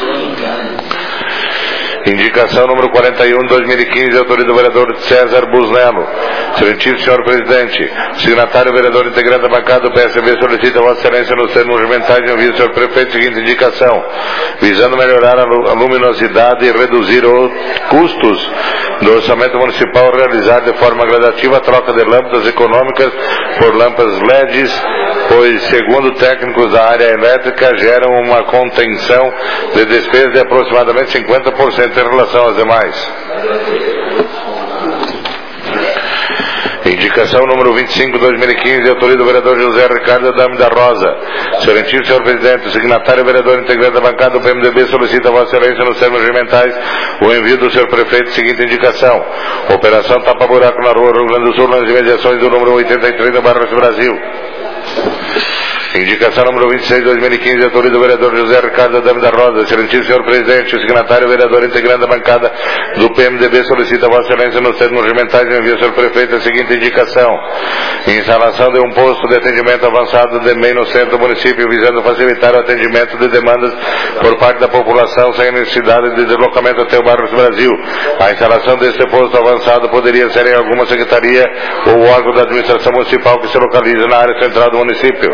Speaker 2: Indicação número quarenta e um de dois mil e quinze, de autoria do vereador César Busnello. Excelentíssimo senhor presidente, signatário, vereador integrante da bancada do P S B, solicita a Vossa Excelência, nos termos regimentais, envia ao senhor prefeito a seguinte indicação. Visando melhorar a luminosidade e reduzir os custos do orçamento municipal, realizar de forma gradativa a troca de lâmpadas econômicas por lâmpadas L E Ds, pois, segundo técnicos da área elétrica, geram uma contenção de despesa de aproximadamente cinquenta por cento em relação às demais. Indicação número vinte e cinco de dois mil e quinze, de autoria do vereador José Ricardo Adame da Rosa. Excelentíssimo senhor presidente, o signatário, vereador integrante da bancada do P M D B, solicita a Vossa Excelência, nos termos regimentais, o envio do senhor prefeito seguinte indicação. Operação Tapa Buraco na rua Rio Grande do Sul, nas imediações do número oitenta e três do bairro Brasil. Indicação número vinte e seis de dois mil e quinze, de autoria do vereador José Ricardo Adame da Rosa. Excelentíssimo senhor presidente, o signatário, vereador integrante da bancada do P M D B, solicita a Vossa Excelência, nos termos regimentais, envia ao senhor prefeito a seguinte indicação. Instalação de um posto de atendimento avançado de meio no centro do município, visando facilitar o atendimento de demandas por parte da população sem necessidade de deslocamento até o bairro Brasil. A instalação deste posto avançado poderia ser em alguma secretaria ou órgão da administração municipal que se localiza na área central do município.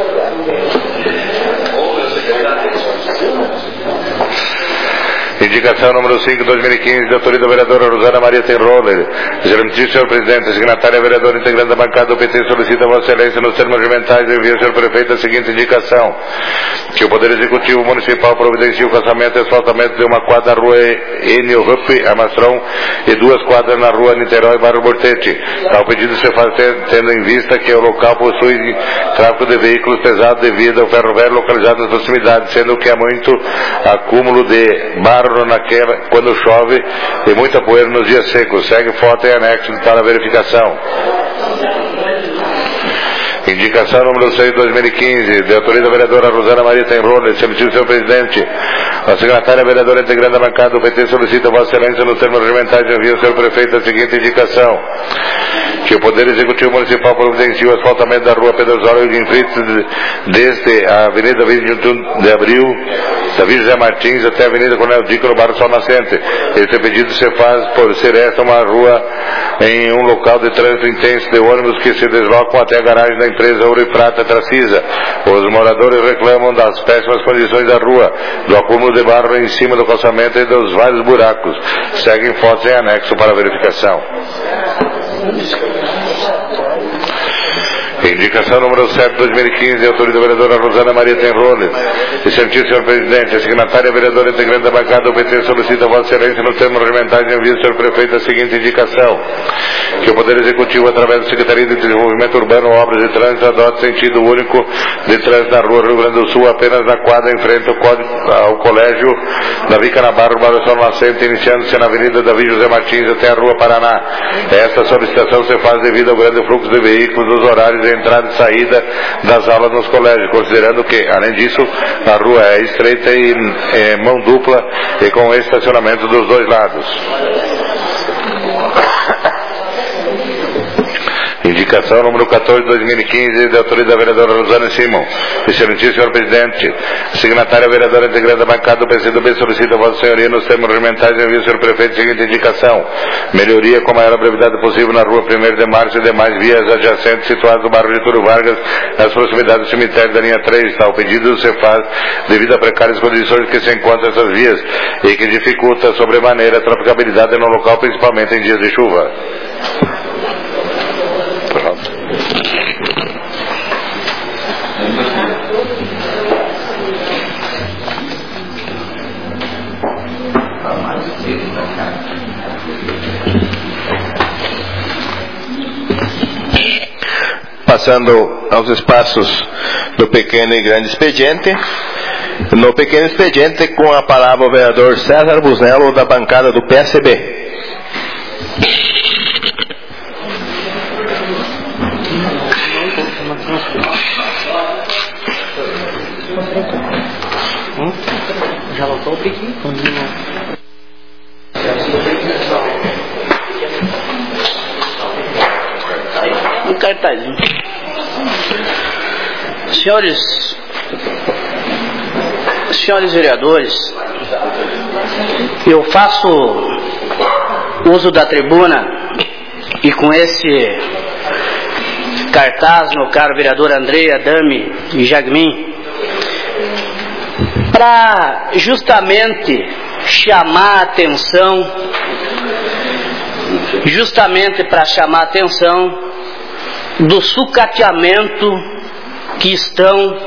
Speaker 2: Indicação número cinco de dois mil e quinze, de autoria da vereadora Rosana Maria Tenroller. Excelentíssimo senhor presidente, signatária, vereador integrante da bancada do P T, solicita a Vossa Excelência, nos termos regimentais, envia ao senhor prefeito a seguinte indicação. Que o Poder Executivo Municipal providencie o calçamento e asfaltamento de uma quadra na rua Enio Rupp, Amastron, e duas quadras na rua Niterói, bairro Bortete. Tal pedido se faz tendo em vista que o local possui tráfego de veículos pesados devido ao ferro velho localizado nas proximidades, sendo que há muito acúmulo de barro naquela, quando chove, e muita poeira nos dias secos. Segue foto em anexo para verificação. Indicação número seis de dois mil e quinze, de autoria da vereadora Rosana Maria Tenroller. Excelentíssimo senhor presidente, a secretária vereadora integrante da bancada do P T solicita a Vossa Excelência, nos termos regimentais, envia ao senhor prefeito a seguinte indicação. Que o Poder Executivo Municipal providencie o asfaltamento da rua Pedro Osório e Fritz, desde a Avenida vinte e um de Abril, da Vila José Martins, até a Avenida Coronel Dico, no bairro Sol Nascente. Esse pedido se faz por ser esta uma rua em um local de trânsito intenso de ônibus que se deslocam até a garagem da empresa Ouro e Prata Tracisa. Os moradores reclamam das péssimas condições da rua, do acúmulo de barro em cima do calçamento e dos vários buracos. Seguem fotos em anexo para verificação. Indicação número sete de dois mil e quinze, de autoria da vereadora Rosana Maria Tenroller. Excelentíssimo senhor presidente, a signatária vereadora integrante da bancada do P T solicita a Vossa Excelência, nos termos regimentais, envia ao senhor prefeito a seguinte indicação. Que o Poder Executivo, através da Secretaria de Desenvolvimento Urbano, Obras de Trânsito, adote sentido único de trânsito na rua Rio Grande do Sul, apenas na quadra em frente ao, código, ao colégio Davi Canabarro, Bairro Sol Nascente, iniciando-se na Avenida Davi José Martins até a Rua Paraná. Esta solicitação se faz devido ao grande fluxo de veículos nos horários de entrada e saída das aulas nos colégios, considerando que, além disso, a rua é estreita e é, mão dupla e com estacionamento dos dois lados. Indicação número quatorze de dois mil e quinze, de autoria da vereadora Rosana Simon. Excelentíssimo senhor presidente, signatária vereadora integrante da bancada do P C do B solicita a vossa senhoria nos termos regimentais envio ao senhor prefeito a seguinte indicação: melhoria com a maior brevidade possível na rua primeiro de março e demais vias adjacentes situadas no bairro Getúlio Vargas, nas proximidades do cemitério da linha três. Tal pedido se faz devido a precárias condições que se encontram essas vias e que dificulta sobremaneira a trafegabilidade no local, principalmente em dias de chuva. Pronto.
Speaker 9: Passando aos espaços do pequeno e grande expediente. No pequeno expediente, com a palavra o vereador César Busnello, da bancada do P S B.
Speaker 4: Já voltou o pique? Um cartazinho. Senhores, senhores vereadores, eu faço uso da tribuna e com esse cartaz, meu caro vereador Andrei, Adame e Jagmin, para justamente chamar a atenção, justamente para chamar a atenção do sucateamento que estão,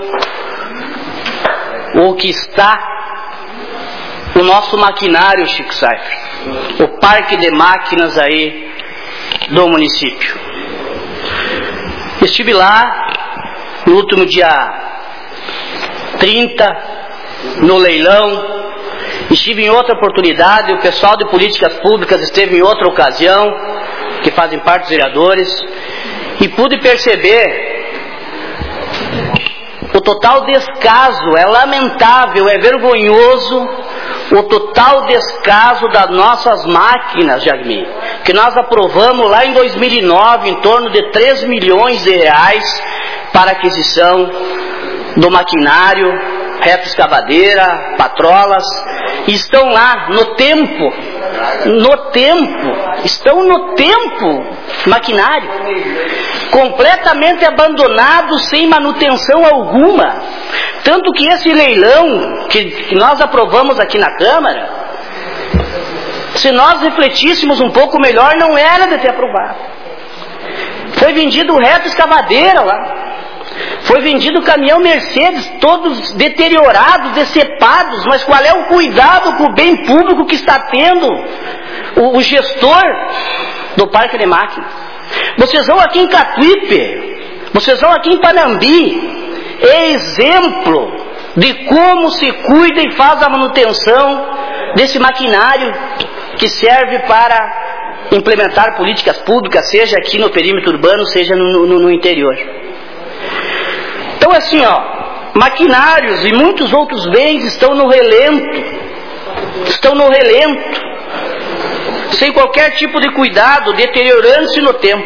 Speaker 4: ou que está, o nosso maquinário, Chico Saifert, o parque de máquinas aí do município. Estive lá no último dia trinta, no leilão, estive em outra oportunidade, o pessoal de políticas públicas esteve em outra ocasião, que fazem parte dos vereadores, e pude perceber o total descaso. É lamentável, é vergonhoso o total descaso das nossas máquinas, Jagmin, que nós aprovamos lá em dois mil e nove, em torno de três milhões de reais para aquisição do maquinário, retroescavadeira, patrolas, estão lá no tempo, no tempo, estão no tempo, maquinário, completamente abandonado, sem manutenção alguma. Tanto que esse leilão que nós aprovamos aqui na Câmara, se nós refletíssemos um pouco melhor, não era de ter aprovado. Foi vendido retroescavadeira lá. Foi vendido caminhão Mercedes, todos deteriorados, decepados, mas qual é o cuidado com o bem público que está tendo o, o gestor do parque de máquinas? Vocês vão aqui em Catuípe, vocês vão aqui em Panambi, é exemplo de como se cuida e faz a manutenção desse maquinário que serve para implementar políticas públicas, seja aqui no perímetro urbano, seja no, no, no interior. Então assim, ó, maquinários e muitos outros bens estão no relento, estão no relento, sem qualquer tipo de cuidado, deteriorando-se no tempo.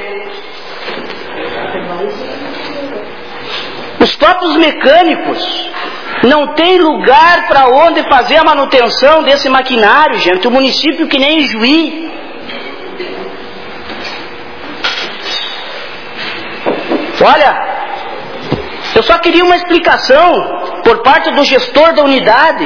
Speaker 4: Os próprios mecânicos não têm lugar para onde fazer a manutenção desse maquinário, gente. O município que nem Juí. Olha, eu só queria uma explicação por parte do gestor da unidade.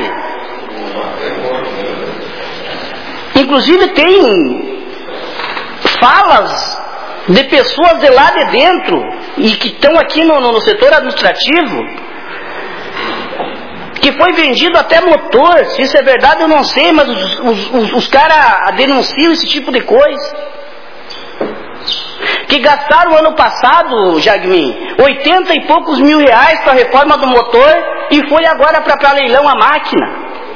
Speaker 4: Inclusive tem falas de pessoas de lá de dentro e que estão aqui no, no, no setor administrativo, que foi vendido até motor. Se isso é verdade eu não sei, mas os, os, os, os caras denunciam esse tipo de coisa. Que gastaram ano passado, Jagmin, oitenta e poucos mil reais para a reforma do motor e foi agora para leilão a máquina.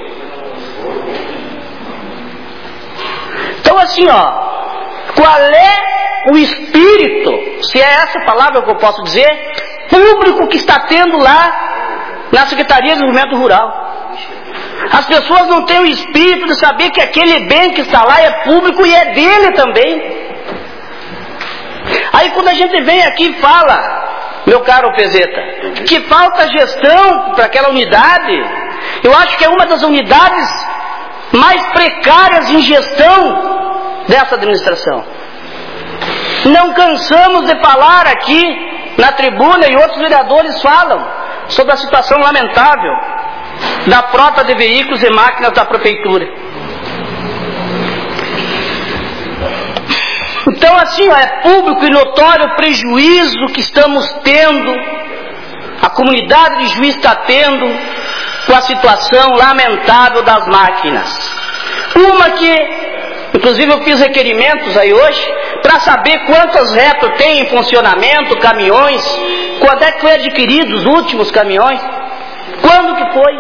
Speaker 4: Então assim, ó, qual é o espírito, se é essa palavra que eu posso dizer, público que está tendo lá na Secretaria de Desenvolvimento Rural? As pessoas não têm o espírito de saber que aquele bem que está lá é público e é dele também. Aí quando a gente vem aqui e fala, meu caro Pezeta, que falta gestão para aquela unidade, eu acho que é uma das unidades mais precárias em gestão dessa administração. Não cansamos de falar aqui na tribuna, e outros vereadores falam sobre a situação lamentável da frota de veículos e máquinas da prefeitura. Então assim, ó, é público e notório o prejuízo que estamos tendo, a comunidade de Juiz está tendo com a situação lamentável das máquinas. Uma que, inclusive eu fiz requerimentos aí hoje, para saber quantas retos tem em funcionamento, caminhões, quando é que foi adquirido os últimos caminhões, quando que foi,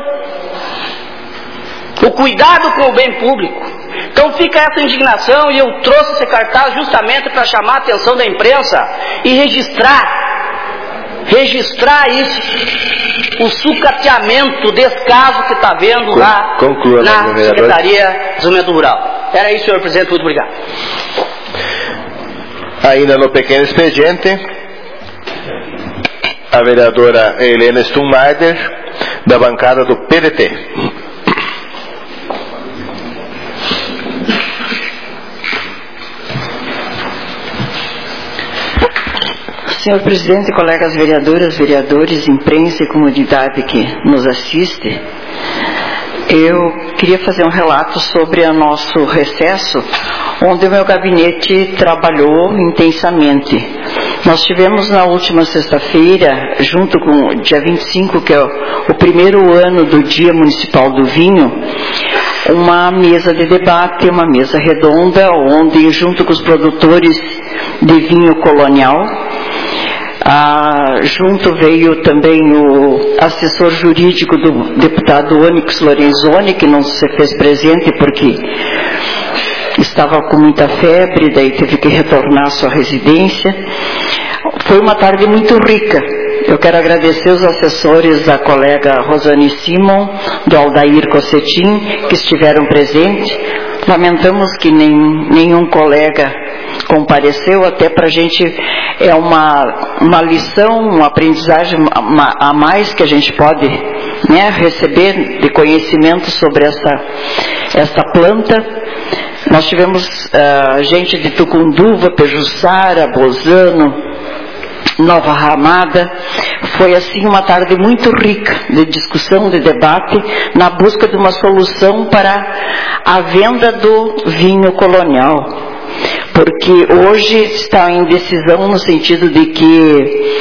Speaker 4: o cuidado com o bem público. Então fica essa indignação, e eu trouxe esse cartaz justamente para chamar a atenção da imprensa e registrar, registrar isso, o sucateamento, o descaso que está havendo lá
Speaker 9: Conclua,
Speaker 4: na Secretaria de Desenvolvimento Rural. Era isso, senhor presidente, muito obrigado.
Speaker 9: Ainda no pequeno expediente, a vereadora Helena Stummader, da bancada do P D T.
Speaker 11: Senhor presidente, colegas vereadoras, vereadores, imprensa e comunidade que nos assiste, eu queria fazer um relato sobre o nosso recesso, onde o meu gabinete trabalhou intensamente. Nós tivemos na última sexta-feira, junto com o dia vinte e cinco, que é o primeiro ano do Dia Municipal do Vinho, uma mesa de debate, uma mesa redonda, onde junto com os produtores de vinho colonial, Ah, junto veio também o assessor jurídico do deputado Onyx Lorenzoni, que não se fez presente porque estava com muita febre, daí teve que retornar à sua residência. Foi uma tarde muito rica. Eu quero agradecer os assessores da colega Rosane Simon, do Aldair Cossetin, que estiveram presentes. Lamentamos que nem, nenhum colega compareceu, até para a gente é uma, uma lição, uma aprendizagem a mais que a gente pode, né, receber de conhecimento sobre essa, essa planta. Nós tivemos uh, gente de Tucunduva, Pejuçara, Bozano, Nova Ramada. Foi assim uma tarde muito rica de discussão, de debate, na busca de uma solução para a venda do vinho colonial. Porque hoje está em decisão no sentido de que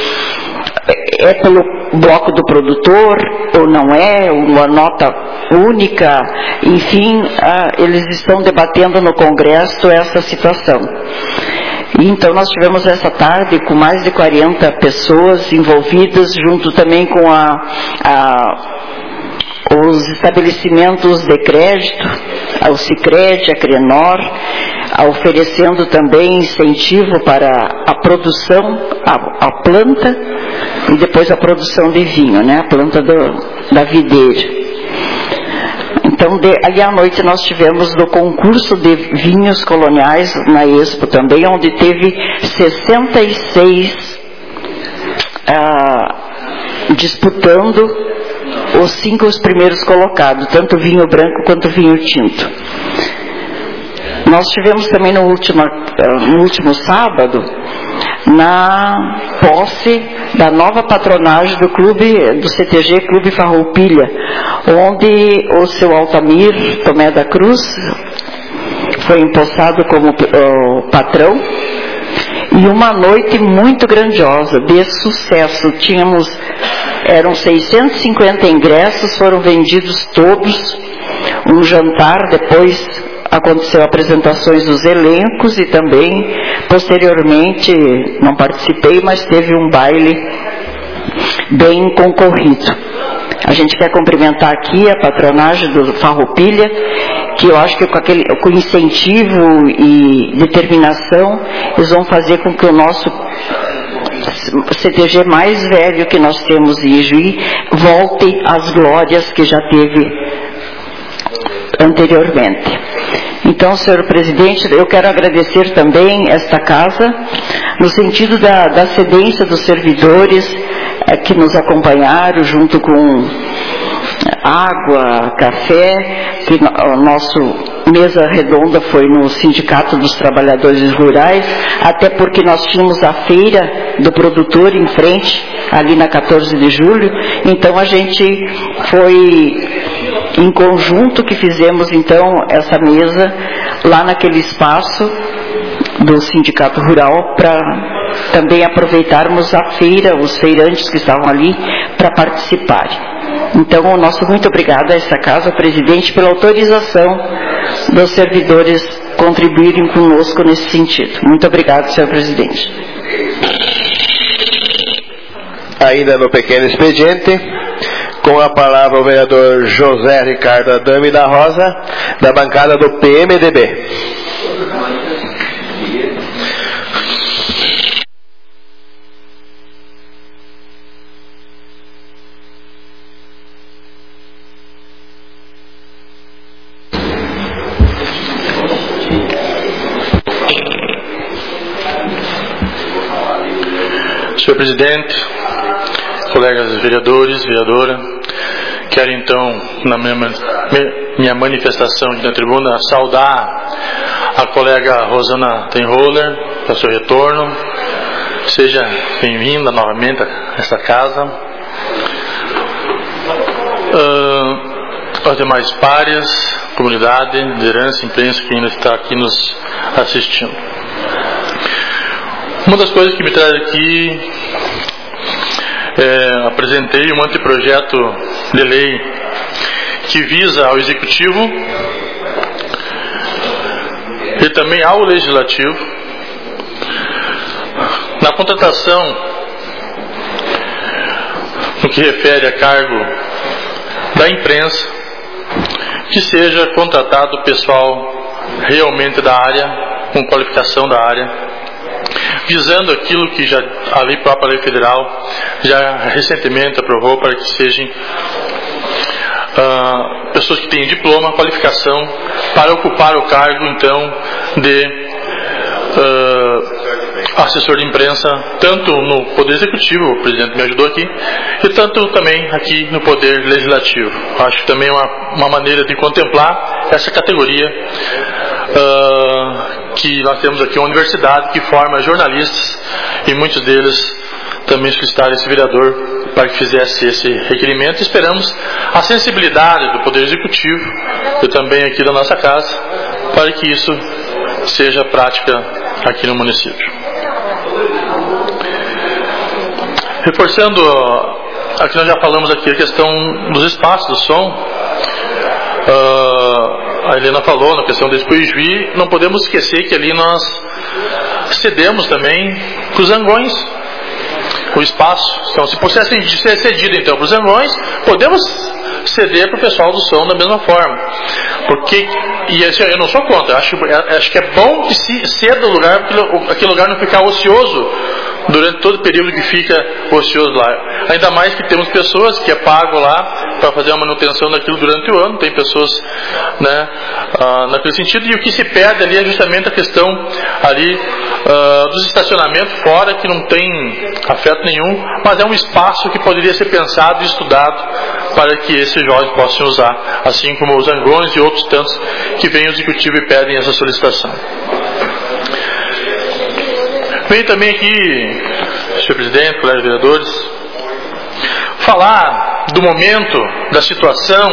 Speaker 11: é pelo bloco do produtor ou não é, uma nota única, enfim, ah, eles estão debatendo no Congresso essa situação. E então nós tivemos essa tarde com mais de quarenta pessoas envolvidas, junto também com a, a os estabelecimentos de crédito, ao Sicredi, a Crenor, oferecendo também incentivo para a produção, a, a planta e depois a produção de vinho, né? A planta do, da videira. Então, de, ali à noite nós tivemos no concurso de vinhos coloniais na Expo também, onde teve sessenta e seis ah, disputando os cinco os primeiros colocados, tanto vinho branco quanto vinho tinto. Nós tivemos também no último, no último sábado, na posse da nova patronagem do clube, do C T G Clube Farroupilha, onde o seu Altamir Tomé da Cruz foi empossado como uh, patrão, e uma noite muito grandiosa, de sucesso. Tínhamos, eram seiscentos e cinquenta ingressos, foram vendidos todos, um jantar, depois aconteceu apresentações dos elencos e também, posteriormente, não participei, mas teve um baile bem concorrido. A gente quer cumprimentar aqui a patronagem do Farroupilha, que eu acho que com, aquele, com incentivo e determinação, eles vão fazer com que o nosso C T G mais velho que nós temos em Ijuí volte às glórias que já teve anteriormente. Então, senhor presidente, eu quero agradecer também esta casa, no sentido da, da cedência dos servidores é, que nos acompanharam, junto com água, café, que o nosso mesa redonda foi no Sindicato dos Trabalhadores Rurais, até porque nós tínhamos a feira do produtor em frente, ali na quatorze de julho, então a gente foi em conjunto que fizemos então essa mesa lá naquele espaço do Sindicato Rural para também aproveitarmos a feira, os feirantes que estavam ali para participarem. Então, o nosso muito obrigado a essa casa, presidente, pela autorização dos servidores contribuírem conosco nesse sentido. Muito obrigado, senhor presidente.
Speaker 9: Ainda no pequeno expediente, com a palavra o vereador José Ricardo Adame da Rosa, da bancada do P M D B.
Speaker 7: Senhor presidente, colegas vereadores, vereadora, quero então, na minha, minha manifestação aqui na tribuna, saudar a colega Rosana Tenholer pelo seu retorno. Seja bem-vinda novamente a esta casa. Uh, aos demais pares, comunidade, liderança, imprensa que ainda está aqui nos assistindo. Uma das coisas que me traz aqui, é, apresentei um anteprojeto de lei que visa ao Executivo e também ao Legislativo, na contratação, no que refere a cargo da imprensa, que seja contratado pessoal realmente da área, com qualificação da área, visando aquilo que já a lei própria, a lei federal, já recentemente aprovou, para que sejam uh, pessoas que têm diploma, qualificação, para ocupar o cargo, então, de uh, assessor de imprensa, tanto no Poder Executivo, o presidente me ajudou aqui, e tanto também aqui no Poder Legislativo. Acho que também é uma, uma maneira de contemplar essa categoria, uh, que nós temos aqui uma universidade que forma jornalistas, e muitos deles também solicitaram esse vereador para que fizesse esse requerimento. Esperamos a sensibilidade do Poder Executivo e também aqui da nossa casa, para que isso seja prática aqui no município. Reforçando, aqui nós já falamos aqui a questão dos espaços do som. Uh, a Helena falou na questão desse Puijuí, não podemos esquecer que ali nós cedemos também para os Zangões o espaço. Então, se pudesse ser cedido então para os Zangões, podemos ceder para o pessoal do som da mesma forma. Porque, e assim, eu não sou contra, acho, acho que é bom que se ceda o lugar, porque aquele lugar não ficar ocioso durante todo o período que fica ocioso lá. Ainda mais que temos pessoas que é pago lá para fazer a manutenção daquilo durante o ano, tem pessoas, né, ah, naquele sentido, e o que se perde ali é justamente a questão ali ah, dos estacionamentos fora, que não tem afeto nenhum, mas é um espaço que poderia ser pensado e estudado para que esses jovens possam usar, assim como os Zangões e outros tantos que vêm ao Executivo e pedem essa solicitação. Venho também aqui, senhor presidente, colegas vereadores, falar do momento, da situação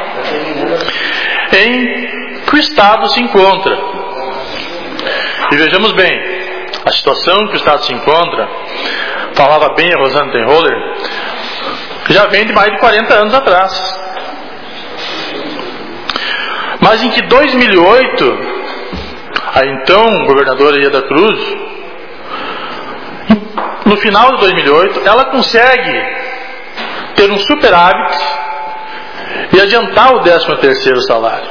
Speaker 7: em que o Estado se encontra. E vejamos bem, a situação em que o Estado se encontra, falava bem a Rosana Tenholer, já vem de mais de quarenta anos atrás. Mas em que dois mil e oito, a então governadora Ieda Cruz, no final de dois mil e oito, ela consegue ter um superávit e adiantar o décimo terceiro salário.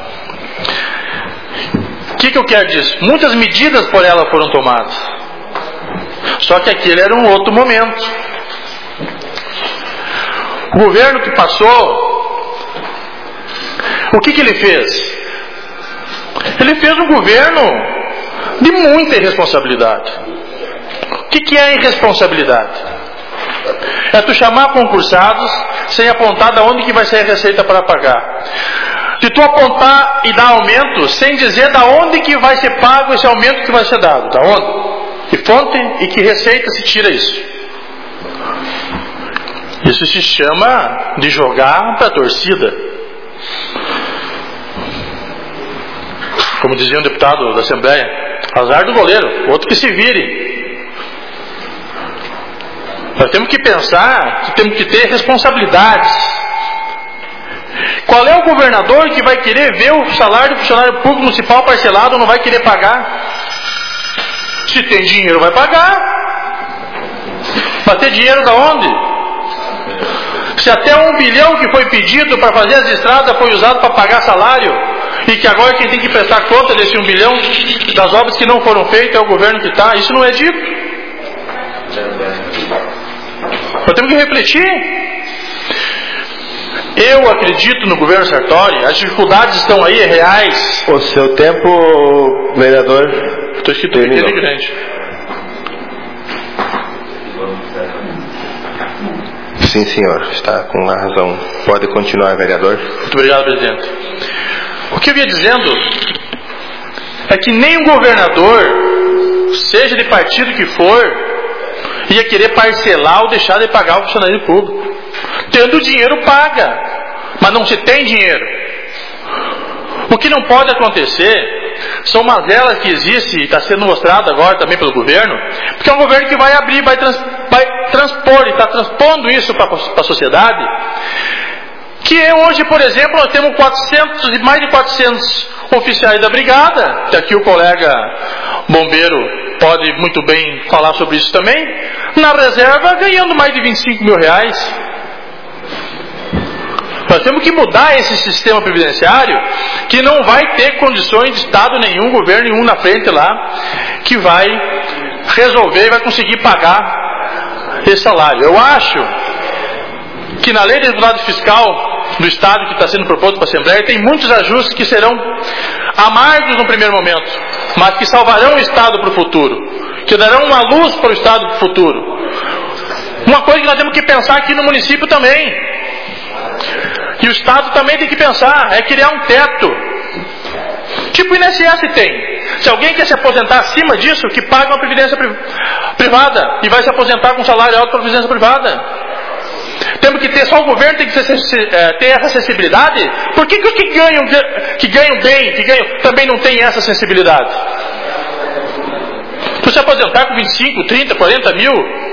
Speaker 7: O que, que eu quero disso? Muitas medidas por ela foram tomadas. Só que aquele era um outro momento. O governo que passou, o que, que ele fez? Ele fez um governo de muita irresponsabilidade. que, que é irresponsabilidade? É tu chamar concursados sem apontar de onde que vai ser a receita para pagar. De tu apontar e dar aumento sem dizer da onde que vai ser pago esse aumento que vai ser dado. Da onde? Que fonte e que receita se tira isso? Isso se chama de jogar para a torcida. Como dizia um deputado da Assembleia, azar do goleiro, outro que se vire. Nós temos que pensar que temos que ter responsabilidades. Qual é o governador que vai querer ver o salário do funcionário público municipal parcelado ou não vai querer pagar? Se tem dinheiro, vai pagar. Vai ter dinheiro da onde? Se até um bilhão que foi pedido para fazer as estradas foi usado para pagar salário, e que agora quem tem que prestar conta desse um bilhão das obras que não foram feitas é o governo que está, isso não é dito. Nós temos que refletir. Eu acredito no governo Sartori, as dificuldades estão aí, é reais.
Speaker 9: O seu tempo, vereador.
Speaker 7: Estou escrito aqui, é grande.
Speaker 9: Sim, senhor, está com a razão. Pode continuar, vereador.
Speaker 7: Muito obrigado, presidente. O que eu ia dizendo é que nem o governador, seja de partido que for, ia querer parcelar ou deixar de pagar o funcionário público. Tendo dinheiro, paga. Mas não se tem dinheiro. O que não pode acontecer são mazelas que existem e está sendo mostrado agora também pelo governo, porque é um governo que vai abrir, vai, trans, vai transpor e está transpondo isso para a sociedade. Que hoje, por exemplo, nós temos quatrocentos e mais de quatrocentos oficiais da brigada, que aqui o colega bombeiro pode muito bem falar sobre isso também, na reserva ganhando mais de vinte e cinco mil reais. Nós temos que mudar esse sistema previdenciário, que não vai ter condições de Estado nenhum, governo nenhum na frente lá, que vai resolver e vai conseguir pagar esse salário. Eu acho que na lei de resultado fiscal do Estado que está sendo proposto para a Assembleia tem muitos ajustes que serão amargos no primeiro momento, mas que salvarão o Estado para o futuro, que darão uma luz para o Estado para o futuro. Uma coisa que nós temos que pensar aqui no município também, e o Estado também tem que pensar, é criar um teto. Tipo o I N S S tem. Se alguém quer se aposentar acima disso, que paga uma previdência privada e vai se aposentar com salário alto para a previdência privada. Temos que ter, só o governo tem que ter essa sensibilidade. Por que, que os que ganham, que ganham bem, que ganham, também não têm essa sensibilidade? Tu se aposentar com vinte e cinco, trinta, quarenta mil,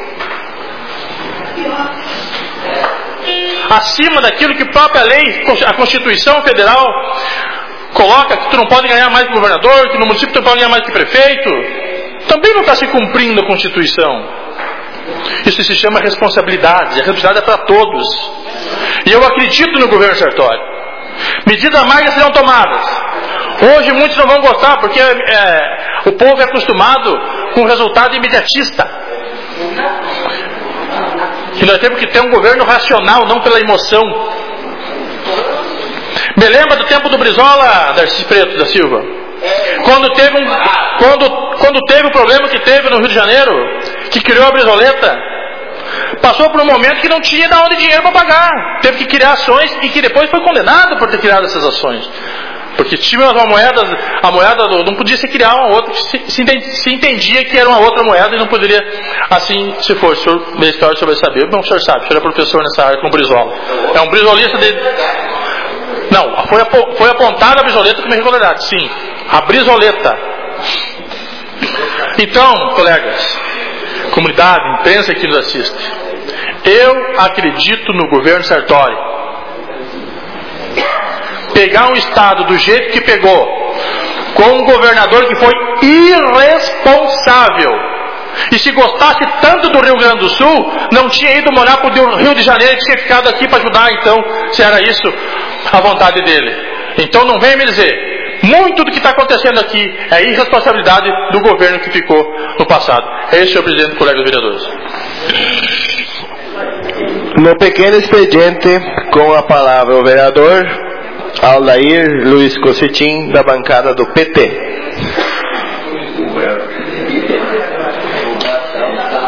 Speaker 7: acima daquilo que a própria lei, a Constituição Federal coloca, que tu não pode ganhar mais que governador, que no município tu não pode ganhar mais que prefeito, também não está se cumprindo a Constituição. Isso se chama responsabilidade. A responsabilidade é para todos. E eu acredito no governo Sartori. Medidas amargas serão tomadas. Hoje muitos não vão gostar, porque é, o povo é acostumado com resultado imediatista. E nós temos que ter um governo racional, não pela emoção. Me lembra do tempo do Brizola, Darcy Preto da Silva, quando teve um, quando, quando teve o problema que teve no Rio de Janeiro, que criou a Brizoleta, passou por um momento que não tinha de onde dinheiro para pagar, teve que criar ações e que depois foi condenado por ter criado essas ações, porque tinha uma moeda, a moeda não podia se criar uma outra, se, se entendia que era uma outra moeda e não poderia assim se for. O senhor da história, o senhor vai saber. Bom, o senhor sabe, o senhor é professor nessa área com o Brizola, é um brizolista de... Não, foi, foi apontada a Brizoleta como irregularidade, sim, a Brizoleta. Então, colegas, comunidade, imprensa que nos assiste, eu acredito no governo Sartori. Pegar um estado do jeito que pegou, com um governador que foi irresponsável, e se gostasse tanto do Rio Grande do Sul, não tinha ido morar para o Rio de Janeiro e tinha ficado aqui para ajudar, então, se era isso a vontade dele. Então não venha me dizer, muito do que está acontecendo aqui é irresponsabilidade do governo que ficou no passado. É isso, senhor presidente, colegas vereadores.
Speaker 9: No pequeno expediente, com a palavra o vereador Aldair Luiz Cocetim, da bancada do P T.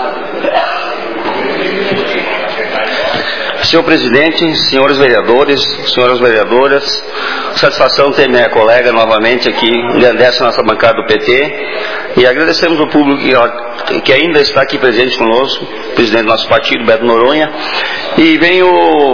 Speaker 16: Senhor presidente, senhores vereadores, senhoras vereadoras, satisfação ter minha colega novamente aqui, engrandece a nossa bancada do P T, e agradecemos ao público que, que ainda está aqui presente conosco, presidente do nosso partido, Beto Noronha, e venho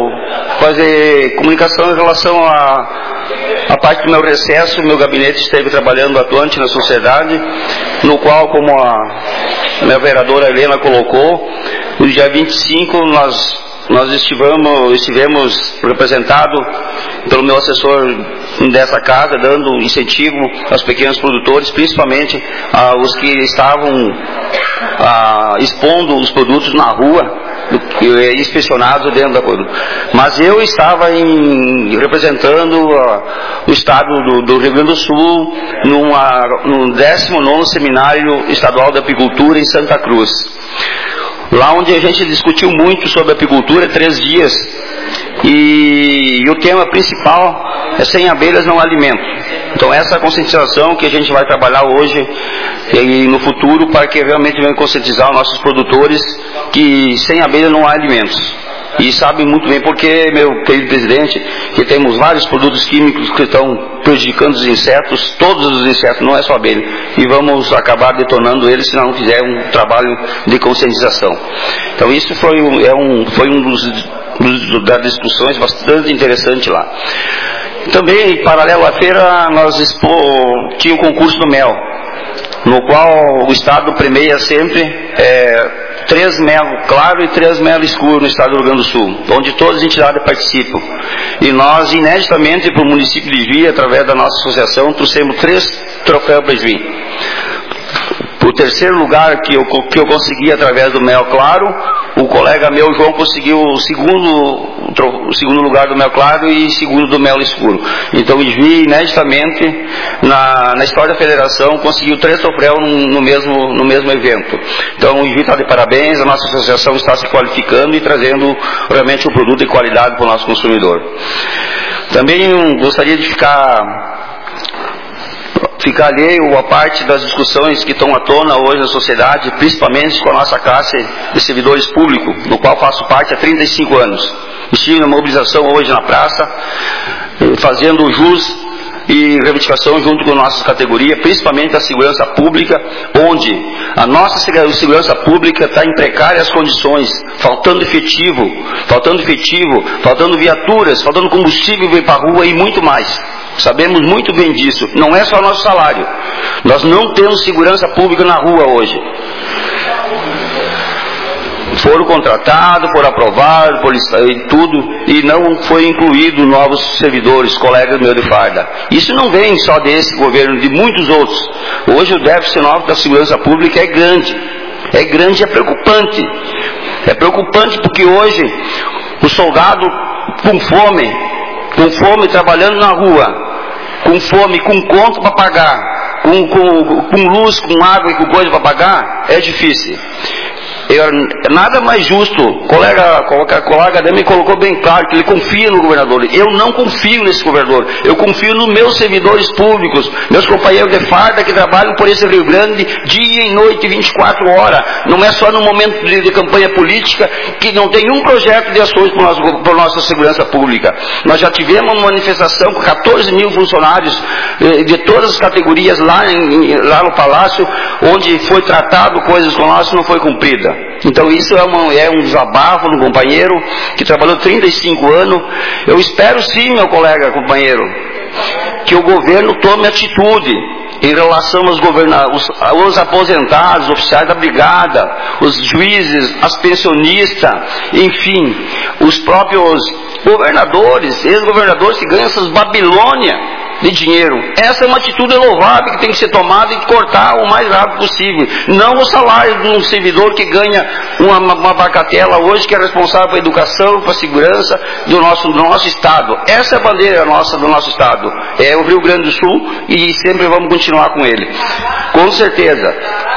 Speaker 16: fazer comunicação em relação a a parte do meu recesso. Meu gabinete esteve trabalhando atuante na sociedade, no qual, como a minha vereadora Helena colocou, no dia vinte e cinco nós, nós estivemos, estivemos representados pelo meu assessor dessa casa, dando incentivo aos pequenos produtores, principalmente aos que estavam ah, expondo os produtos na rua, inspecionados dentro da coisa. Mas eu estava em, representando uh, o estado do, do Rio Grande do Sul numa, no décimo nono Seminário Estadual de Apicultura em Santa Cruz, lá onde a gente discutiu muito sobre apicultura, três dias, e, e o tema principal é sem abelhas não há alimento. Então essa é a conscientização que a gente vai trabalhar hoje e no futuro, para que realmente venha conscientizar os nossos produtores que sem abelha não há alimentos. E sabem muito bem porque, meu querido presidente, que temos vários produtos químicos que estão prejudicando os insetos, todos os insetos, não é só abelha, e vamos acabar detonando eles se não fizer um trabalho de conscientização. Então isso foi um, é um, foi um dos, dos das discussões bastante interessante lá. Também, em paralelo à feira, nós expo, tinha o concurso do mel, no qual o Estado premia sempre é, três mel claro e três mel escuro no Estado do Rio Grande do Sul, onde todas as entidades participam. E nós, ineditamente, para o município de Juí, através da nossa associação, trouxemos três troféus para Juí. O terceiro lugar que eu, que eu consegui através do mel claro, o colega meu, João, conseguiu o segundo, o segundo lugar do mel claro e segundo do mel escuro. Então, o Juí, ineditamente, na, na história da federação, conseguiu três troféus no, no, mesmo, no mesmo evento. Então, o Juí está de parabéns, a nossa associação está se qualificando e trazendo realmente um produto de qualidade para o nosso consumidor. Também gostaria de ficar... ficar alheio a parte das discussões que estão à tona hoje na sociedade, principalmente com a nossa classe de servidores públicos, no qual faço parte há trinta e cinco anos. Estive na mobilização hoje na praça, fazendo jus e reivindicação junto com nossas categorias, principalmente a segurança pública, onde a nossa segurança pública está em precárias condições, faltando efetivo, faltando efetivo, faltando viaturas, faltando combustível para ir para a rua e muito mais. Sabemos muito bem disso. Não é só nosso salário. Nós não temos segurança pública na rua hoje. Foram contratados, foram aprovados, por e tudo, e não foi incluído novos servidores, colegas meus de farda. Isso não vem só desse governo, de muitos outros. Hoje o déficit novo da segurança pública é grande. É grande e é preocupante. É preocupante porque hoje o soldado com fome, com fome trabalhando na rua, com fome, com conta para pagar, com, com, com luz, com água e com coisa para pagar, é difícil. Eu, nada mais justo, o colega, colega, colega me colocou bem claro que ele confia no governador. Eu não confio nesse governador, eu confio nos meus servidores públicos, meus companheiros de farda que trabalham por esse Rio Grande dia e noite, vinte e quatro horas. Não é só no momento de, de campanha política que não tem um projeto de ações para a nossa segurança pública. Nós já tivemos uma manifestação com quatorze mil funcionários eh, de todas as categorias lá, em, lá no Palácio, onde foi tratado coisas com nós e não foi cumprida. Então isso é, uma, é um desabafo do companheiro que trabalhou trinta e cinco anos. Eu espero sim, meu colega companheiro, que o governo tome atitude em relação aos, os, aos aposentados, oficiais da brigada, os juízes, as pensionistas, enfim, os próprios governadores, ex-governadores que ganham essas Babilônias de dinheiro. Essa é uma atitude louvável que tem que ser tomada e cortar o mais rápido possível. Não o salário de um servidor que ganha uma, uma bacatela hoje, que é responsável pela educação, pela segurança do nosso, do nosso Estado. Essa é a bandeira nossa do nosso Estado. É o Rio Grande do Sul e sempre vamos continuar com ele. Com certeza.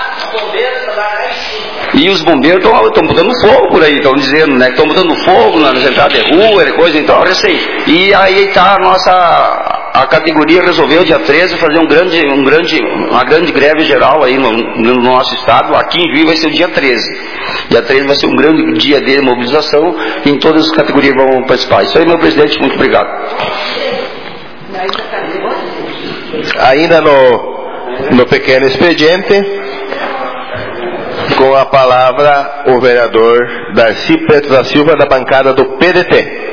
Speaker 16: E os bombeiros estão botando fogo por aí, estão dizendo, né? Estão botando fogo nas entradas de rua, coisa, então, assim. E aí está a nossa... a categoria resolveu dia treze fazer um grande, um grande, uma grande greve geral aí no, no nosso estado. Aqui em Juí vai ser o dia treze. Dia treze vai ser um grande dia de mobilização e em todas as categorias vão participar. Isso aí, meu presidente, muito obrigado.
Speaker 9: Ainda no, no pequeno expediente, com a palavra o vereador Darcy Preto da Silva, da bancada do P D T.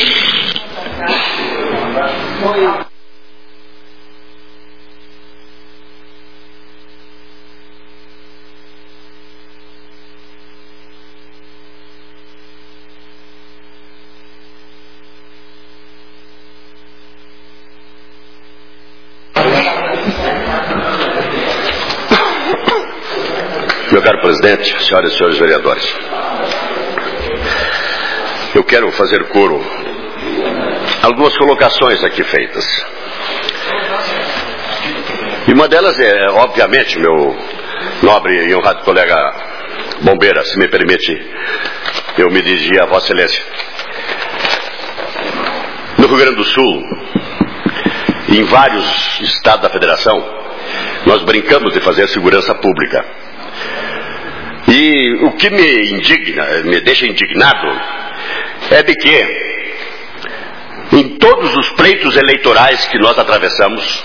Speaker 8: Meu caro presidente, senhoras e senhores vereadores, eu quero fazer coro a algumas colocações aqui feitas. E uma delas é, obviamente, meu nobre e honrado colega Bombeira, se me permite, eu me dirigi a Vossa Excelência. No Rio Grande do Sul, em vários estados da Federação, nós brincamos de fazer segurança pública. E o que me indigna, me deixa indignado, é de que, em todos os pleitos eleitorais que nós atravessamos,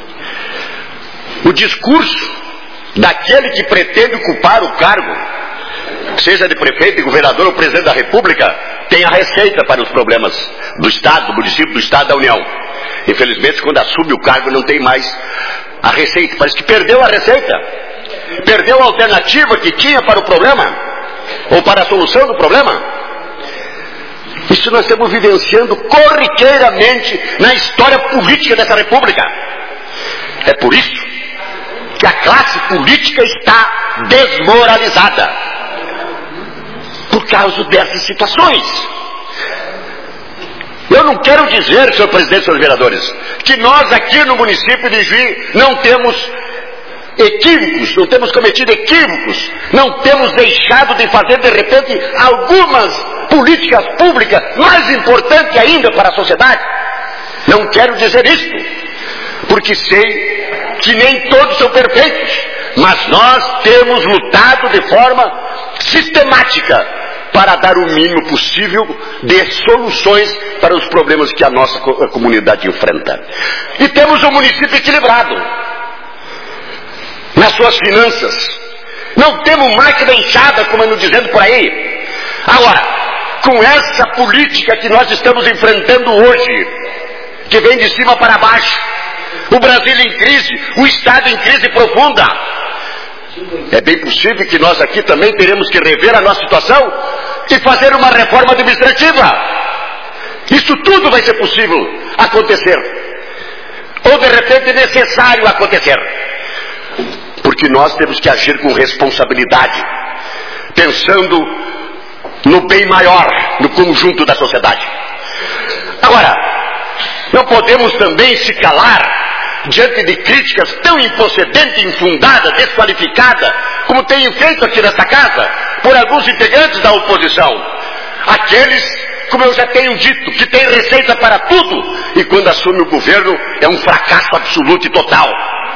Speaker 8: o discurso daquele que pretende ocupar o cargo, seja de prefeito, de governador ou presidente da República, tem a receita para os problemas do Estado, do município, do Estado, da União. Infelizmente, quando assume o cargo, não tem mais a receita. Parece que perdeu a receita. Perdeu a alternativa que tinha para o problema, ou para a solução do problema. Isso nós estamos vivenciando corriqueiramente na história política dessa República. É por isso que a classe política está desmoralizada, por causa dessas situações. Eu não quero dizer, senhor presidente, senhores vereadores, que nós aqui no município de Juí não temos equívocos, não temos cometido equívocos, não temos deixado de fazer de repente algumas políticas públicas mais importantes ainda para a sociedade. Não quero dizer isto, porque sei que nem todos são perfeitos, mas nós temos lutado de forma sistemática para dar o mínimo possível de soluções para os problemas que a nossa comunidade enfrenta. E temos um município equilibrado nas suas finanças. Não temos máquina inchada, como ando dizendo por aí. Agora, com essa política que nós estamos enfrentando hoje, que vem de cima para baixo, o Brasil em crise, o Estado em crise profunda, é bem possível que nós aqui também teremos que rever a nossa situação e fazer uma reforma administrativa. Isso tudo vai ser possível acontecer, ou de repente necessário acontecer, porque nós temos que agir com responsabilidade, pensando no bem maior, no conjunto da sociedade. Agora, não podemos também se calar diante de críticas tão improcedentes, infundadas, desqualificadas, como tem feito aqui nesta casa, por alguns integrantes da oposição. Aqueles, como eu já tenho dito, que têm receita para tudo, e quando assume o governo é um fracasso absoluto e total.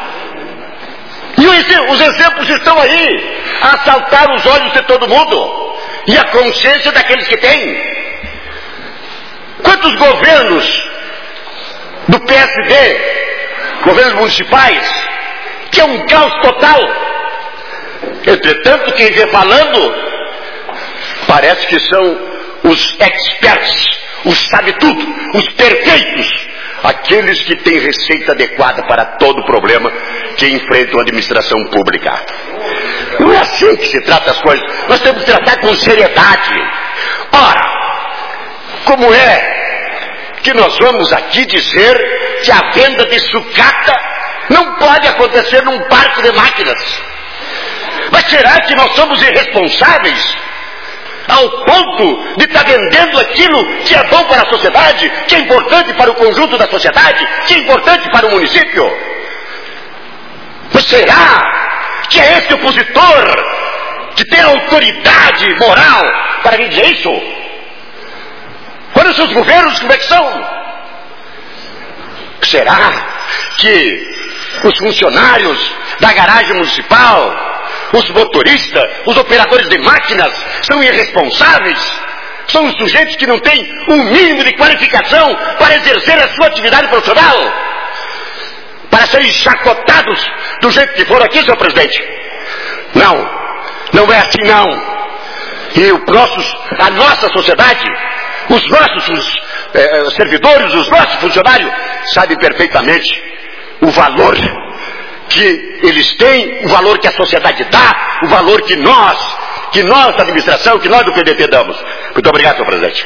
Speaker 8: E os exemplos estão aí, a saltar os olhos de todo mundo, e a consciência daqueles que têm. Quantos governos do P S D, governos municipais, que é um caos total. Entretanto, quem vê falando, parece que são os experts, os sabe-tudo, os perfeitos, aqueles que têm receita adequada para todo problema que enfrentam a administração pública. Não é assim que se trata as coisas. Nós temos que tratar com seriedade. Ora, como é que nós vamos aqui dizer que a venda de sucata não pode acontecer num parque de máquinas? Mas será que nós somos irresponsáveis ao ponto de estar vendendo aquilo que é bom para a sociedade, que é importante para o conjunto da sociedade, que é importante para o município? Mas será que é esse opositor que tem autoridade moral para me dizer isso? Olha os seus governos, como é que são? Será que os funcionários da garagem municipal, os motoristas, os operadores de máquinas são irresponsáveis? São os sujeitos que não têm um mínimo de qualificação para exercer a sua atividade profissional? Para serem chacotados do jeito que foram aqui, senhor presidente? Não, não é assim não. E os nossos, a nossa sociedade, os nossos eh, servidores, os nossos funcionários, sabem perfeitamente o valor que eles têm, o valor que a sociedade dá, o valor que nós, que nós da administração, que nós do P D T damos. Muito obrigado, senhor presidente.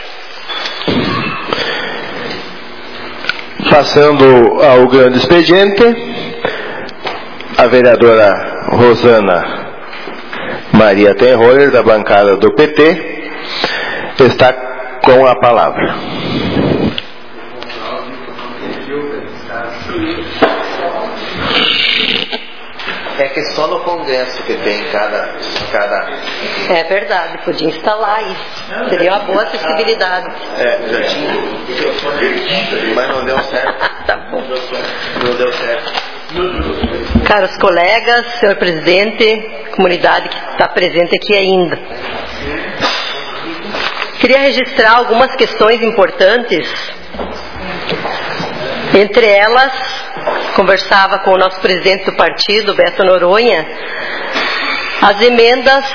Speaker 9: Passando ao grande expediente, a vereadora Rosana Maria Tenroller, da bancada do P T, está com a palavra.
Speaker 17: É que só no Congresso que tem cada... cada...
Speaker 14: É verdade, podia instalar isso. Seria uma boa acessibilidade.
Speaker 17: É, já tinha. Mas não deu certo.
Speaker 14: Tá bom.
Speaker 17: Não deu certo.
Speaker 14: Caros colegas, senhor presidente, comunidade que está presente aqui ainda. Queria registrar algumas questões importantes. Entre elas, conversava com o nosso presidente do partido, Beto Noronha, as emendas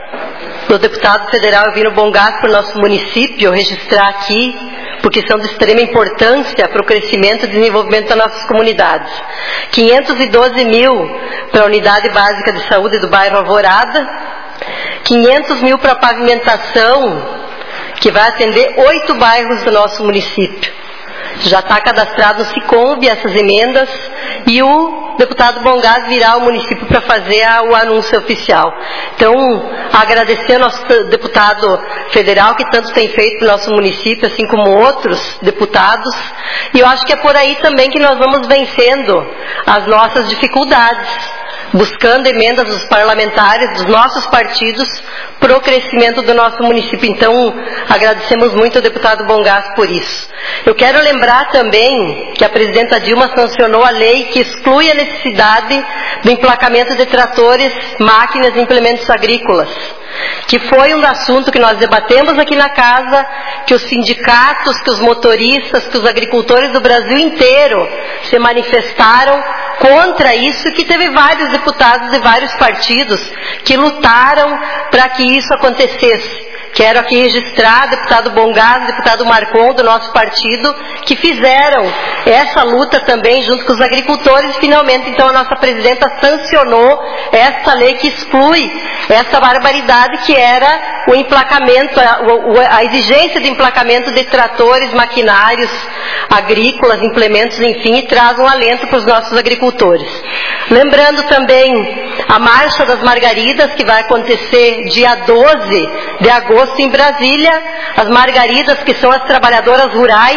Speaker 14: do deputado federal Elvino Bongas para o nosso município, registrar aqui, porque são de extrema importância para o crescimento e desenvolvimento das nossas comunidades. quinhentos e doze mil para a unidade básica de saúde do bairro Alvorada, quinhentos mil para a pavimentação, que vai atender oito bairros do nosso município. Já está cadastrado no Sicomb essas emendas e o deputado Bongas virá ao município para fazer a, o anúncio oficial. Então, agradecer ao nosso deputado federal que tanto tem feito para o nosso município, assim como outros deputados. E eu acho que é por aí também que nós vamos vencendo as nossas dificuldades, buscando emendas dos parlamentares, dos nossos partidos, para o crescimento do nosso município. Então, agradecemos muito ao deputado Bongas por isso. Eu quero lembrar também que a presidenta Dilma sancionou a lei que exclui a necessidade do emplacamento de tratores, máquinas e implementos agrícolas, que foi um assunto que nós debatemos aqui na casa, que os sindicatos, que os motoristas, que os agricultores do Brasil inteiro se manifestaram contra isso, que teve vários deputados de vários partidos que lutaram para que isso acontecesse. Quero aqui registrar deputado Bongas, deputado Marcon do nosso partido, que fizeram essa luta também junto com os agricultores. Finalmente, então, a nossa presidenta sancionou essa lei que exclui essa barbaridade que era o emplacamento, a, a exigência de emplacamento de tratores, maquinários agrícolas, implementos, enfim, e traz um alento para os nossos agricultores. Lembrando também a Marcha das Margaridas, que vai acontecer dia doze de agosto em Brasília. As margaridas, que são as trabalhadoras rurais,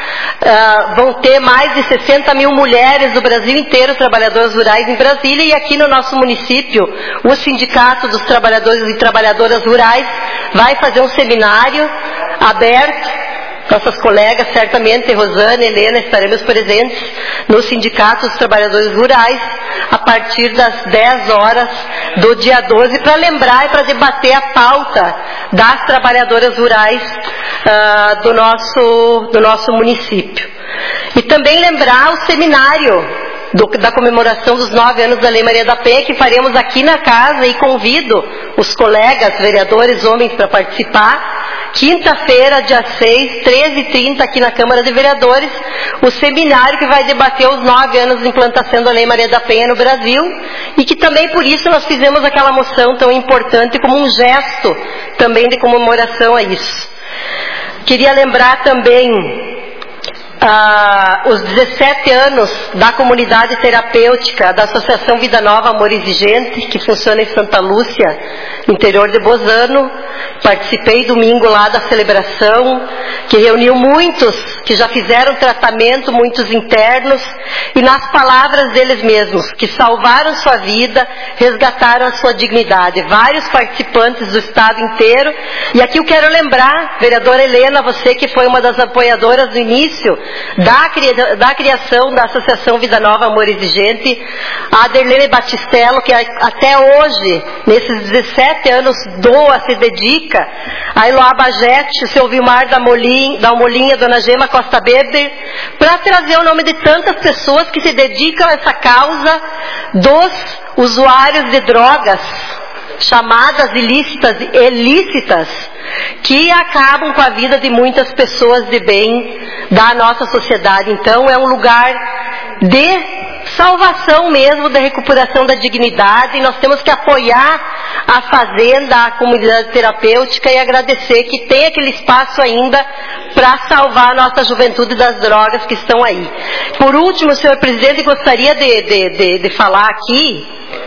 Speaker 14: uh, vão ter mais de sessenta mil mulheres do Brasil inteiro, trabalhadoras rurais em Brasília, e aqui no nosso município, o Sindicato dos Trabalhadores e Trabalhadoras Rurais vai fazer um seminário aberto. Nossas colegas, certamente, Rosana, Helena, estaremos presentes no Sindicato dos Trabalhadores Rurais a partir das dez horas do dia doze, para lembrar e para debater a pauta das trabalhadoras rurais uh, do, nosso, do nosso município. E também lembrar o seminário Do, da comemoração dos nove anos da Lei Maria da Penha, que faremos aqui na casa, e convido os colegas, vereadores, homens, para participar. Quinta-feira, dia seis, treze e trinta, aqui na Câmara de Vereadores, o seminário que vai debater os nove anos de implantação da Lei Maria da Penha no Brasil, e que também por isso nós fizemos aquela moção tão importante como um gesto também de comemoração a isso. Queria lembrar também Ah, os dezessete anos da comunidade terapêutica da Associação Vida Nova Amor Exigente, que funciona em Santa Lúcia, interior de Bozano. Participei domingo lá da celebração, que reuniu muitos que já fizeram tratamento, muitos internos, e nas palavras deles mesmos, que salvaram sua vida, resgataram a sua dignidade. Vários participantes do estado inteiro. E aqui eu quero lembrar, vereadora Helena, você que foi uma das apoiadoras do início da, da criação da Associação Vida Nova Amor Exigente, a Derlene Batistello, que até hoje, nesses dezessete anos, doa, se dedica, a Eloá Bagete, o seu Vilmar da Molinha, da Molinha, Dona Gema Costa Berber, para trazer o nome de tantas pessoas que se dedicam a essa causa dos usuários de drogas, chamadas ilícitas e ilícitas, que acabam com a vida de muitas pessoas de bem da nossa sociedade. Então é um lugar de salvação mesmo, da recuperação da dignidade, e nós temos que apoiar a Fazenda, a comunidade terapêutica, e agradecer que tem aquele espaço ainda para salvar a nossa juventude das drogas que estão aí. Por último, senhor presidente, gostaria de, de, de, de falar aqui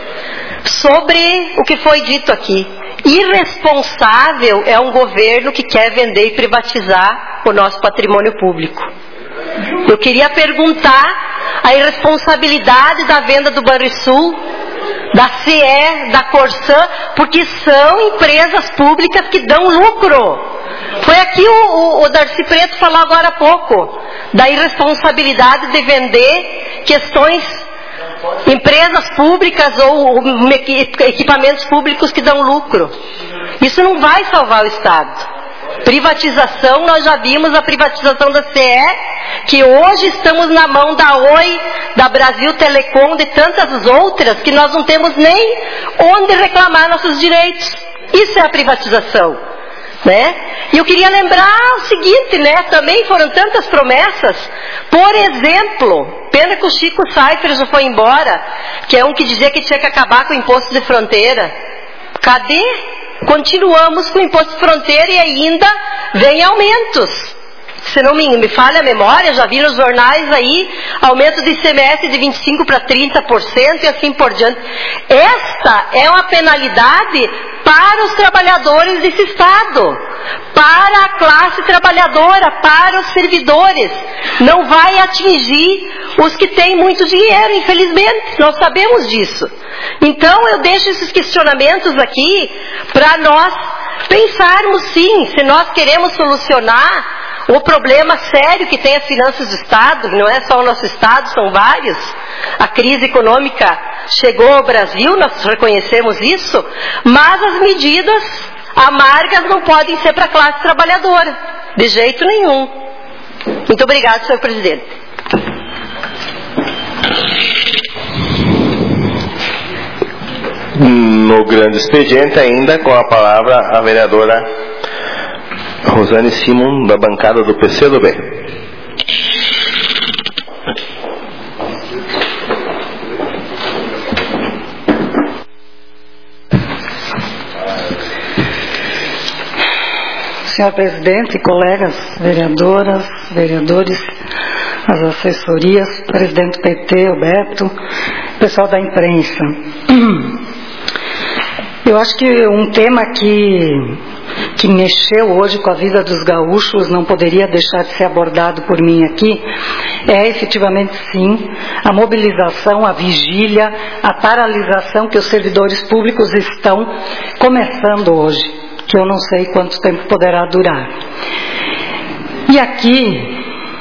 Speaker 14: sobre o que foi dito aqui. Irresponsável é um governo que quer vender e privatizar o nosso patrimônio público. Eu queria perguntar a irresponsabilidade da venda do Banrisul, da C E, da Corsã, porque são empresas públicas que dão lucro. Foi aqui o, o, o Darcy Preto falou agora há pouco, da irresponsabilidade de vender questões, empresas públicas ou equipamentos públicos que dão lucro. Isso não vai salvar o Estado. Privatização, nós já vimos a privatização da C E, que hoje estamos na mão da Oi, da Brasil Telecom, de tantas outras, que nós não temos nem onde reclamar nossos direitos. Isso é a privatização, né? E eu queria lembrar o seguinte, né? Também foram tantas promessas. Por exemplo, pena que o Chico Saifert já foi embora, que é um que dizia que tinha que acabar com o imposto de fronteira. Cadê? Continuamos com o imposto de fronteira e ainda vem aumentos. Se não me, me falha a memória, já vi nos jornais aí, aumento do I C M S de vinte e cinco por cento para trinta por cento e assim por diante. Esta é uma penalidade para os trabalhadores desse Estado, para a classe trabalhadora, para os servidores. Não vai atingir os que têm muito dinheiro, infelizmente, nós sabemos disso. Então eu deixo esses questionamentos aqui para nós pensarmos sim, se nós queremos solucionar o problema sério que tem as finanças do Estado, não é só o nosso Estado, são vários. A crise econômica chegou ao Brasil, nós reconhecemos isso, mas as medidas amargas não podem ser para a classe trabalhadora, de jeito nenhum. Muito obrigada, senhor presidente.
Speaker 9: No grande expediente, ainda com a palavra a vereadora Rosane Simon, da bancada do P C do B.
Speaker 15: Senhor presidente, colegas, vereadoras, vereadores, as assessorias, presidente do P T, o Beto, pessoal da imprensa. Eu acho que um tema que, que mexeu hoje com a vida dos gaúchos, não poderia deixar de ser abordado por mim aqui, é efetivamente sim a mobilização, a vigília, a paralisação que os servidores públicos estão começando hoje, que eu não sei quanto tempo poderá durar. E aqui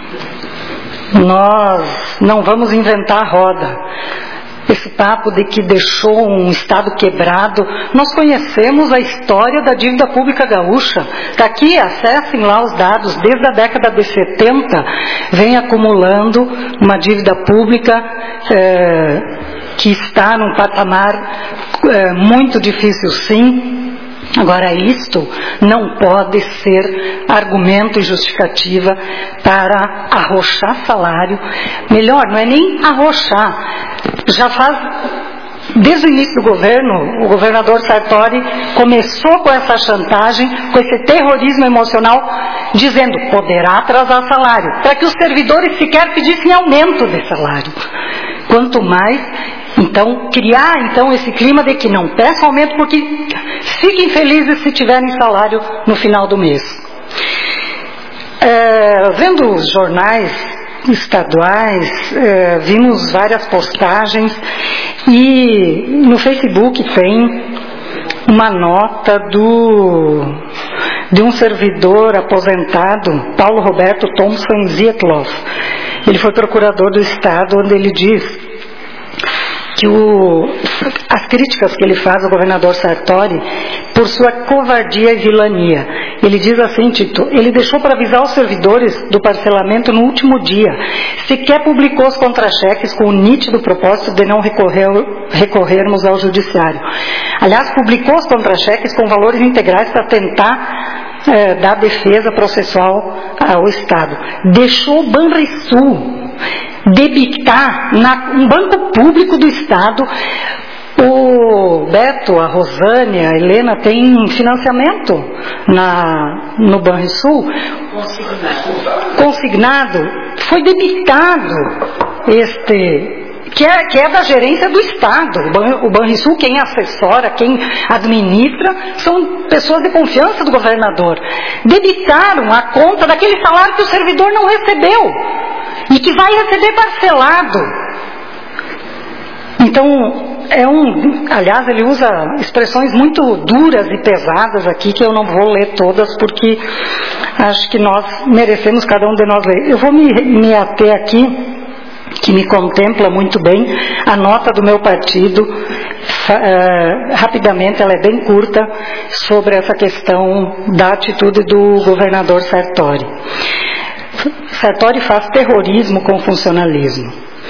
Speaker 15: nós não vamos inventar a roda. Esse papo de que deixou um Estado quebrado, nós conhecemos a história da dívida pública gaúcha. Está aqui, acessem lá os dados, desde a década de setenta, vem acumulando uma dívida pública é, que está num patamar é, muito difícil sim. Agora, isto não pode ser argumento e justificativa para arrochar salário. Melhor, não é nem arrochar. Já faz, desde o início do governo, o governador Sartori começou com essa chantagem, com esse terrorismo emocional, dizendo que poderá atrasar salário, para que os servidores sequer pedissem aumento de salário. Quanto mais, então, criar então esse clima de que não peça aumento, porque fiquem felizes se tiverem salário no final do mês. É, vendo os jornais estaduais, é, vimos várias postagens e no Facebook tem uma nota do de um servidor aposentado, Paulo Roberto Thompson Zietloff. Ele foi procurador do Estado, onde ele diz que o, as críticas que ele faz ao governador Sartori por sua covardia e vilania. Ele diz assim, Tito, ele deixou para avisar os servidores do parcelamento no último dia. Sequer publicou os contra-cheques com o nítido propósito de não recorrer, recorrermos ao judiciário. Aliás, publicou os contra-cheques com valores integrais para tentar é, dar defesa processual ao Estado. Deixou o Banrisul debitar na, um banco público do Estado. O Beto, a Rosânia, a Helena tem financiamento na, no Banrisul consignado. consignado foi debitado este que é, que é da gerência do Estado. O Banrisul, quem assessora, quem administra, são pessoas de confiança do governador. Debitaram a conta daquele salário que o servidor não recebeu e que vai receber parcelado. Então, é um, aliás, ele usa expressões muito duras e pesadas aqui, que eu não vou ler todas, porque acho que nós merecemos, cada um de nós ler. Eu vou me, me ater aqui, que me contempla muito bem, a nota do meu partido, uh, rapidamente, ela é bem curta, sobre essa questão da atitude do governador Sartori. Sartori faz terrorismo com funcionalismo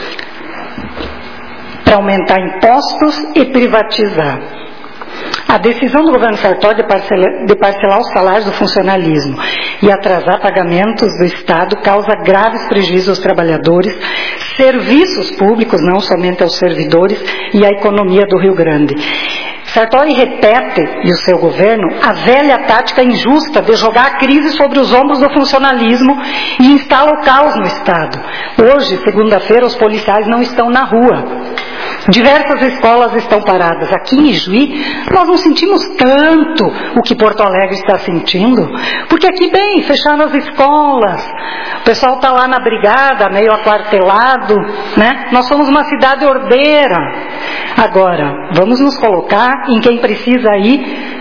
Speaker 15: para aumentar impostos e privatizar. A decisão do governo Sartori de parcelar, de parcelar os salários do funcionalismo e atrasar pagamentos do Estado causa graves prejuízos aos trabalhadores, serviços públicos, não somente aos servidores, e à economia do Rio Grande. Sartori repete, e o seu governo, a velha tática injusta de jogar a crise sobre os ombros do funcionalismo e instala o caos no Estado. Hoje, segunda-feira, os policiais não estão na rua. Diversas escolas estão paradas. Aqui em Ijuí, nós não sentimos tanto o que Porto Alegre está sentindo, porque aqui, bem, fecharam as escolas, o pessoal está lá na brigada, meio aquartelado, né? Nós somos uma cidade ordeira. Agora, vamos nos colocar em quem precisa ir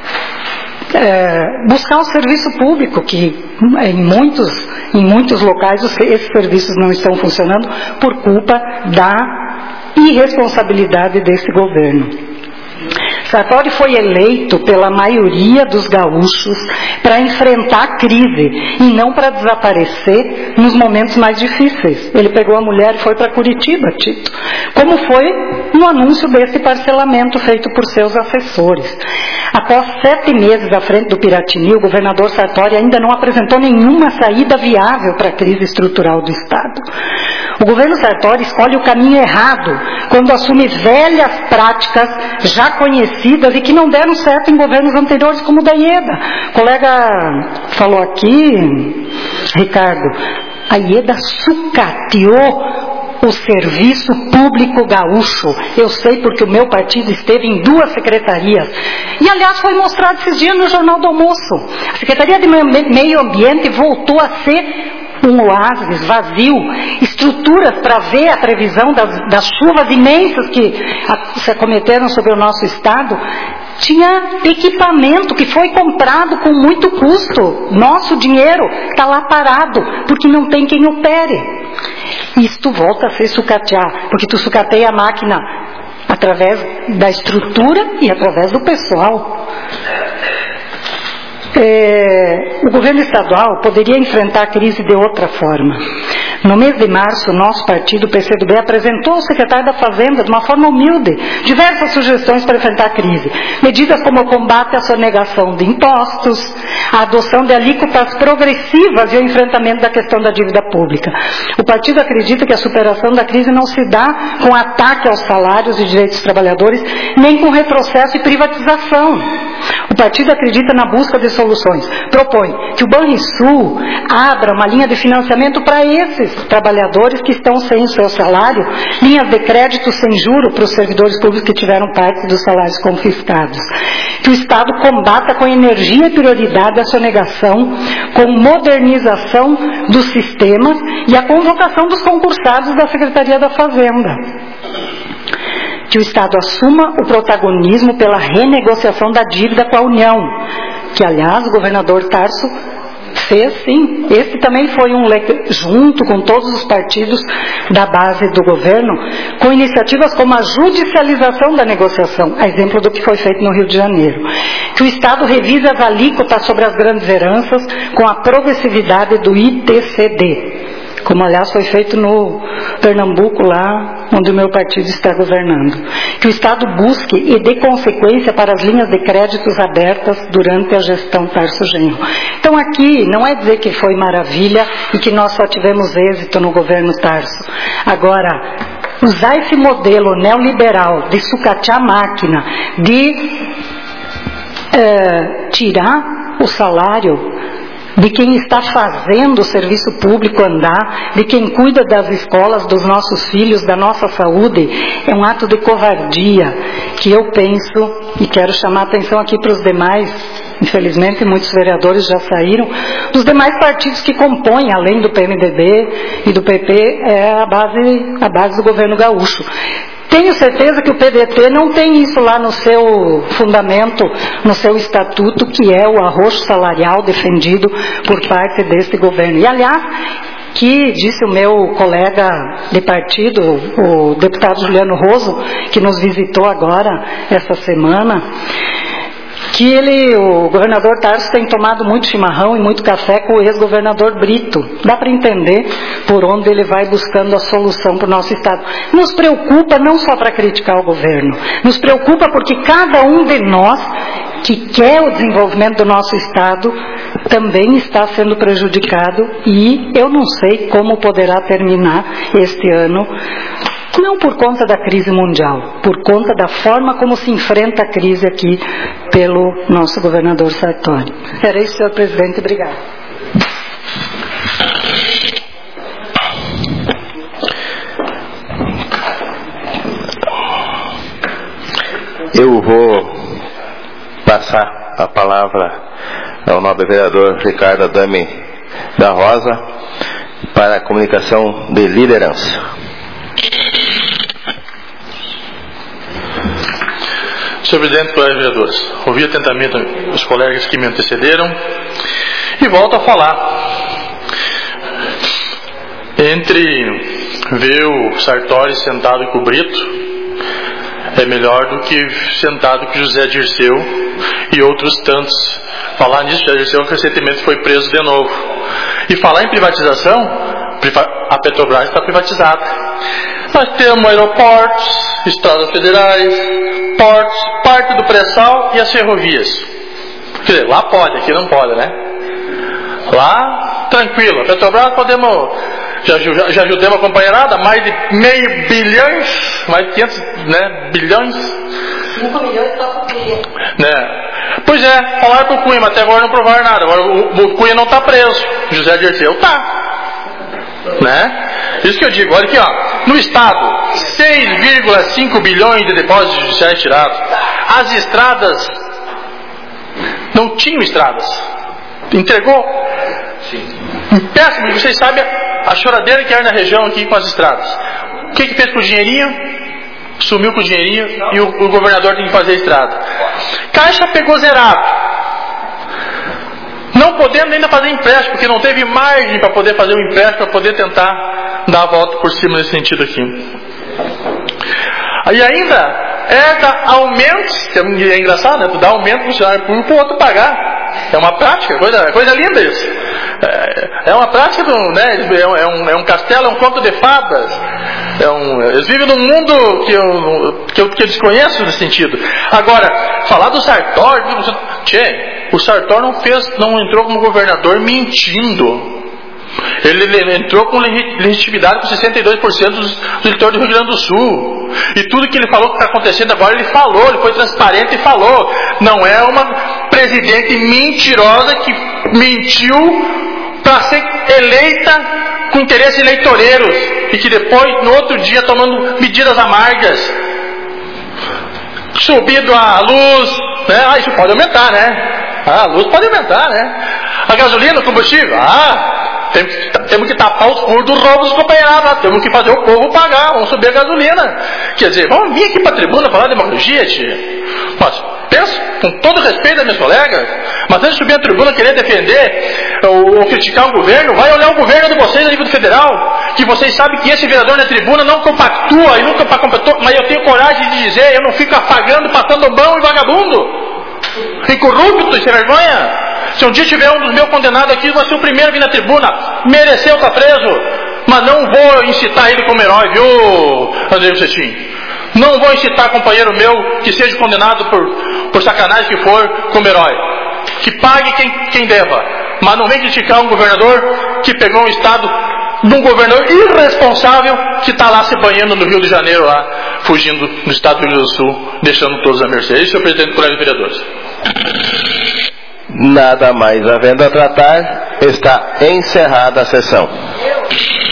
Speaker 15: é, buscar o serviço público, que em muitos, em muitos locais esses serviços não estão funcionando por culpa da irresponsabilidade desse governo. Sartori foi eleito pela maioria dos gaúchos para enfrentar a crise e não para desaparecer nos momentos mais difíceis. Ele pegou a mulher e foi para Curitiba, Tito, como foi no anúncio desse parcelamento feito por seus assessores. Após sete meses à frente do Piratini, o governador Sartori ainda não apresentou nenhuma saída viável para a crise estrutural do Estado. O governo Sartori escolhe o caminho errado quando assume velhas práticas já conhecidas e que não deram certo em governos anteriores, como o da Ieda. O colega falou aqui, Ricardo, a Ieda sucateou o serviço público gaúcho. Eu sei porque o meu partido esteve em duas secretarias. E, aliás, foi mostrado esses dias no Jornal do Almoço. A Secretaria de Meio Ambiente voltou a ser um oásis vazio, estruturas para ver a previsão das, das chuvas imensas que se acometeram sobre o nosso estado. Tinha equipamento que foi comprado com muito custo. Nosso dinheiro está lá parado, porque não tem quem opere. Isto volta a ser sucatear, porque tu sucateia a máquina através da estrutura e através do pessoal. É, o governo estadual poderia enfrentar a crise de outra forma. No mês de março, nosso partido, o P C do B, apresentou ao secretário da Fazenda, de uma forma humilde, diversas sugestões para enfrentar a crise. Medidas como o combate à sonegação de impostos, a adoção de alíquotas progressivas e o enfrentamento da questão da dívida pública. O partido acredita que a superação da crise não se dá com ataque aos salários e direitos dos trabalhadores, nem com retrocesso e privatização. O partido acredita na busca de soluções. Propõe que o Banrisul abra uma linha de financiamento para esses trabalhadores que estão sem o seu salário, linhas de crédito sem juro para os servidores públicos que tiveram parte dos salários confiscados. Que o Estado combata com energia e prioridade a sonegação, com modernização dos sistemas e a convocação dos concursados da Secretaria da Fazenda. Que o Estado assuma o protagonismo pela renegociação da dívida com a União, que aliás o governador Tarso fez sim. Esse também foi um junto com todos os partidos da base do governo, com iniciativas como a judicialização da negociação, a exemplo do que foi feito no Rio de Janeiro. Que o Estado revise as alíquotas sobre as grandes heranças com a progressividade do I T C D. Como aliás foi feito no Pernambuco, lá onde o meu partido está governando. Que o Estado busque e dê consequência para as linhas de créditos abertas durante a gestão Tarso Genro. Então aqui não é dizer que foi maravilha e que nós só tivemos êxito no governo Tarso. Agora, usar esse modelo neoliberal de sucatear a máquina, de é, tirar o salário de quem está fazendo o serviço público andar, de quem cuida das escolas, dos nossos filhos, da nossa saúde, é um ato de covardia que eu penso, e quero chamar a atenção aqui para os demais, infelizmente muitos vereadores já saíram, dos demais partidos que compõem, além do P M D B e do P P, é a base, a base do governo gaúcho. Tenho certeza que o P D T não tem isso lá no seu fundamento, no seu estatuto, que é o arroxo salarial defendido por parte deste governo. E, aliás, que disse o meu colega de partido, o deputado Juliano Roso, que nos visitou agora, essa semana, que ele, o governador Tarso tem tomado muito chimarrão e muito café com o ex-governador Brito. Dá para entender por onde ele vai buscando a solução para o nosso Estado. Nos preocupa não só para criticar o governo, nos preocupa porque cada um de nós que quer o desenvolvimento do nosso Estado também está sendo prejudicado e eu não sei como poderá terminar este ano. Não por conta da crise mundial, por conta da forma como se enfrenta a crise aqui pelo nosso governador Sartori. Era isso, senhor presidente. Obrigado.
Speaker 9: Eu vou passar a palavra ao nobre vereador Ricardo Adame da Rosa para a comunicação de liderança.
Speaker 7: Senhor presidente, colegas vereadores, ouvi atentamente os colegas que me antecederam e volto a falar. Entre ver o Sartori sentado com o Brito, é melhor do que sentado com José Dirceu e outros tantos. Falar nisso, José Dirceu recentemente foi preso de novo. E falar em privatização, a Petrobras está privatizada. Nós temos aeroportos, estradas federais, portos, parte do pré-sal e as ferrovias. Quer dizer, lá pode, aqui não pode, né? Lá, tranquilo. A Petrobras podemos, já, já, já ajudamos a companheirada, mais de meio bilhões, mais de quinhentos, né, bilhões.
Speaker 15: cinco milhões só para o Cunha.
Speaker 7: Né? Pois é, falaram para o Cunha, mas até agora não provaram nada. Agora o, o Cunha não está preso, José Dirceu está. Né? Isso que eu digo, olha aqui, ó, no estado, seis vírgula cinco bilhões de depósitos judiciais tirados. As estradas não tinham estradas. Entregou? Sim. Péssimo, vocês sabem a choradeira que era na região aqui com as estradas. O que que fez com o dinheirinho? Sumiu com o dinheirinho e o, o governador tem que fazer a estrada. Caixa pegou zerado. Não podendo ainda fazer empréstimo, porque não teve margem para poder fazer um empréstimo, para poder tentar dar a volta por cima nesse sentido aqui. E ainda herda aumentos, que é engraçado, né? Tu dá aumento para o funcionário público para o outro pagar. É uma prática, coisa, coisa linda isso. É, é uma prática, do, né? É um, é um castelo, é um conto de fadas. É um, eles vivem num mundo que eu, que, eu, que eu desconheço nesse sentido. Agora, falar do Sartori, tchê, o Sartori não fez, não entrou como governador mentindo. Ele, ele entrou com legitimidade com sessenta e dois por cento dos, dos eleitores do Rio Grande do Sul. E tudo que ele falou que está acontecendo agora, ele falou, ele foi transparente e falou. Não é uma presidente mentirosa que mentiu para ser eleita com interesses eleitoreiros e que depois, no outro dia, tomando medidas amargas. Subido a luz, né? Ah, isso pode aumentar, né? Ah, a luz pode aumentar, né? A gasolina, o combustível, ah... Temos, temos que tapar os furos do roubo dos companheirados, temos que fazer o povo pagar, vamos subir a gasolina. Quer dizer, vamos vir aqui para a tribuna falar de demagogia, tia. Mas Pensa, com todo respeito a meus colegas, mas antes de subir à tribuna querer defender ou, ou criticar o governo, vai olhar o governo de vocês a nível federal, que vocês sabem que esse vereador na tribuna não compactua e nunca compactua, mas eu tenho coragem de dizer, eu não fico afagando, passando mão e vagabundo, e corrupto e sem vergonha. Se um dia tiver um dos meus condenados aqui, vai ser o primeiro a vir na tribuna, mereceu estar preso, mas não vou incitar ele como herói, viu, André Cetim? Não vou incitar companheiro meu que seja condenado por, por sacanagem que for como herói. Que pague quem, quem deva. Mas não vem criticar um governador que pegou um estado de um governador irresponsável que está lá se banhando no Rio de Janeiro, lá, fugindo do estado do Rio Grande do Sul, deixando todos a mercê. Esse é o presidente do Colégio de Vereadores.
Speaker 9: Nada mais havendo a tratar, está encerrada a sessão.